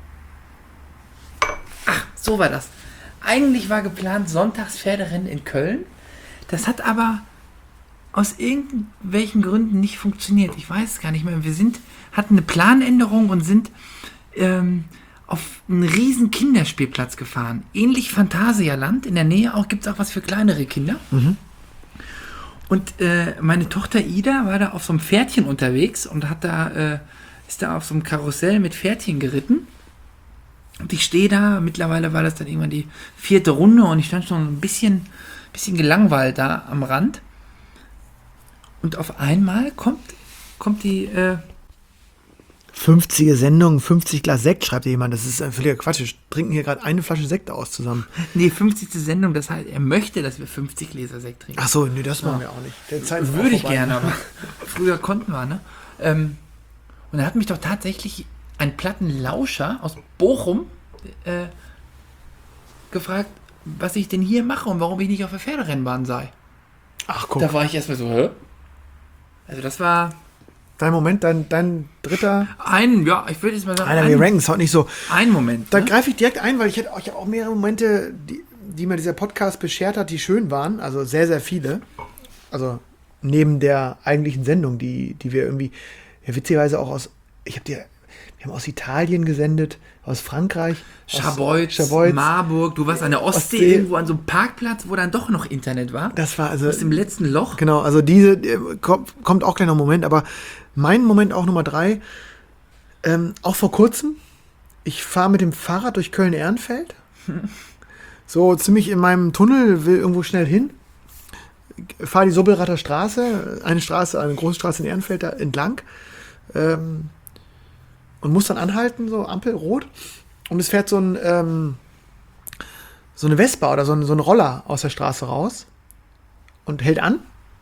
Ach, so war das. Eigentlich war geplant sonntags Pferderennen in Köln. Das hat aber aus irgendwelchen Gründen nicht funktioniert. Ich weiß es gar nicht mehr. Wir hatten eine Planänderung und sind auf einen riesen Kinderspielplatz gefahren. Ähnlich Phantasialand. In der Nähe gibt es auch was für kleinere Kinder. Mhm. Und meine Tochter Ida war da auf so einem Pferdchen unterwegs und ist da auf so einem Karussell mit Pferdchen geritten. Und ich stehe da, mittlerweile war das dann irgendwann die 4. Runde und ich stand schon ein bisschen gelangweilt da am Rand. Und auf einmal kommt die 50. Sendung, 50 Glas Sekt, schreibt jemand. Das ist ein völliger Quatsch. Wir trinken hier gerade eine Flasche Sekt aus zusammen. Nee, 50. Sendung, das heißt, er möchte, dass wir 50 Gläser Sekt trinken. Ach so, nee, das machen wir auch nicht. Der Zeit ist würde auch ich vorbei. gerne, aber früher konnten wir, ne? Und er hat mich doch tatsächlich ein Plattenlauscher aus Bochum gefragt, was ich denn hier mache und warum ich nicht auf der Pferderennbahn sei. Ach, guck. Da war ich erstmal so, hä? Also das war Dein Moment, dein dritter. ich würde jetzt mal sagen, Wir ranken es heute nicht so. ein Moment. Da Ne? greife ich direkt ein, weil ich habe auch mehrere Momente, die mir dieser Podcast beschert hat, die schön waren. Also sehr, sehr viele. Also neben der eigentlichen Sendung, die wir irgendwie, ja, witzigerweise auch wir haben aus Italien gesendet, aus Frankreich. Scharbeutz, Marburg, du warst an der Ostsee irgendwo an so einem Parkplatz, wo dann doch noch Internet war. Das war also aus dem letzten Loch. Genau, also diese kommt auch gleich noch ein Moment, aber mein Moment auch Nummer 3, auch vor kurzem, ich fahre mit dem Fahrrad durch Köln-Ehrenfeld, so ziemlich in meinem Tunnel, will irgendwo schnell hin, fahre die Sobelrather Straße, eine große Straße in Ehrenfeld da entlang, und muss dann anhalten, so Ampel, rot. Und es fährt so eine Vespa oder so ein Roller aus der Straße raus und hält an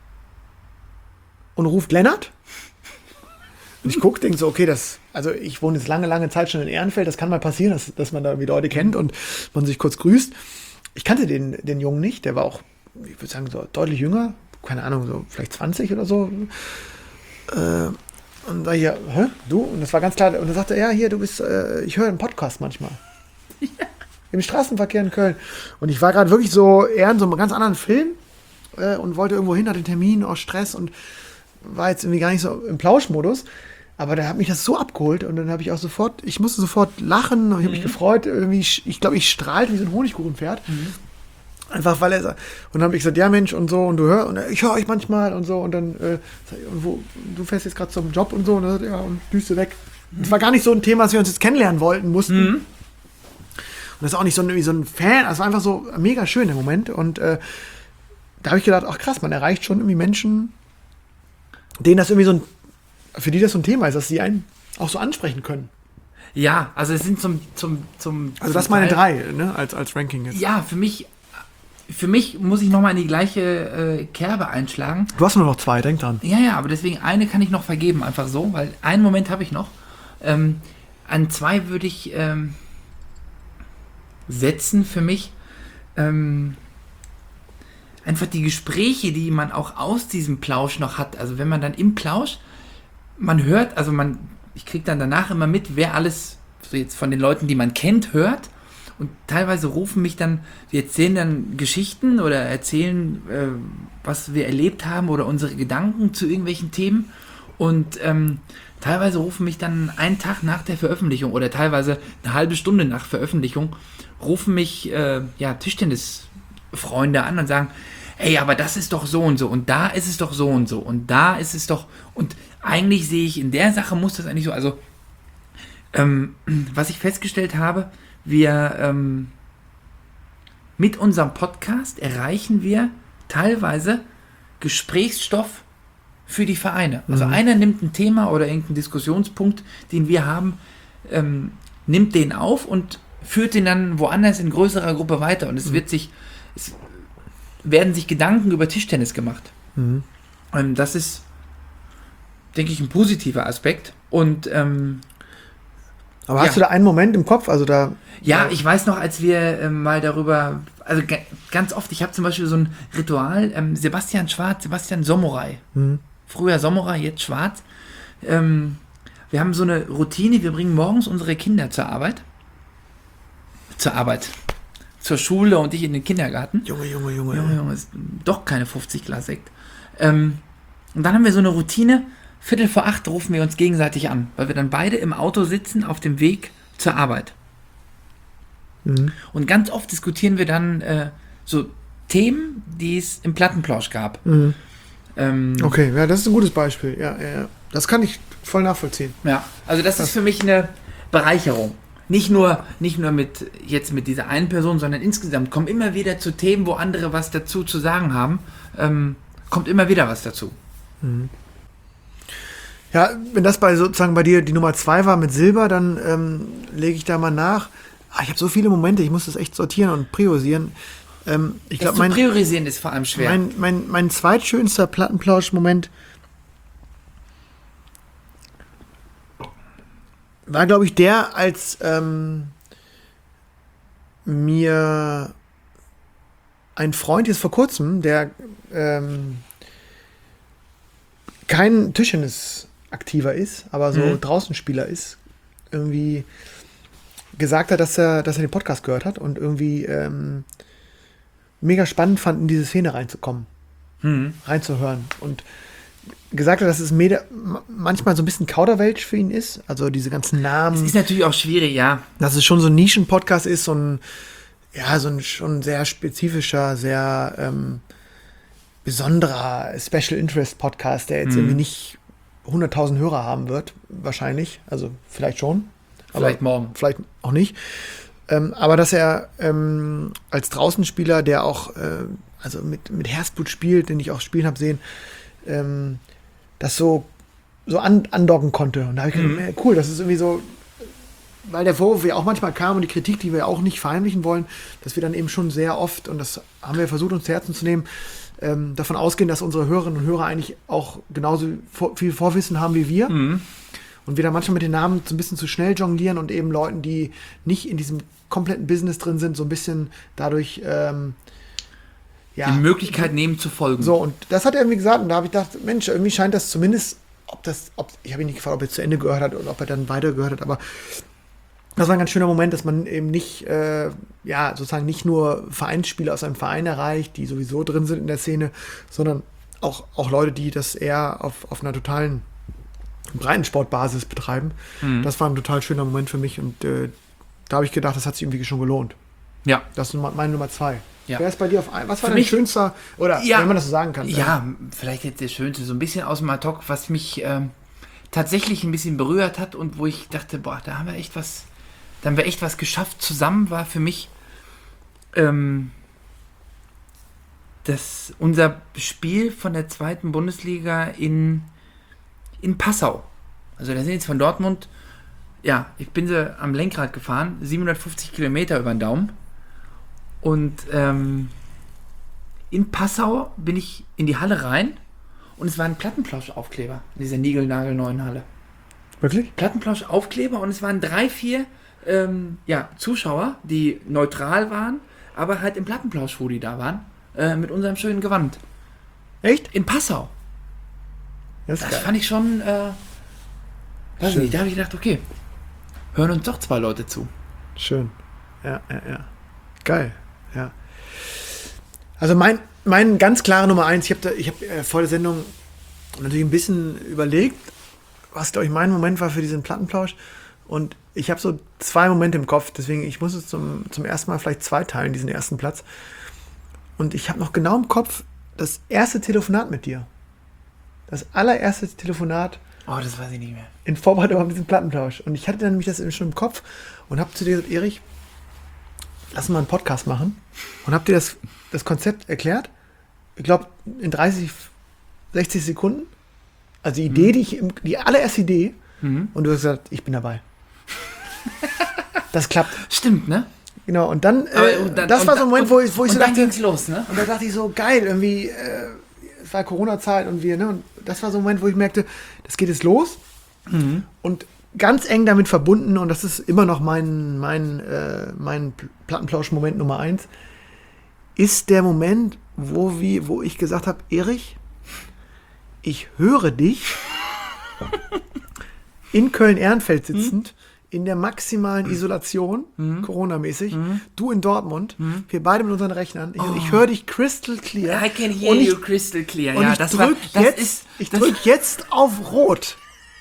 und ruft Lennart. Und ich denke so, okay, ich wohne jetzt lange Zeit schon in Ehrenfeld, das kann mal passieren, dass man da die Leute kennt und man sich kurz grüßt. Ich kannte den Jungen nicht, der war auch, ich würde sagen, so deutlich jünger, keine Ahnung, so vielleicht 20 oder so. Und da hier, hä, du? Und das war ganz klar. Und dann sagte er, ja, hier, du bist, ich höre einen Podcast manchmal. Ja. Im Straßenverkehr in Köln. Und ich war gerade wirklich so eher in so einem ganz anderen Film und wollte irgendwo hin, hatte den Termin, auch Stress und war jetzt irgendwie gar nicht so im Plauschmodus. Aber da hat mich das so abgeholt und dann habe ich auch ich musste sofort lachen und ich habe mich gefreut. Irgendwie, ich glaube, ich strahlte wie so ein Honigkuchenpferd. Einfach weil und dann habe ich gesagt, ja Mensch und so und ich höre euch manchmal und so und dann du fährst jetzt gerade zum Job und so und dann ja und düste weg. Das war gar nicht so ein Thema, dass wir uns jetzt kennenlernen mussten. Und das ist auch nicht so ein Fan, das war einfach so mega schön im Moment und da habe ich gedacht, ach krass, man erreicht schon irgendwie Menschen, denen das irgendwie für die das so ein Thema ist, dass sie einen auch so ansprechen können. Ja, also es sind zum also das ist meine 3, ne, als Ranking jetzt. Ja, für mich muss ich nochmal in die gleiche Kerbe einschlagen. Du hast nur noch 2, denk dran. Ja, aber deswegen eine kann ich noch vergeben, einfach so, weil einen Moment habe ich noch. An 2 würde ich setzen für mich. Einfach die Gespräche, die man auch aus diesem Plausch noch hat. Also wenn man dann im Plausch, man hört, ich kriege dann danach immer mit, wer alles so jetzt von den Leuten, die man kennt, hört. Und teilweise rufen mich dann, wir erzählen dann Geschichten oder erzählen, was wir erlebt haben oder unsere Gedanken zu irgendwelchen Themen. Und teilweise rufen mich dann einen Tag nach der Veröffentlichung oder teilweise eine halbe Stunde nach Veröffentlichung, rufen mich Tischtennisfreunde an und sagen, ey, aber das ist doch so und da ist es doch so und da ist es doch, und eigentlich sehe ich, in der Sache muss das eigentlich so, also was ich festgestellt habe, wir mit unserem Podcast erreichen wir teilweise Gesprächsstoff für die Vereine. Also einer nimmt ein Thema oder irgendeinen Diskussionspunkt, den wir haben, nimmt den auf und führt den dann woanders in größerer Gruppe weiter. Und es werden sich Gedanken über Tischtennis gemacht. Das ist, denke ich, ein positiver Aspekt. Und Aber hast du da einen Moment im Kopf? Also da. ja, ich weiß noch, als wir mal darüber, also ganz oft, ich habe zum Beispiel so ein Ritual, Sebastian Sommerei. Früher Sommerei, jetzt Schwarz. Wir haben so eine Routine, wir bringen morgens unsere Kinder zur Arbeit. Zur Schule und ich in den Kindergarten. Junge, ist doch keine 50 Glas Sekt. Und dann haben wir so eine Routine, 7:45 rufen wir uns gegenseitig an, weil wir dann beide im Auto sitzen auf dem Weg zur Arbeit. Und ganz oft diskutieren wir dann so Themen, die es im Plattenplausch gab. Okay, ja, das ist ein gutes Beispiel. Ja. Das kann ich voll nachvollziehen. Ja, also das ist für mich eine Bereicherung. Nicht nur mit dieser einen Person, sondern insgesamt kommen immer wieder zu Themen, wo andere was dazu zu sagen haben. Kommt immer wieder was dazu. Ja, wenn das sozusagen bei dir die Nummer 2 war mit Silber, dann lege ich da mal nach. Ich habe so viele Momente, ich muss das echt sortieren und priorisieren. Ich glaube, priorisieren ist vor allem schwer. Mein zweitschönster Plattenplausch-Moment war, glaube ich, der, als mir ein Freund jetzt vor kurzem, der kein Tischtennis-Aktiver ist, aber so Draußenspieler ist, irgendwie gesagt hat, dass er den Podcast gehört hat und irgendwie mega spannend fand, in diese Szene reinzukommen, reinzuhören, und gesagt hat, dass es manchmal so ein bisschen Kauderwelsch für ihn ist, also diese ganzen Namen. Es ist natürlich auch schwierig, ja. Dass es schon so ein Nischen-Podcast ist, so ein schon sehr spezifischer, sehr besonderer Special Interest Podcast, der jetzt irgendwie nicht 100.000 Hörer haben wird, wahrscheinlich, also vielleicht schon. Vielleicht morgen. Vielleicht auch nicht. Aber dass er als Draußenspieler, der auch also mit Herzblut spielt, den ich auch spielen habe sehen, das so andocken konnte. Und da habe ich gedacht, cool, das ist irgendwie so, weil der Vorwurf ja auch manchmal kam und die Kritik, die wir auch nicht verheimlichen wollen, dass wir dann eben schon sehr oft, und das haben wir versucht, uns zu Herzen zu nehmen, davon ausgehen, dass unsere Hörerinnen und Hörer eigentlich auch genauso viel Vorwissen haben wie wir. Und wir da manchmal mit den Namen so ein bisschen zu schnell jonglieren und eben Leuten, die nicht in diesem kompletten Business drin sind, so ein bisschen dadurch die Möglichkeit nehmen zu folgen. So, und das hat er irgendwie gesagt, und da habe ich gedacht, Mensch, irgendwie scheint das zumindest, ich habe ihn nicht gefragt, ob er zu Ende gehört hat oder ob er dann weiter gehört hat, aber das war ein ganz schöner Moment, dass man eben nicht, sozusagen nicht nur Vereinsspieler aus einem Verein erreicht, die sowieso drin sind in der Szene, sondern auch Leute, die das eher auf einer totalen Breitensportbasis betreiben. Das war ein total schöner Moment für mich, und da habe ich gedacht, das hat sich irgendwie schon gelohnt. Ja. Das ist meine Nummer 2. Ja. Wer ist bei dir was war dein schönster, oder wenn man das so sagen kann? Ja, vielleicht jetzt der schönste, so ein bisschen aus dem Ad-Hoc, was mich tatsächlich ein bisschen berührt hat und wo ich dachte, boah, da haben wir echt was geschafft zusammen, war für mich unser Spiel von der 2. Bundesliga in Passau. Also da sind jetzt von Dortmund, ich bin sie am Lenkrad gefahren, 750 Kilometer über den Daumen. Und in Passau bin ich in die Halle rein und es war ein Plattenplausch-Aufkleber in dieser niegelnagelneuen Halle. Wirklich? Plattenplausch-Aufkleber, und es waren 3, 4 Zuschauer, die neutral waren, aber halt im Plattenplausch-Hoodie da waren, mit unserem schönen Gewand. Echt? In Passau. Das fand ich schon, weiß nicht, da habe ich gedacht, okay, hören uns doch 2 Leute zu. Schön. Ja. Geil, ja. Also mein ganz klare Nummer 1, ich hab vor der Sendung natürlich ein bisschen überlegt, was, glaube ich, mein Moment war für diesen Plattenplausch, und ich habe so 2 Momente im Kopf, deswegen ich muss es zum ersten Mal vielleicht 2 teilen, diesen ersten Platz. Und ich habe noch genau im Kopf das erste Telefonat mit dir. Das allererste Telefonat Oh, das weiß ich nicht mehr. in Vorbereitung auf diesen Plattentausch. Und ich hatte dann nämlich das schon im Kopf und habe zu dir gesagt, Erich, lass uns mal einen Podcast machen. Und habe dir das Konzept erklärt. Ich glaube, in 30, 60 Sekunden. Also die Idee, die allererste Idee. Und du hast gesagt, ich bin dabei. Das klappt. Stimmt, ne? Genau, und dann, dann- das war so ein Moment, wo ich so dann dachte, ging's los, ne? und da dachte ich so, geil, irgendwie, es war Corona-Zeit und wir, ne, und das war so ein Moment, wo ich merkte, das geht jetzt los. Und ganz eng damit verbunden, und das ist immer noch mein Plattenplausch-Moment Nummer 1, ist der Moment, wo ich gesagt habe, Erich, ich höre dich in Köln-Ehrenfeld sitzend, in der maximalen Isolation, Corona-mäßig, du in Dortmund, wir beide mit unseren Rechnern. Ich höre dich crystal clear. I can hear und you crystal clear. und Ja, ich das drück war, drück jetzt auf Rot.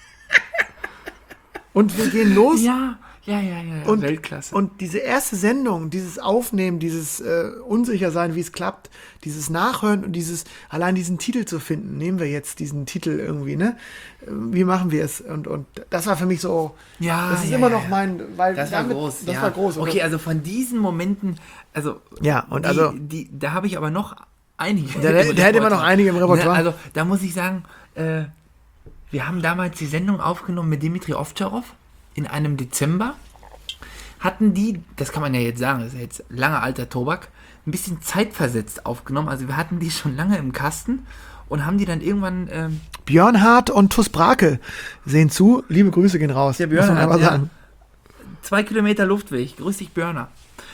Und wir gehen los. Ja, Und, Weltklasse. und diese erste Sendung, dieses Aufnehmen, dieses Unsichersein, wie es klappt, dieses Nachhören und allein diesen Titel zu finden, nehmen wir jetzt diesen Titel irgendwie, ne? Wie machen wir es? Und das war für mich so, das ist immer noch mein, weil das war groß. Das ja. war groß. Und Okay, also von diesen Momenten, also Ja, und also- da habe ich aber noch einige. Da hätte man noch einige im Repertoire. Ne, also da muss ich sagen, wir haben damals die Sendung aufgenommen mit Dimitri Ovtcharov in einem Dezember. Hatten die, das kann man ja jetzt sagen, das ist ja jetzt langer alter Tobak, ein bisschen zeitversetzt aufgenommen. Also wir hatten die schon lange im Kasten und haben die dann irgendwann Björn Hart und Tuss Brake sehen zu. Liebe Grüße gehen raus. Der Björn muss man Hart, aber ja. sagen. 2 Kilometer Luftweg. Grüß dich, Björner.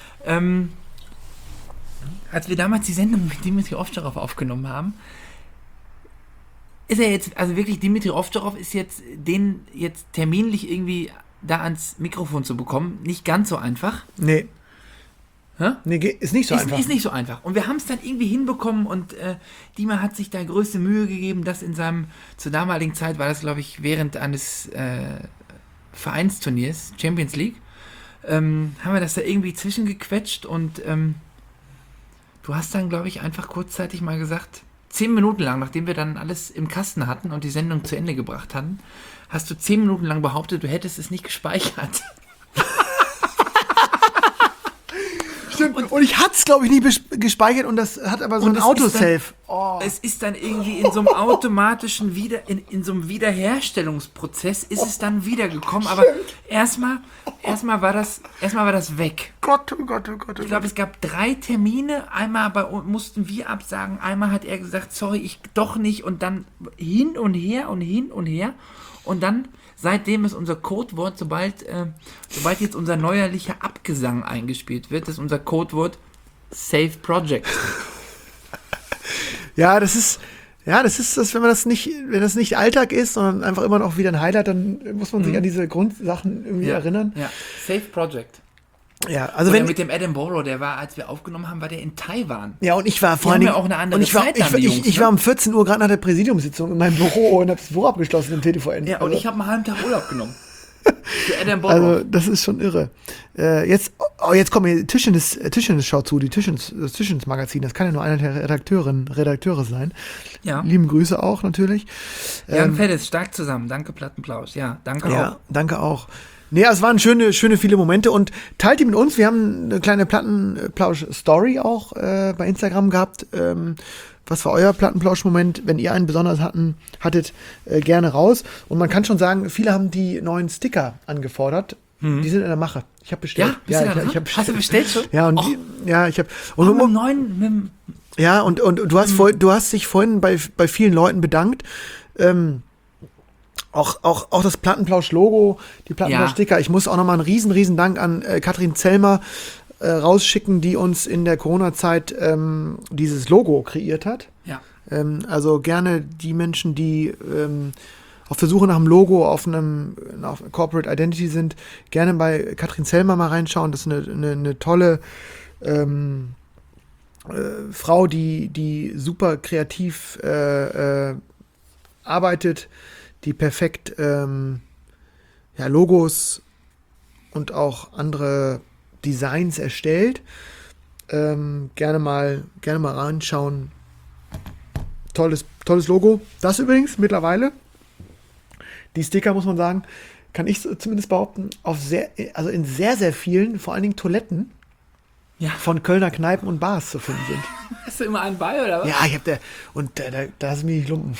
Als wir damals die Sendung mit Dimitri Ovtcharov aufgenommen haben, ist er jetzt, also wirklich, Dimitri Ovtcharov ist jetzt, den jetzt terminlich irgendwie da ans Mikrofon zu bekommen, nicht ganz so einfach. Nee. Hä? Nee, ist nicht so einfach. Ist nicht so einfach. Und wir haben es dann irgendwie hinbekommen und Dima hat sich da größte Mühe gegeben, dass in seinem, zur damaligen Zeit war das, glaube ich, während eines Vereinsturniers, Champions League, haben wir das da irgendwie zwischengequetscht und du hast dann, glaube ich, einfach kurzzeitig mal gesagt, 10 Minuten lang, nachdem wir dann alles im Kasten hatten und die Sendung zu Ende gebracht hatten, hast du 10 Minuten lang behauptet, du hättest es nicht gespeichert. Stimmt. Und ich hatte es, glaube ich, nie gespeichert und das hat aber so Und ein es Autosave. Oh. Es ist dann irgendwie in so einem automatischen in so einem Wiederherstellungsprozess ist es dann wiedergekommen, aber erstmal war das weg. Gott, oh Gott, oh Gott. Oh Ich glaube, es gab 3 Termine, einmal mussten wir absagen, einmal hat er gesagt, sorry, ich doch nicht und dann hin und her und dann, seitdem ist unser Codewort, sobald jetzt unser neuerlicher Abgesang eingespielt wird, ist unser Codewort Save Project. Ja, das ist das, wenn das nicht Alltag ist, sondern einfach immer noch wieder ein Highlight, dann muss man sich an diese Grundsachen irgendwie erinnern. Ja, Save Project. Ja, also Oder wenn mit dem Adam Borough, der war, als wir aufgenommen haben, war der in Taiwan. ja, und ich war vor haben allen ja Dingen auch eine andere und ich war, Zeit dann, die Jungs, ich ne? war um 14 Uhr gerade nach der Präsidiumssitzung in meinem Büro und habe das Büro abgeschlossen im TVN. Ja, und ich habe einen halben Tag Urlaub genommen. Für Adam Borough. Also, das ist schon irre. Jetzt kommen hier Tischens Schau zu, das Tischens Magazin. Das kann ja nur einer der Redakteure sein. Ja. Lieben Grüße auch natürlich. Jan Feddes, stark zusammen. Danke, Plattenplausch. Ja, danke Ja, auch. danke auch. Nee, es waren schöne viele Momente und teilt die mit uns. Wir haben eine kleine Plattenplausch-Story auch bei Instagram gehabt. Was war euer Plattenplausch-Moment? Wenn ihr einen besonders hattet, gerne raus. Und man kann schon sagen, viele haben die neuen Sticker angefordert. Die sind in der Mache. Ich habe bestellt. Ja, bist du da ich dran? hab Hast du bestellt schon? Ja, und ich habe Und mit dem neuen, ja, und du hast dich vorhin bei vielen Leuten bedankt. Auch das Plattenplausch-Logo, die Plattenplausch-Sticker. Ich muss auch nochmal einen riesen Dank an Katrin Zellmer rausschicken, die uns in der Corona-Zeit dieses Logo kreiert hat. ja. Also gerne die Menschen, die auf der Suche nach einem Logo auf Corporate Identity sind, gerne bei Katrin Zellmer mal reinschauen. Das ist eine tolle Frau, die super kreativ arbeitet, die perfekt Logos und auch andere Designs erstellt. Gerne mal reinschauen. Tolles Logo. Das übrigens mittlerweile, die Sticker, muss man sagen, kann ich zumindest behaupten, also in sehr, sehr vielen, vor allen Dingen Toiletten von Kölner Kneipen und Bars zu finden sind. Hast du immer einen bei, oder was? Ja, da ist mir nicht lumpen.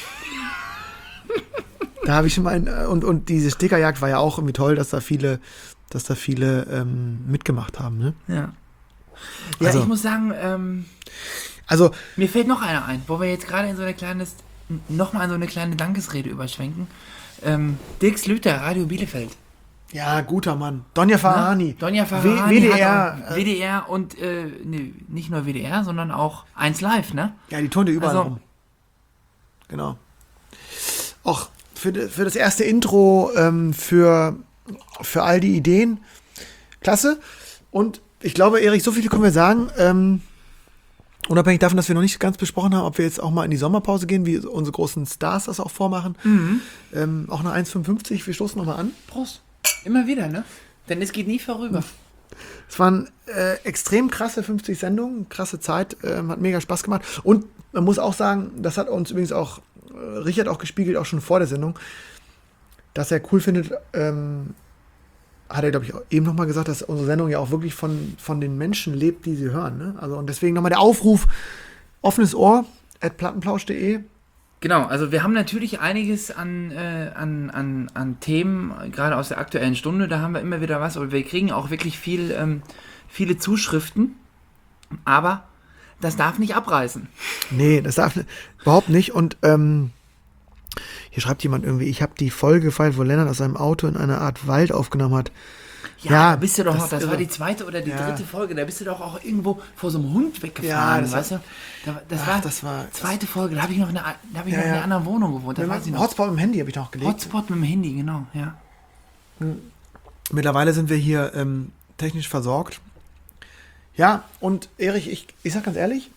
Da habe ich schon mal und diese Stickerjagd war ja auch irgendwie toll, dass da viele mitgemacht haben, ne? Ja. Ja, Also, ich muss sagen, also, mir fällt noch einer ein, wo wir jetzt gerade in so eine nochmal in so eine kleine Dankesrede überschwenken. Dirk Slüter, Radio Bielefeld. ja, guter Mann. Donja Farahani. Donja Farahani. WDR. WDR und nicht nur WDR, sondern auch 1 Live, ne? Ja, die turnte überall Also- rum. Genau. Auch für das erste Intro, für all die Ideen. Klasse. Und ich glaube, Erich, so viel können wir sagen. Unabhängig davon, dass wir noch nicht ganz besprochen haben, ob wir jetzt auch mal in die Sommerpause gehen, wie unsere großen Stars das auch vormachen. Auch eine 1,55. Wir stoßen nochmal an. Prost. Immer wieder, ne? Denn es geht nie vorüber. Es waren extrem krasse 50 Sendungen, krasse Zeit, hat mega Spaß gemacht. Und man muss auch sagen, das hat uns übrigens auch Richard auch gespiegelt, auch schon vor der Sendung, dass er cool findet, hat er, glaube ich, eben nochmal gesagt, dass unsere Sendung ja auch wirklich von den Menschen lebt, die sie hören. Ne? Also, und deswegen nochmal der Aufruf, offenes Ohr, @plattenplausch.de. Genau, also wir haben natürlich einiges an Themen, gerade aus der Aktuellen Stunde, da haben wir immer wieder was, aber wir kriegen auch wirklich viele Zuschriften, aber das darf nicht abreißen. Nee, das darf überhaupt nicht. Und hier schreibt jemand irgendwie, ich habe die Folge gefeiert, wo Lennart aus seinem Auto in einer Art Wald aufgenommen hat. Ja, da bist du doch noch, das irre. war die zweite oder die dritte Folge, da bist du doch auch irgendwo vor so einem Hund Ja, weggefahren, das weißt du? Das war zweite Folge, da habe ich noch in einer anderen Wohnung gewohnt, da weiß ich noch. Hotspot mit dem Handy habe ich noch gelegt. Hotspot mit dem Handy, genau, ja. Mittlerweile sind wir hier technisch versorgt. Ja, und Erich, ich sag ganz ehrlich,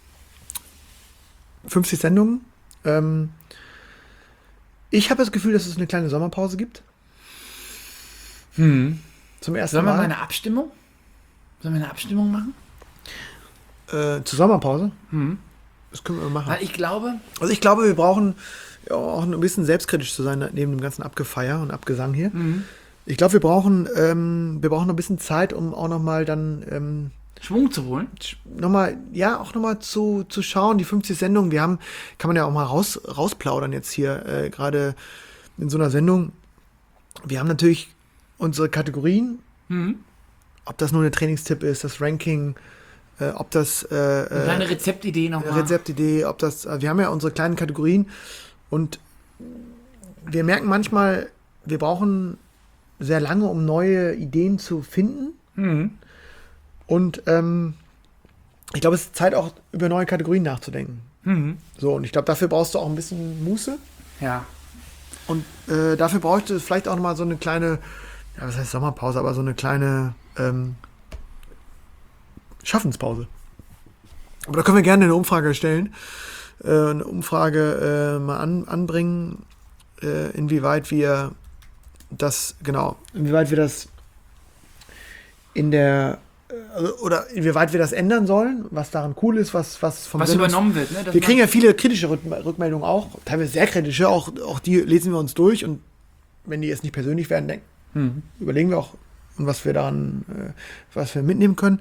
50 Sendungen. Ich habe das Gefühl, dass es eine kleine Sommerpause gibt. Zum ersten Sollen wir mal Mal. eine Abstimmung? Sollen wir eine Abstimmung machen? Zur Sommerpause. Das können wir machen. Weil ich glaube, Also ich glaube, wir brauchen ja auch ein bisschen selbstkritisch zu sein, neben dem ganzen Abgefeier und Abgesang hier. Ich glaube, wir brauchen noch ein bisschen Zeit, um auch nochmal dann Schwung zu holen. nochmal zu schauen, die 50 Sendungen, kann man ja auch mal rausplaudern jetzt hier, gerade in so einer Sendung. Wir haben natürlich unsere Kategorien, ob das nur eine Trainingstipp ist, das Ranking, ob das Eine kleine Rezeptidee nochmal. Rezeptidee, ob das, wir haben ja unsere kleinen Kategorien und wir merken manchmal, wir brauchen sehr lange, um neue Ideen zu finden. Und ich glaube, es ist Zeit auch über neue Kategorien nachzudenken. So, und ich glaube, dafür brauchst du auch ein bisschen Muße. Ja. Und dafür bräuchte es vielleicht auch noch mal so eine kleine, ja, was heißt Sommerpause, aber so eine kleine Schaffenspause. Aber da können wir gerne eine Umfrage stellen. Eine Umfrage mal anbringen, inwieweit wir das inwieweit wir das ändern sollen, was daran cool ist, was vom Was übernommen wird, ne? Wir kriegen ja viele kritische Rückmeldungen auch, teilweise sehr kritische, auch die lesen wir uns durch und wenn die jetzt nicht persönlich werden, überlegen wir auch, was wir mitnehmen können.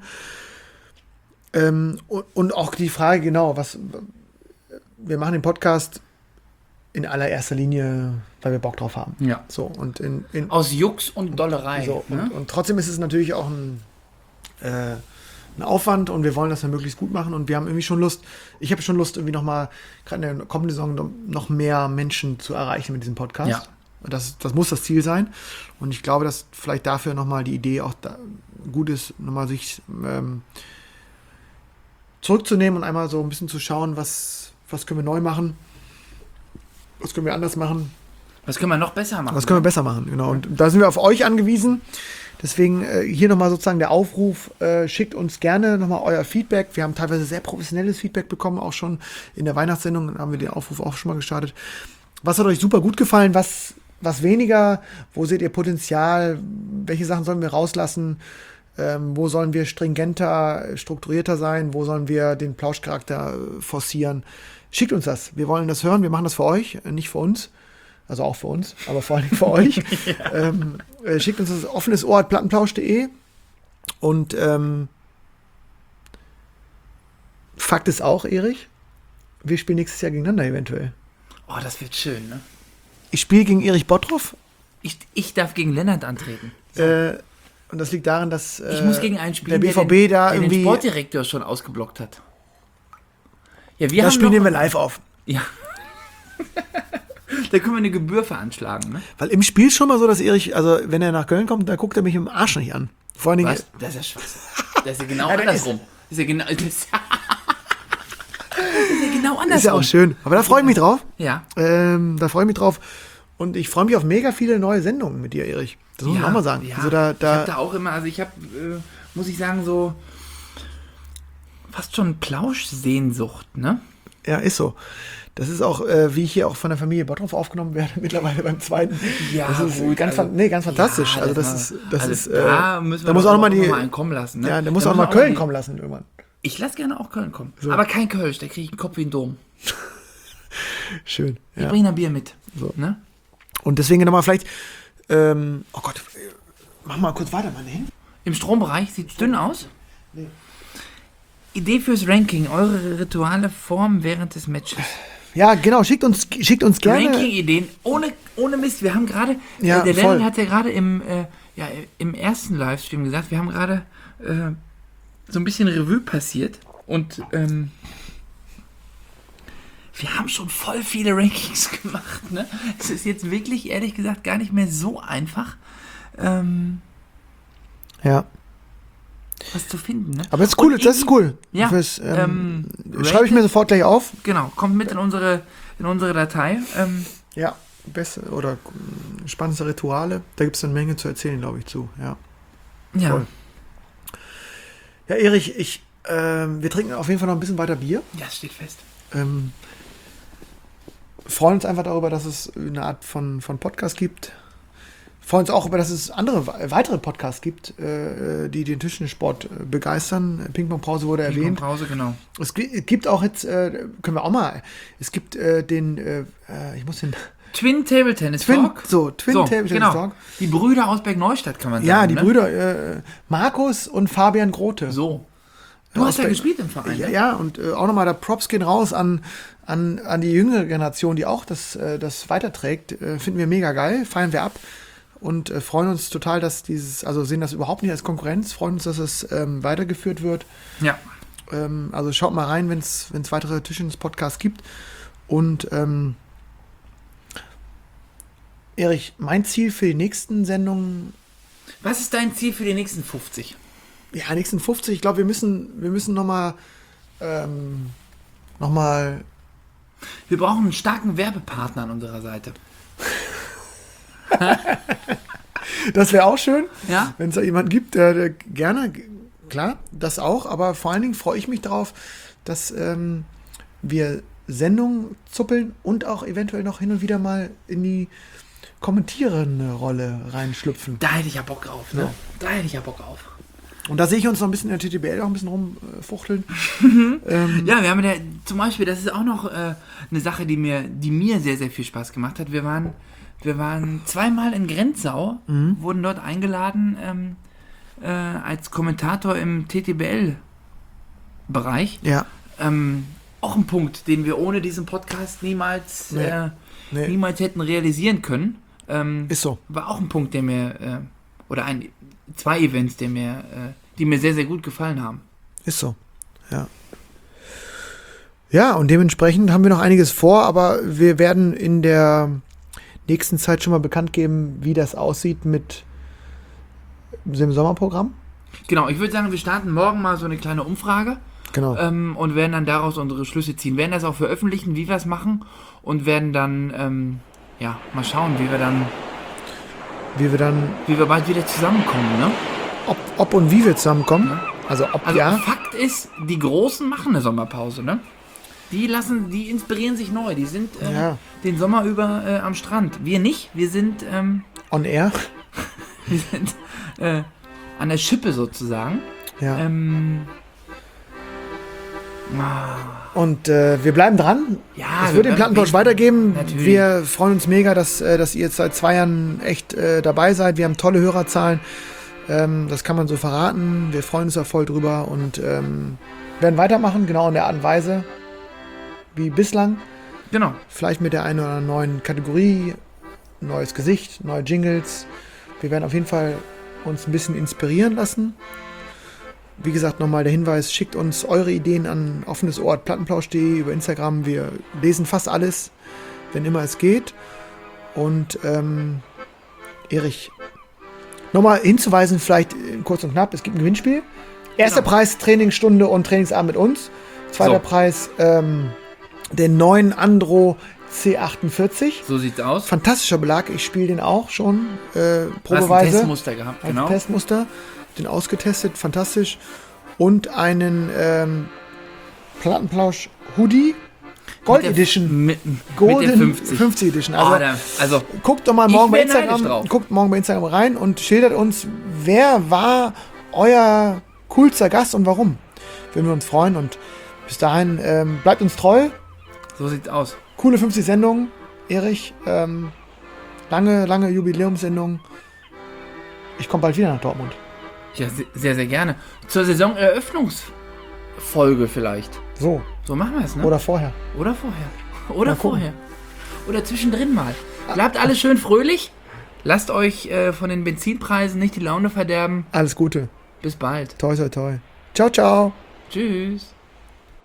Und auch die Frage, genau, wir machen den Podcast in allererster Linie, weil wir Bock drauf haben. Ja. So, und Aus Jux und Dollerei. so, ne? und trotzdem ist es natürlich auch ein Aufwand und wir wollen das ja möglichst gut machen und wir haben irgendwie schon Lust, ich habe schon Lust, irgendwie nochmal, gerade in der kommenden Saison, noch mehr Menschen zu erreichen mit diesem Podcast. Ja. Das muss das Ziel sein und ich glaube, dass vielleicht dafür nochmal die Idee auch gut ist, nochmal sich zurückzunehmen und einmal so ein bisschen zu schauen, was können wir neu machen, was können wir anders machen. Was können wir noch besser machen? Was können wir besser machen, genau. Und da sind wir auf euch angewiesen. Deswegen hier nochmal sozusagen der Aufruf, schickt uns gerne nochmal euer Feedback. Wir haben teilweise sehr professionelles Feedback bekommen, auch schon in der Weihnachtssendung haben wir den Aufruf auch schon mal gestartet. Was hat euch super gut gefallen, was weniger, wo seht ihr Potenzial, welche Sachen sollen wir rauslassen? Wo sollen wir stringenter, strukturierter sein? Wo sollen wir den Plauschcharakter forcieren? Schickt uns das. Wir wollen das hören. Wir machen das für euch, nicht für uns. Also auch für uns, aber vor allem für euch. Schickt uns das offenes Ohr @plattenplausch.de. Und Fakt ist auch, Erich, wir spielen nächstes Jahr gegeneinander eventuell. Oh, das wird schön, ne? Ich spiele gegen Erich Bottroff. Ich darf gegen Lennart antreten. Und das liegt daran, dass Ich muss gegen einen spielen, der BVB der irgendwie. den Sportdirektor schon ausgeblockt hat. Ja, Das Spiel nehmen wir live auf. Ja. Da können wir eine Gebühr veranschlagen, ne? Weil im Spiel ist schon mal so, dass Erich, also wenn er nach Köln kommt, da guckt er mich im Arsch nicht an. Vor allen Dingen. Was? Das ist ja Schwachsinn. Das ist ja genau andersrum. Das ist ja genau, das ist ja genau andersrum. Ist ja auch schön. Aber da freue ich mich drauf. Ja. Da freue ich mich drauf. Und ich freue mich auf mega viele neue Sendungen mit dir, Erich. Das muss man auch mal sagen. Ja. Also Ich habe da auch immer, also ich habe, muss ich sagen, so fast schon Plauschsehnsucht, ne? Ja, ist so. Das ist auch, wie ich hier auch von der Familie Bottroff aufgenommen werde, mittlerweile beim zweiten. Ja, das ist gut, ganz, also- ganz fantastisch. Ja, also da müssen wir da muss auch noch mal die, einen kommen lassen. Ne? ja, da muss Da auch mal müssen wir Köln die- kommen lassen irgendwann. Ich lasse gerne auch Köln kommen. So. Aber kein Kölsch, da kriege ich einen Kopf wie ein Dom. Schön. Ich Ja. bringe ein Bier mit. So. Ne? Und deswegen nochmal vielleicht, oh Gott, mach mal kurz weiter, Mann. Hin. Im Strombereich sieht es dünn aus. Idee fürs Ranking, eure Rituale Form während des Matches. Ja, genau, schickt uns gerne. Ranking-Ideen, ohne Mist. Wir haben gerade, Ja, der voll. Lennon hat ja gerade im ersten Livestream gesagt, wir haben gerade so ein bisschen Revue passiert und wir haben schon voll viele Rankings gemacht. Ne? Es ist jetzt wirklich, ehrlich gesagt, gar nicht mehr so einfach, Ja, was zu finden. Ne? aber das ist cool, Und das ist cool. Ja, Fürs, schreibe ich mir sofort gleich auf. Genau, kommt mit in unsere Datei. Ja, beste oder spannendste Rituale. Da gibt es eine Menge zu erzählen, glaube ich, zu. Ja, Ja, voll. Ja, Erich, wir trinken auf jeden Fall noch ein bisschen weiter Bier. ja, steht fest. Freuen uns einfach darüber, dass es eine Art von Podcast gibt. Freuen uns auch über, dass es weitere Podcasts gibt, die den Tischtennissport begeistern. Ping-Pong-Pause wurde erwähnt. Pause, genau. Es gibt auch jetzt, können wir auch mal, es gibt ich muss den Twin Table Tennis Talk. Twin Table Tennis genau. Talk. Die Brüder aus Bergneustadt, kann man sagen. Ja, die ne? Brüder Markus und Fabian Grote. So. Du Ja, hast ja aus gespielt im Verein. Ja, ne? ja, und auch nochmal der Props gehen raus an die jüngere Generation, die auch das weiterträgt. Finden wir mega geil, feiern wir ab und freuen uns total, dass also sehen das überhaupt nicht als Konkurrenz, freuen uns, dass es weitergeführt wird. Ja. Also schaut mal rein, wenn es weitere Tischtennis-Podcasts gibt. Und Erich, mein Ziel für die nächsten Sendungen, Was ist dein Ziel für die nächsten 50? ja, nächsten 50, ich glaube, wir müssen nochmal Wir brauchen einen starken Werbepartner an unserer Seite. das wäre auch schön, Ja? wenn es da jemanden gibt, der gerne, klar, das auch, aber vor allen Dingen freue ich mich darauf, dass wir Sendungen zuppeln und auch eventuell noch hin und wieder mal in die kommentierende Rolle reinschlüpfen. Da hätte ich ja Bock drauf, ne? Da hätte ich ja Bock drauf. Und da sehe ich uns noch ein bisschen in der TTBL auch ein bisschen rumfuchteln. Ja, wir haben ja zum Beispiel, das ist auch noch eine Sache, die mir sehr, sehr viel Spaß gemacht hat. Wir waren zweimal in Grenzau, wurden dort eingeladen als Kommentator im TTBL-Bereich. Ja, Auch ein Punkt, den wir ohne diesen Podcast niemals Nee. niemals hätten realisieren können. ist so. War auch ein Punkt, der mir, oder zwei Events, die mir sehr, sehr gut gefallen haben. Ist so, ja. Ja, und dementsprechend haben wir noch einiges vor, aber wir werden in der nächsten Zeit schon mal bekannt geben, wie das aussieht mit dem Sommerprogramm. Genau, ich würde sagen, wir starten morgen mal so eine kleine Umfrage Genau. und werden dann daraus unsere Schlüsse ziehen. Werden das auch veröffentlichen, wie wir es machen und werden dann, mal schauen, wie wir bald wieder zusammenkommen, ne? ob und wie wir zusammenkommen. Ja. Also ob Also ja. Fakt ist, die Großen machen eine Sommerpause, ne? Die inspirieren sich neu. Die sind Ja. den Sommer über am Strand. Wir nicht. Wir sind On air. an der Schippe sozusagen. Ja. Ah, Und wir bleiben dran. ja, Es wird den Plattentausch weitergeben. Natürlich. Wir freuen uns mega, dass ihr jetzt seit 2 Jahren echt dabei seid. Wir haben tolle Hörerzahlen. Das kann man so verraten. Wir freuen uns da voll drüber und werden weitermachen, genau in der Art und Weise wie bislang. Genau. Vielleicht mit der einen oder anderen neuen Kategorie, neues Gesicht, neue Jingles. Wir werden auf jeden Fall uns ein bisschen inspirieren lassen. Wie gesagt, nochmal der Hinweis, schickt uns eure Ideen an offenesohr@plattenplausch.de über Instagram. Wir lesen fast alles, wenn immer es geht. Und Erich, nochmal hinzuweisen, vielleicht kurz und knapp, es gibt ein Gewinnspiel. Erster Genau. Preis, Trainingsstunde und Trainingsabend mit uns. Zweiter So. Preis, den neuen Andro C48. So sieht's aus. Fantastischer Belag, ich spiele den auch schon Du hast ein probeweise. Testmuster gehabt, Ein genau. Testmuster, den ausgetestet, fantastisch. Und einen Plattenplausch Hoodie, Gold Mit der- Edition. Mit Golden der 50. Edition. Also, Also guckt doch mal ich morgen bei bin neidisch Instagram, drauf. guckt morgen bei Instagram rein und schildert uns, wer war euer coolster Gast und warum. Würden wir uns freuen und bis dahin bleibt uns treu. so sieht's aus. Coole 50 Sendungen, Erich. Lange Jubiläumssendung. Ich komme bald wieder nach Dortmund. Ja, sehr, sehr gerne. Zur Saisoneröffnungsfolge vielleicht. So, So machen wir es, ne? oder vorher. Oder vorher. Oder Mal gucken. vorher. Oder zwischendrin mal. Bleibt alles schön fröhlich. Lasst euch von den Benzinpreisen nicht die Laune verderben. Alles Gute. Bis bald. Toi, toi, toi. Ciao, ciao. Tschüss.